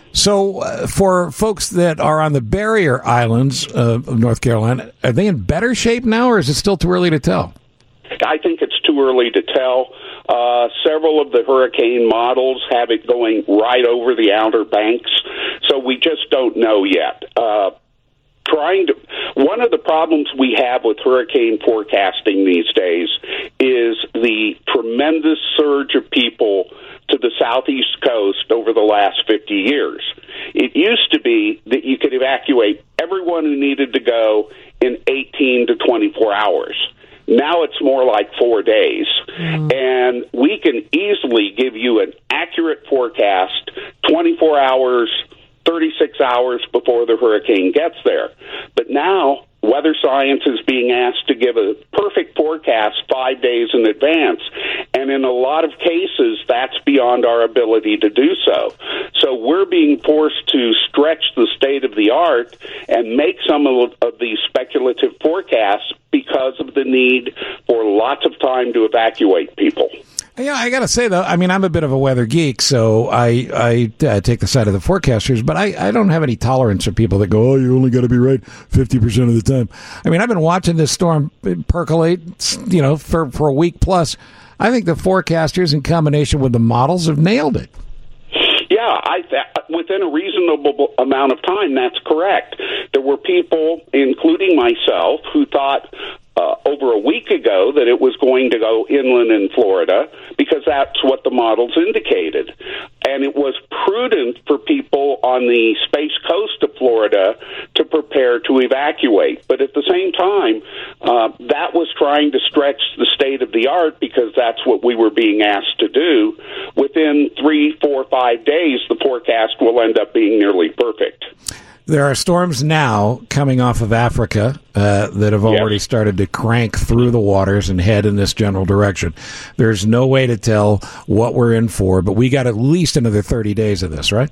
So uh, for folks that are on the barrier islands uh, of North Carolina, are they in better shape now, or is it still too early to tell?
I think it's too early to tell. Uh, several of the hurricane models have it going right over the Outer Banks, so we just don't know yet. Uh, trying to one of the problems we have with hurricane forecasting these days is the tremendous surge of people to the southeast coast over the last fifty years. It used to be that you could evacuate everyone who needed to go in eighteen to twenty-four hours. Now it's more like four days. Mm. And we can easily give you an accurate forecast twenty-four hours, thirty-six hours before the hurricane gets there. But now weather science is being asked to give a perfect forecast five days in advance. And in a lot of cases, that's beyond our ability to do so. So we're being forced to stretch the state of the art and make some of, of these speculative forecasts because of the need for lots of time to evacuate people.
Yeah, I got to say, though, I mean, I'm a bit of a weather geek, so I I uh, take the side of the forecasters, but I, I don't have any tolerance for people that go, oh, you only got to be right fifty percent of the time. I mean, I've been watching this storm percolate, you know, for, for a week plus. I think the forecasters, in combination with the models, have nailed it.
Yeah, I th- within a reasonable amount of time, that's correct. There were people, including myself, who thought uh, over a week ago that it was going to go inland in Florida because that's what the models indicated. And it was prudent for people on the Space Coast of Florida to prepare to evacuate. But at the same time, uh, that was trying to stretch the state of the art because that's what we were being asked to do. Within three, four, five days, the forecast will end up being nearly perfect.
There are storms now coming off of Africa uh, that have already yes. started to crank through the waters and head in this general direction. There's no way to tell what we're in for, but we got at least another thirty days of this, right?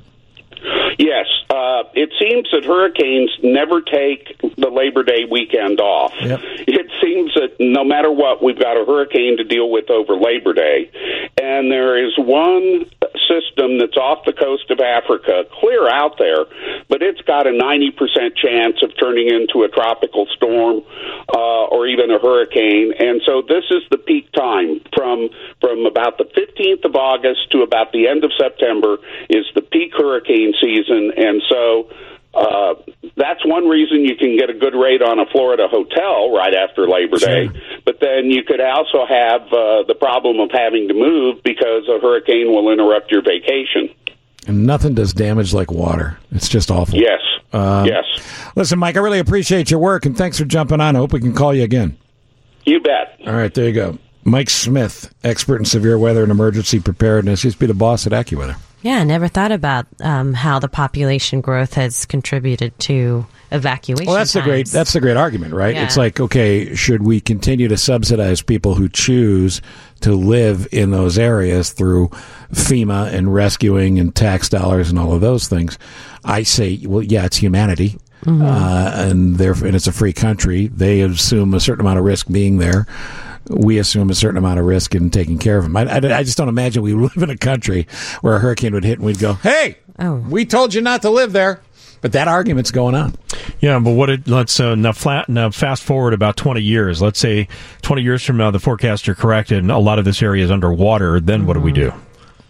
Yes. Uh, it seems that hurricanes never take the Labor Day weekend off.
Yep.
It seems that no matter what, we've got a hurricane to deal with over Labor Day. And there is one system that's off the coast of Africa, clear out there, but it's got about a ninety percent chance of turning into a tropical storm uh, or even a hurricane. And so this is the peak time. From from about the fifteenth of August to about the end of September is the peak hurricane season. And so uh, that's one reason you can get a good rate on a Florida hotel right after Labor Day. Sure. But then you could also have uh, the problem of having to move because a hurricane will interrupt your vacation.
And nothing does damage like water. It's just awful.
Yes.
Um,
yes.
Listen, Mike, I really appreciate your work, and thanks for jumping on. I hope we can call you again.
You bet.
All right, there you go. Mike Smith, expert in severe weather and emergency preparedness. He used to be the boss at AccuWeather.
Yeah, I never thought about um, how the population growth has contributed to evacuation
Well, that's
times.
the great that's the great argument, right?
Yeah.
It's like, okay, should we continue to subsidize people who choose to live in those areas through FEMA and rescuing and tax dollars and all of those things? I say, well, yeah, it's humanity. Mm-hmm. Uh, and, and it's a free country. They assume a certain amount of risk being there. We assume a certain amount of risk in taking care of them. I, I, I just don't imagine we live in a country where a hurricane would hit and we'd go, hey, oh. we told you not to live there. But that argument's going on.
Yeah, but what it, let's uh, now, flat, now fast forward about twenty years. Let's say twenty years from now, the forecasts are correct and a lot of this area is underwater. Then what mm-hmm. do we do?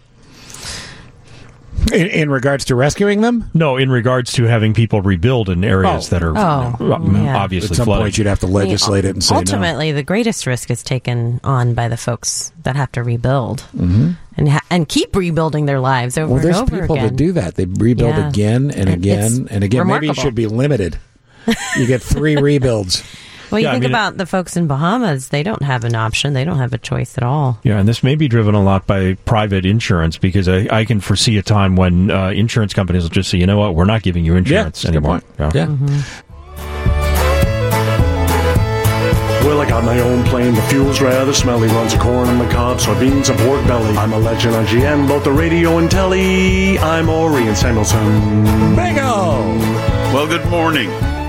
In, in regards to rescuing them?
No, in regards to having people rebuild in areas
oh.
that are
oh.
you know,
yeah.
obviously
At some
flooded.
point, you'd have to legislate
I mean,
it and say
ultimately,
no.
the greatest risk is taken on by the folks that have to rebuild
mm-hmm.
and ha- and keep rebuilding their lives over
well,
and over again.
There's people that do that. They rebuild
yeah.
again and again
it's
and again.
remarkable.
Maybe it should be limited. You get three rebuilds.
Well, you
yeah,
think
I mean,
about the folks in Bahamas, they don't have an option. They don't have a choice at all.
Yeah, and this may be driven a lot by private insurance because I, I can foresee a time when uh, insurance companies will just say, you know what, we're not giving you insurance
yeah,
anymore.
Yeah. yeah.
Mm-hmm.
Well, I got my own plane, the fuel's rather smelly, runs of corn on the cob, soybeans and pork belly. I'm a legend on G M, both the radio and telly. I'm Orion Samuelson.
Bingo!
Well, good morning.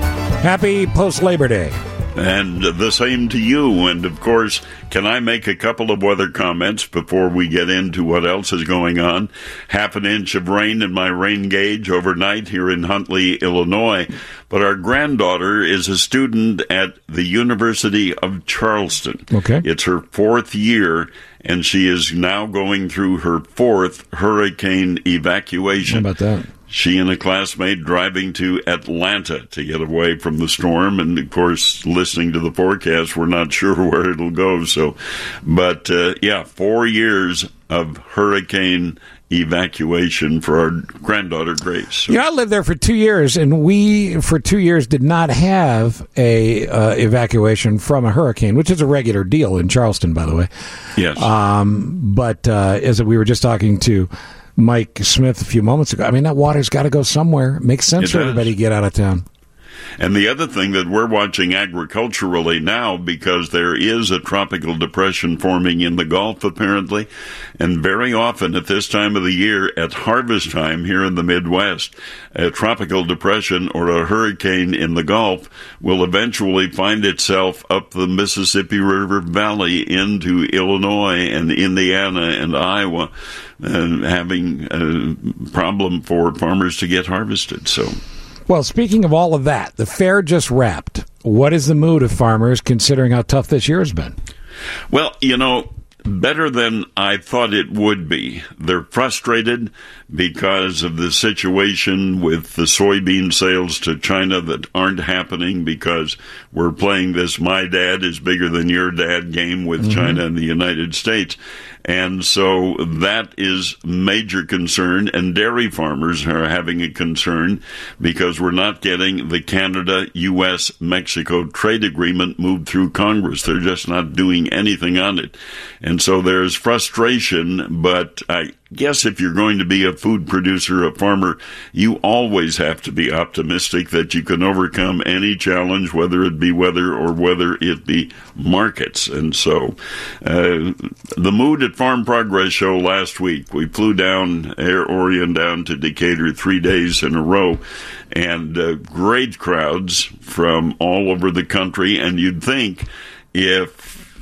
Happy post-Labor Day.
And the same to you. And, of course, can I make a couple of weather comments before we get into what else is going on? Half an inch of rain in my rain gauge overnight here in Huntley, Illinois. But our granddaughter is a student at the University of Charleston.
Okay.
It's her fourth year, and she is now going through her fourth hurricane evacuation.
How about that?
She and a classmate driving to Atlanta to get away from the storm, and of course, listening to the forecast, we're not sure where it'll go. So, but uh, yeah, four years of hurricane evacuation for our granddaughter Grace. So,
yeah, I lived there for two years, and we for two years did not have a uh, evacuation from a hurricane, which is a regular deal in Charleston, by the way.
Yes.
Um, but uh, as we were just talking to Mike Smith a few moments ago, I mean, that water's got to go somewhere. It makes sense
It
for
does.
everybody to get out of town.
And the other thing that we're watching agriculturally now, because there is a tropical depression forming in the Gulf, apparently, and very often at this time of the year, at harvest time here in the Midwest, a tropical depression or a hurricane in the Gulf will eventually find itself up the Mississippi River Valley into Illinois and Indiana and Iowa, and having a problem for farmers to get harvested. So.
Well, speaking of all of that, the fair just wrapped. What is the mood of farmers considering how tough this year has been?
Well, you know, better than I thought it would be. They're frustrated because of the situation with the soybean sales to China that aren't happening because we're playing this my dad is bigger than your dad game with mm-hmm. China and the United States. And so that is major concern, and dairy farmers are having a concern because we're not getting the Canada, U S, Mexico trade agreement moved through Congress. They're just not doing anything on it. And so there's frustration, but I guess if you're going to be a food producer, a farmer, you always have to be optimistic that you can overcome any challenge, whether it be weather or whether it be markets. And so uh, the mood at Farm Progress Show last week, we flew down, Air Orion down to Decatur three days in a row, and uh, great crowds from all over the country. And you'd think if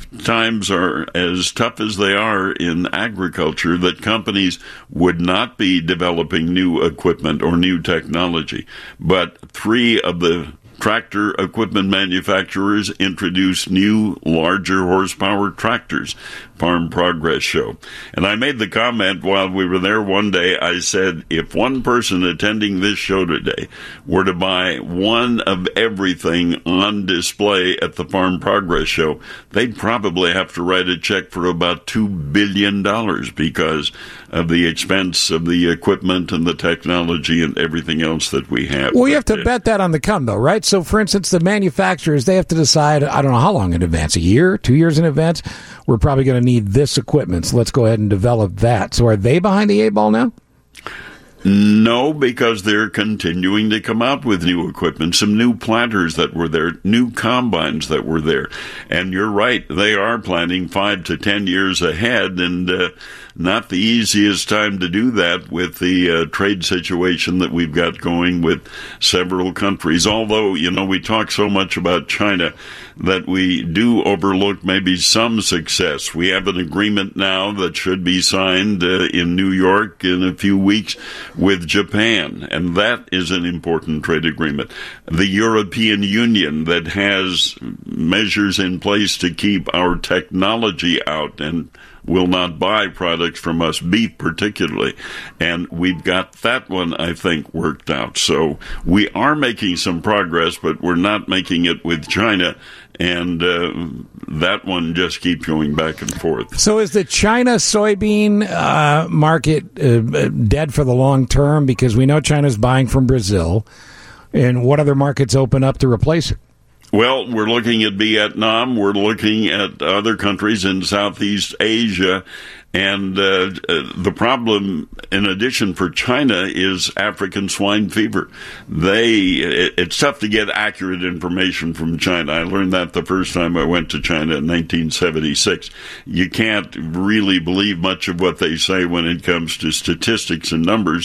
times are as tough as they are in agriculture, that companies would not be developing new equipment or new technology. But three of the tractor equipment manufacturers introduced new, larger horsepower tractors. Farm Progress Show. And I made the comment while we were there one day. I said, if one person attending this show today were to buy one of everything on display at the Farm Progress Show, they'd probably have to write a check for about two billion dollars because of the expense of the equipment and the technology and everything else that we have.
Well, you have to bet that on the come, though, right? So, for instance, the manufacturers, they have to decide, I don't know how long in advance, a year, two years in advance, we're probably going to need this equipment, so let's go ahead and develop that. So are they behind the eight ball now?
No, because they're continuing to come out with new equipment, some new planters that were there, new combines that were there. And you're right, they are planning five to ten years ahead, and uh, not the easiest time to do that with the uh, trade situation that we've got going with several countries. Although, you know, we talk so much about China that we do overlook maybe some success. We have an agreement now that should be signed uh, in New York in a few weeks with Japan, and that is an important trade agreement. The European Union that has measures in place to keep our technology out and will not buy products from us, beef particularly. And we've got that one, I think, worked out. So we are making some progress, but we're not making it with China. And uh, that one just keeps going back and forth.
So is the China soybean uh, market uh, dead for the long term? Because we know China's buying from Brazil. And what other markets open up to replace it?
Well, we're looking at Vietnam. We're looking at other countries in Southeast Asia. And uh, the problem, in addition for China, is African swine fever. They, it, it's tough to get accurate information from China. I learned that the first time I went to China in nineteen seventy-six. You can't really believe much of what they say when it comes to statistics and numbers.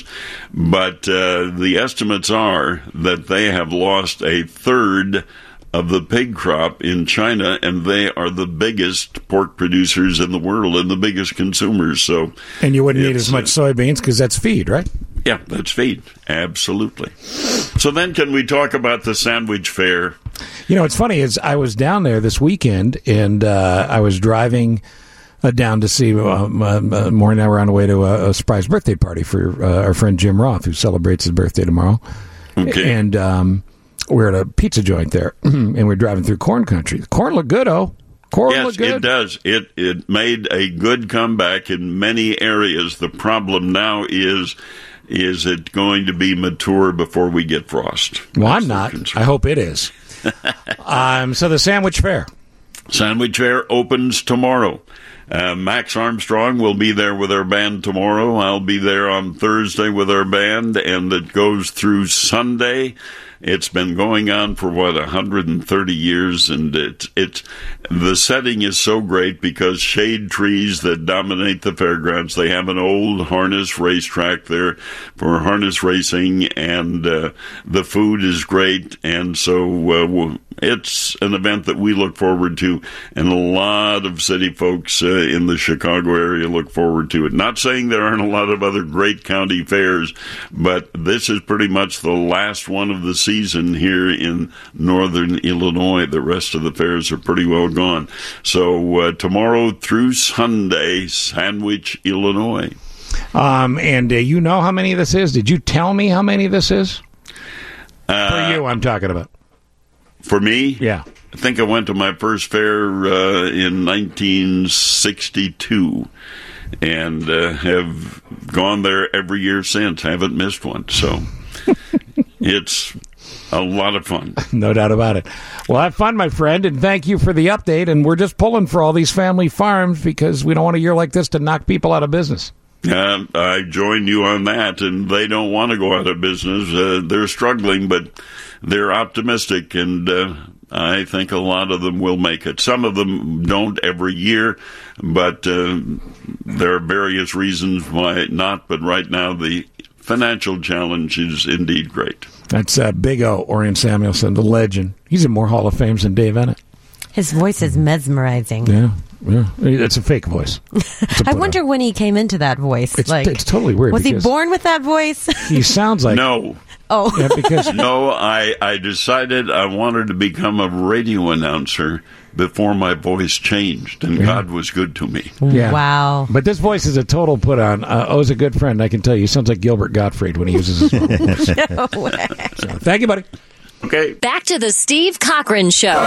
But uh, the estimates are that they have lost a third of the pig crop in China, and they are the biggest pork producers in the world and the biggest consumers. So,
and you wouldn't need as much soybeans because that's feed, right?
Yeah, that's feed. Absolutely. So then can we talk about the sandwich fair?
You know, what's funny is I was down there this weekend, and uh, I was driving uh, down to see, uh, uh, Maureen and I were on the way to a, a surprise birthday party for uh, our friend Jim Roth, who celebrates his birthday tomorrow.
Okay.
And um, we're at a pizza joint there, and we're driving through corn country. The corn looked good, oh. Corn
yes,
looked good.
It does. It it made a good comeback in many areas. The problem now is, is it going to be mature before we get frost?
Well, That's I'm not. Concern. I hope it is. um, so the Sandwich Fair.
Sandwich Fair opens tomorrow. Uh, Max Armstrong will be there with our band tomorrow. I'll be there on Thursday with our band, and it goes through Sunday. It's been going on for, what, one hundred thirty years, and it, it, the setting is so great because shade trees that dominate the fairgrounds. They have an old harness racetrack there for harness racing, and uh, the food is great, and so uh, it's an event that we look forward to, and a lot of city folks uh, in the Chicago area look forward to it. Not saying there aren't a lot of other great county fairs, but this is pretty much the last one of the season here in northern Illinois. The rest of the fairs are pretty well gone. So uh, tomorrow through Sunday, Sandwich, Illinois.
Um, and uh, you know how many this is? Did you tell me how many this is?
Uh,
For you, I'm talking about.
For me?
Yeah.
I think I went to my first fair uh, in nineteen sixty-two and uh, have gone there every year since. Haven't missed one. So it's a lot of fun.
No doubt about it. Well, have fun, my friend, and thank you for the update. And we're just pulling for all these family farms because we don't want a year like this to knock people out of business.
Uh, I join you on that, and they don't want to go out of business. Uh, they're struggling, but they're optimistic, and uh, I think a lot of them will make it. Some of them don't every year, but uh, there are various reasons why not. But right now, the financial challenge is indeed great.
That's uh, Big O, Orion Samuelson, the legend. He's in more Hall of Fames than Dave Ennett.
His voice is mesmerizing.
Yeah, yeah. It's a fake voice.
I wonder when he came into that voice.
It's,
like,
it's totally weird.
Was he
because
born with that voice?
He sounds like
no.
Oh,
yeah, because
no, I, I decided I wanted to become a radio announcer before my voice changed, and
Yeah.
God was good to me.
Yeah.
Wow.
But this voice is a total put on. Uh, O's a good friend, I can tell you. He sounds like Gilbert Gottfried when he uses his normal voice.
No way.
So, thank you, buddy.
Okay.
Back to the Steve Cochran Show.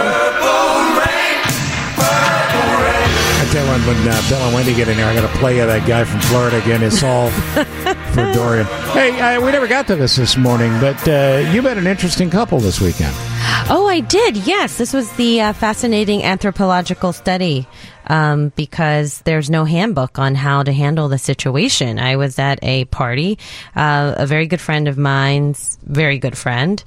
I tell you when, when uh, Bill and Wendy get in here, I got to play you that guy from Florida again, his Saul for Dorian. Hey, uh, we never got to this this morning, but uh, you met an interesting couple this weekend.
Oh, I did. Yes, this was the uh, fascinating anthropological study um, because there's no handbook on how to handle the situation. I was at a party. Uh, a very good friend of mine's, very good friend,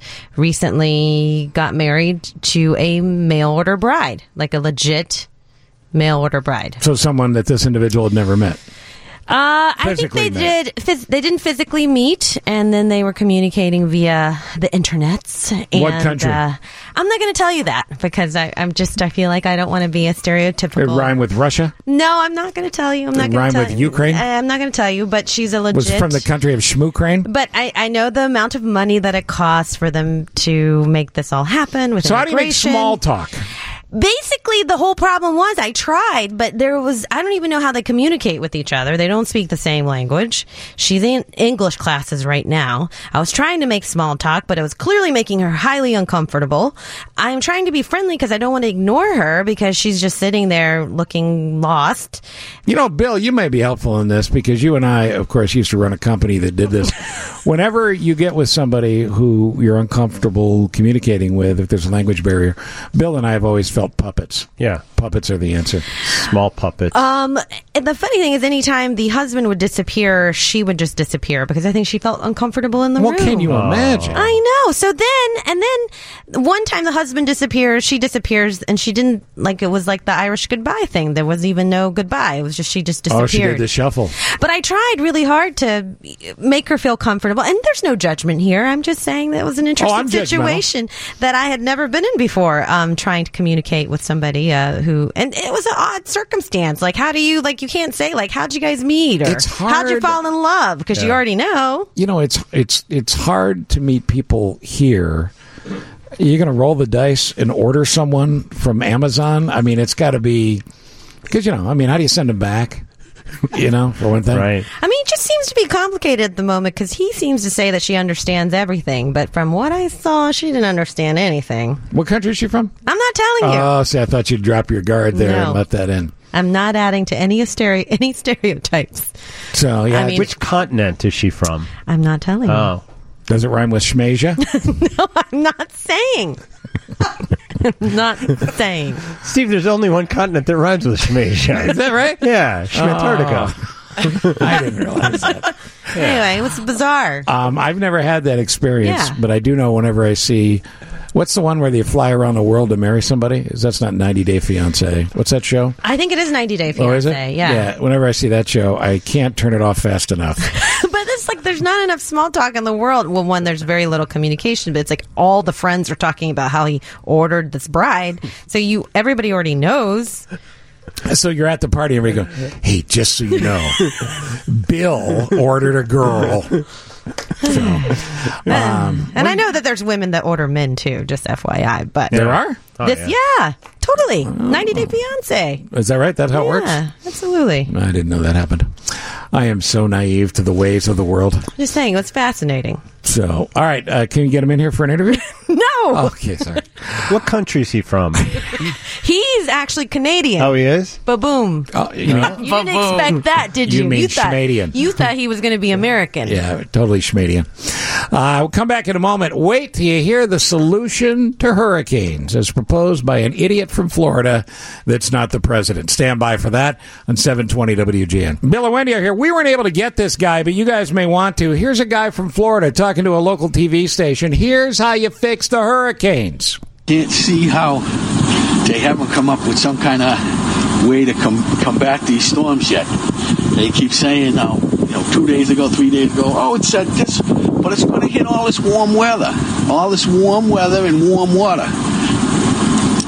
recently got married to a mail order bride, like a legit mail order bride.
So someone that this individual had never met.
Uh, I think they did. Phys- they didn't physically meet, and then they were communicating via the internets. And,
What country?
Uh, I'm not going to tell you that because I, I'm just. I feel like I don't want to be a stereotypical.
It rhyme with Russia?
No, I'm not going to tell you. I'm not
It
going
rhyme
to tell
with
you.
Ukraine?
I- I'm not going to tell you. But she's a legit.
Was from the country of Schmukraine?
But I, I know the amount of money that it costs for them to make this all happen with
So how do you make
immigration.
small talk?
Basically, the whole problem was I tried, but there was, I don't even know how they communicate with each other. They don't speak the same language. She's in English classes right now. I was trying to make small talk, but it was clearly making her highly uncomfortable. I'm trying to be friendly because I don't want to ignore her because she's just sitting there looking lost.
You know, Bill, you may be helpful in this because you and I, of course, used to run a company that did this. Whenever you get with somebody who you're uncomfortable communicating with, if there's a language barrier, Bill and I have always felt puppets.
Yeah.
Puppets are the answer.
Small puppets.
Um, and the funny thing is, anytime the husband would disappear, she would just disappear because I think she felt uncomfortable in the
What
room.
can you imagine?
I know. So then, and then one time the husband disappears, she disappears, and she didn't, like, it was like the Irish goodbye thing. There was even no goodbye. It was just, she just disappeared.
Oh, she did the shuffle.
But I tried really hard to make her feel comfortable. And there's no judgment here. I'm just saying that it was an interesting
Oh, I'm judgmental.
situation that I had never been in before, um, trying to communicate with somebody uh, who, and it was an odd circumstance. Like, how do you, like, you can't say, like, how'd you guys meet? Or
It's
how'd you
hard.
fall in love? Because you
Yeah.
already know.
You know, it's it's it's hard to meet people here. You're going to roll the dice and order someone from Amazon? I mean, it's got to be, because, you know, I mean, how do you send them back? You know, for one thing.
Right.
I mean, it just seems to be complicated at the moment because he seems to say that she understands everything. But from what I saw, she didn't understand anything.
What country is she from?
I'm not telling you.
Oh, see, I thought you'd drop your guard there
No.
and let that in.
I'm not adding to any stereo, any stereotypes.
So, yeah.
I mean-
Which continent is she from?
I'm not telling you.
Oh.
Does it rhyme with Schmeja?
No, I'm not saying. I'm not saying.
Steve, there's only one continent that rhymes with Schmeja.
Is that right?
Yeah, Schmetartica.
I didn't realize that.
Anyway, it was bizarre.
Um, I've never had that experience,
Yeah.
but I do know whenever I see, what's the one where you fly around the world to marry somebody? Is that's not ninety Day Fiance? What's that show?
I think it is ninety Day Fiancé.
Oh, is it?
Yeah.
Yeah. Whenever I see that show, I can't turn it off fast enough.
But it's like there's not enough small talk in the world. Well, one, there's very little communication, but it's like all the friends are talking about how he ordered this bride. So you, everybody already knows.
So you're at the party and we go, hey, just so you know, Bill ordered a girl. So, um,
And I know that there's women that order men too, just F Y I. But
There are? Oh,
this,
yeah.
yeah. totally. ninety Day Fiance.
is that right? That's how it works?
Yeah, absolutely.
I didn't know that happened. I am so naive to the ways of the world.
Just saying, it's fascinating.
So, all right, uh, can you get him in here for an interview?
No.
Okay, sorry.
What country is he from?
He's actually Canadian.
Oh, he is?
Ba-boom.
Oh, you know,
You didn't expect that, did
You
you?
mean
thought,
Schmadian.
you thought he was going to be American.
yeah, totally Schmadian. Uh, we'll come back in a moment. Wait till you hear the solution to hurricanes as proposed by an idiot from Florida that's not the president. Stand by for that on seven twenty W G N. Bill and Wendy are here. We weren't able to get this guy, but you guys may want to. Here's a guy from Florida talking to a local T V station. Here's how you fix the hurricanes.
Can't see how they haven't come up with some kind of way to com- combat these storms yet. They keep saying now, you know, two days ago, three days ago, oh, it said this, but it's going to hit all this warm weather, all this warm weather and warm water.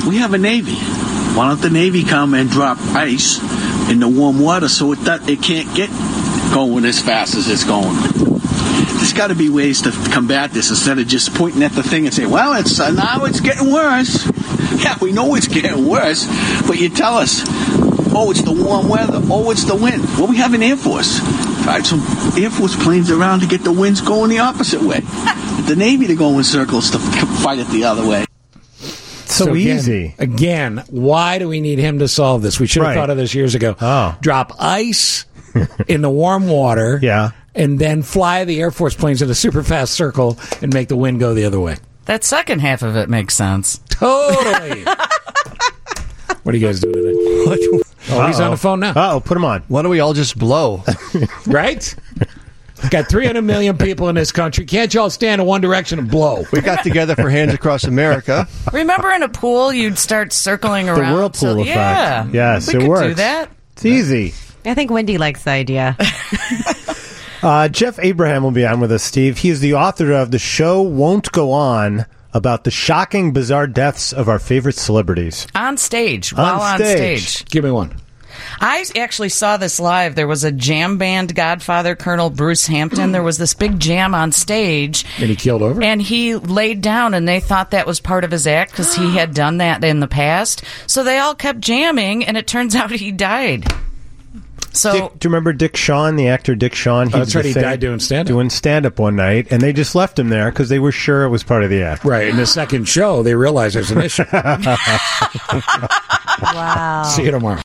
we have a Navy. Why don't the Navy come and drop ice in the warm water so it, that it can't get going as fast as it's going? There's got to be ways to combat this instead of just pointing at the thing and say, well, it's uh, now it's getting worse. Yeah, we know it's getting worse, but you tell us, oh, it's the warm weather. Oh, it's the wind. Well, we have an Air Force. Drive some Air Force planes around to get the winds going the opposite way. The Navy to go in circles to fight it the other way.
So,
again,
easy.
Again, why do we need him to solve this? We should have
Right.
thought of this years ago.
Oh.
Drop ice in the warm water.
Yeah.
And then fly the Air Force planes in a super fast circle and make the wind go the other way.
That second half of it makes sense.
Totally. What are you guys doing today? Oh, he's on the phone now.
Uh-oh, put him on.
Why don't we all just blow?
Right? Got three hundred million people in this country. Can't you all stand in one direction and blow?
We got together for Hands Across America.
Remember in a pool, you'd start circling
The
around?
whirlpool
So-
effect.
Yeah.
Yes,
we
it
could
works.
do that.
It's easy.
I think Wendy likes the idea.
Uh, Jeff Abraham will be on with us, Steve. He is the author of The Show Won't Go On, about the shocking, bizarre deaths of our favorite celebrities.
On stage.
On
While on
stage.
stage.
Give me one.
I actually saw this live. There was a jam band godfather, Colonel Bruce Hampton. There was this big jam on stage.
And he killed over?
And he laid down, and they thought that was part of his act because he had done that in the past. So they all kept jamming, and it turns out he died. So
Dick, do you remember Dick Shawn, the actor Dick Shawn?
Oh, that's
did
right,
the
he
same-
died doing stand-up.
Doing stand-up one night, and they just left him there because they were sure it was part of the act.
Right. In the second show, they realized there's an issue.
Wow.
See you tomorrow.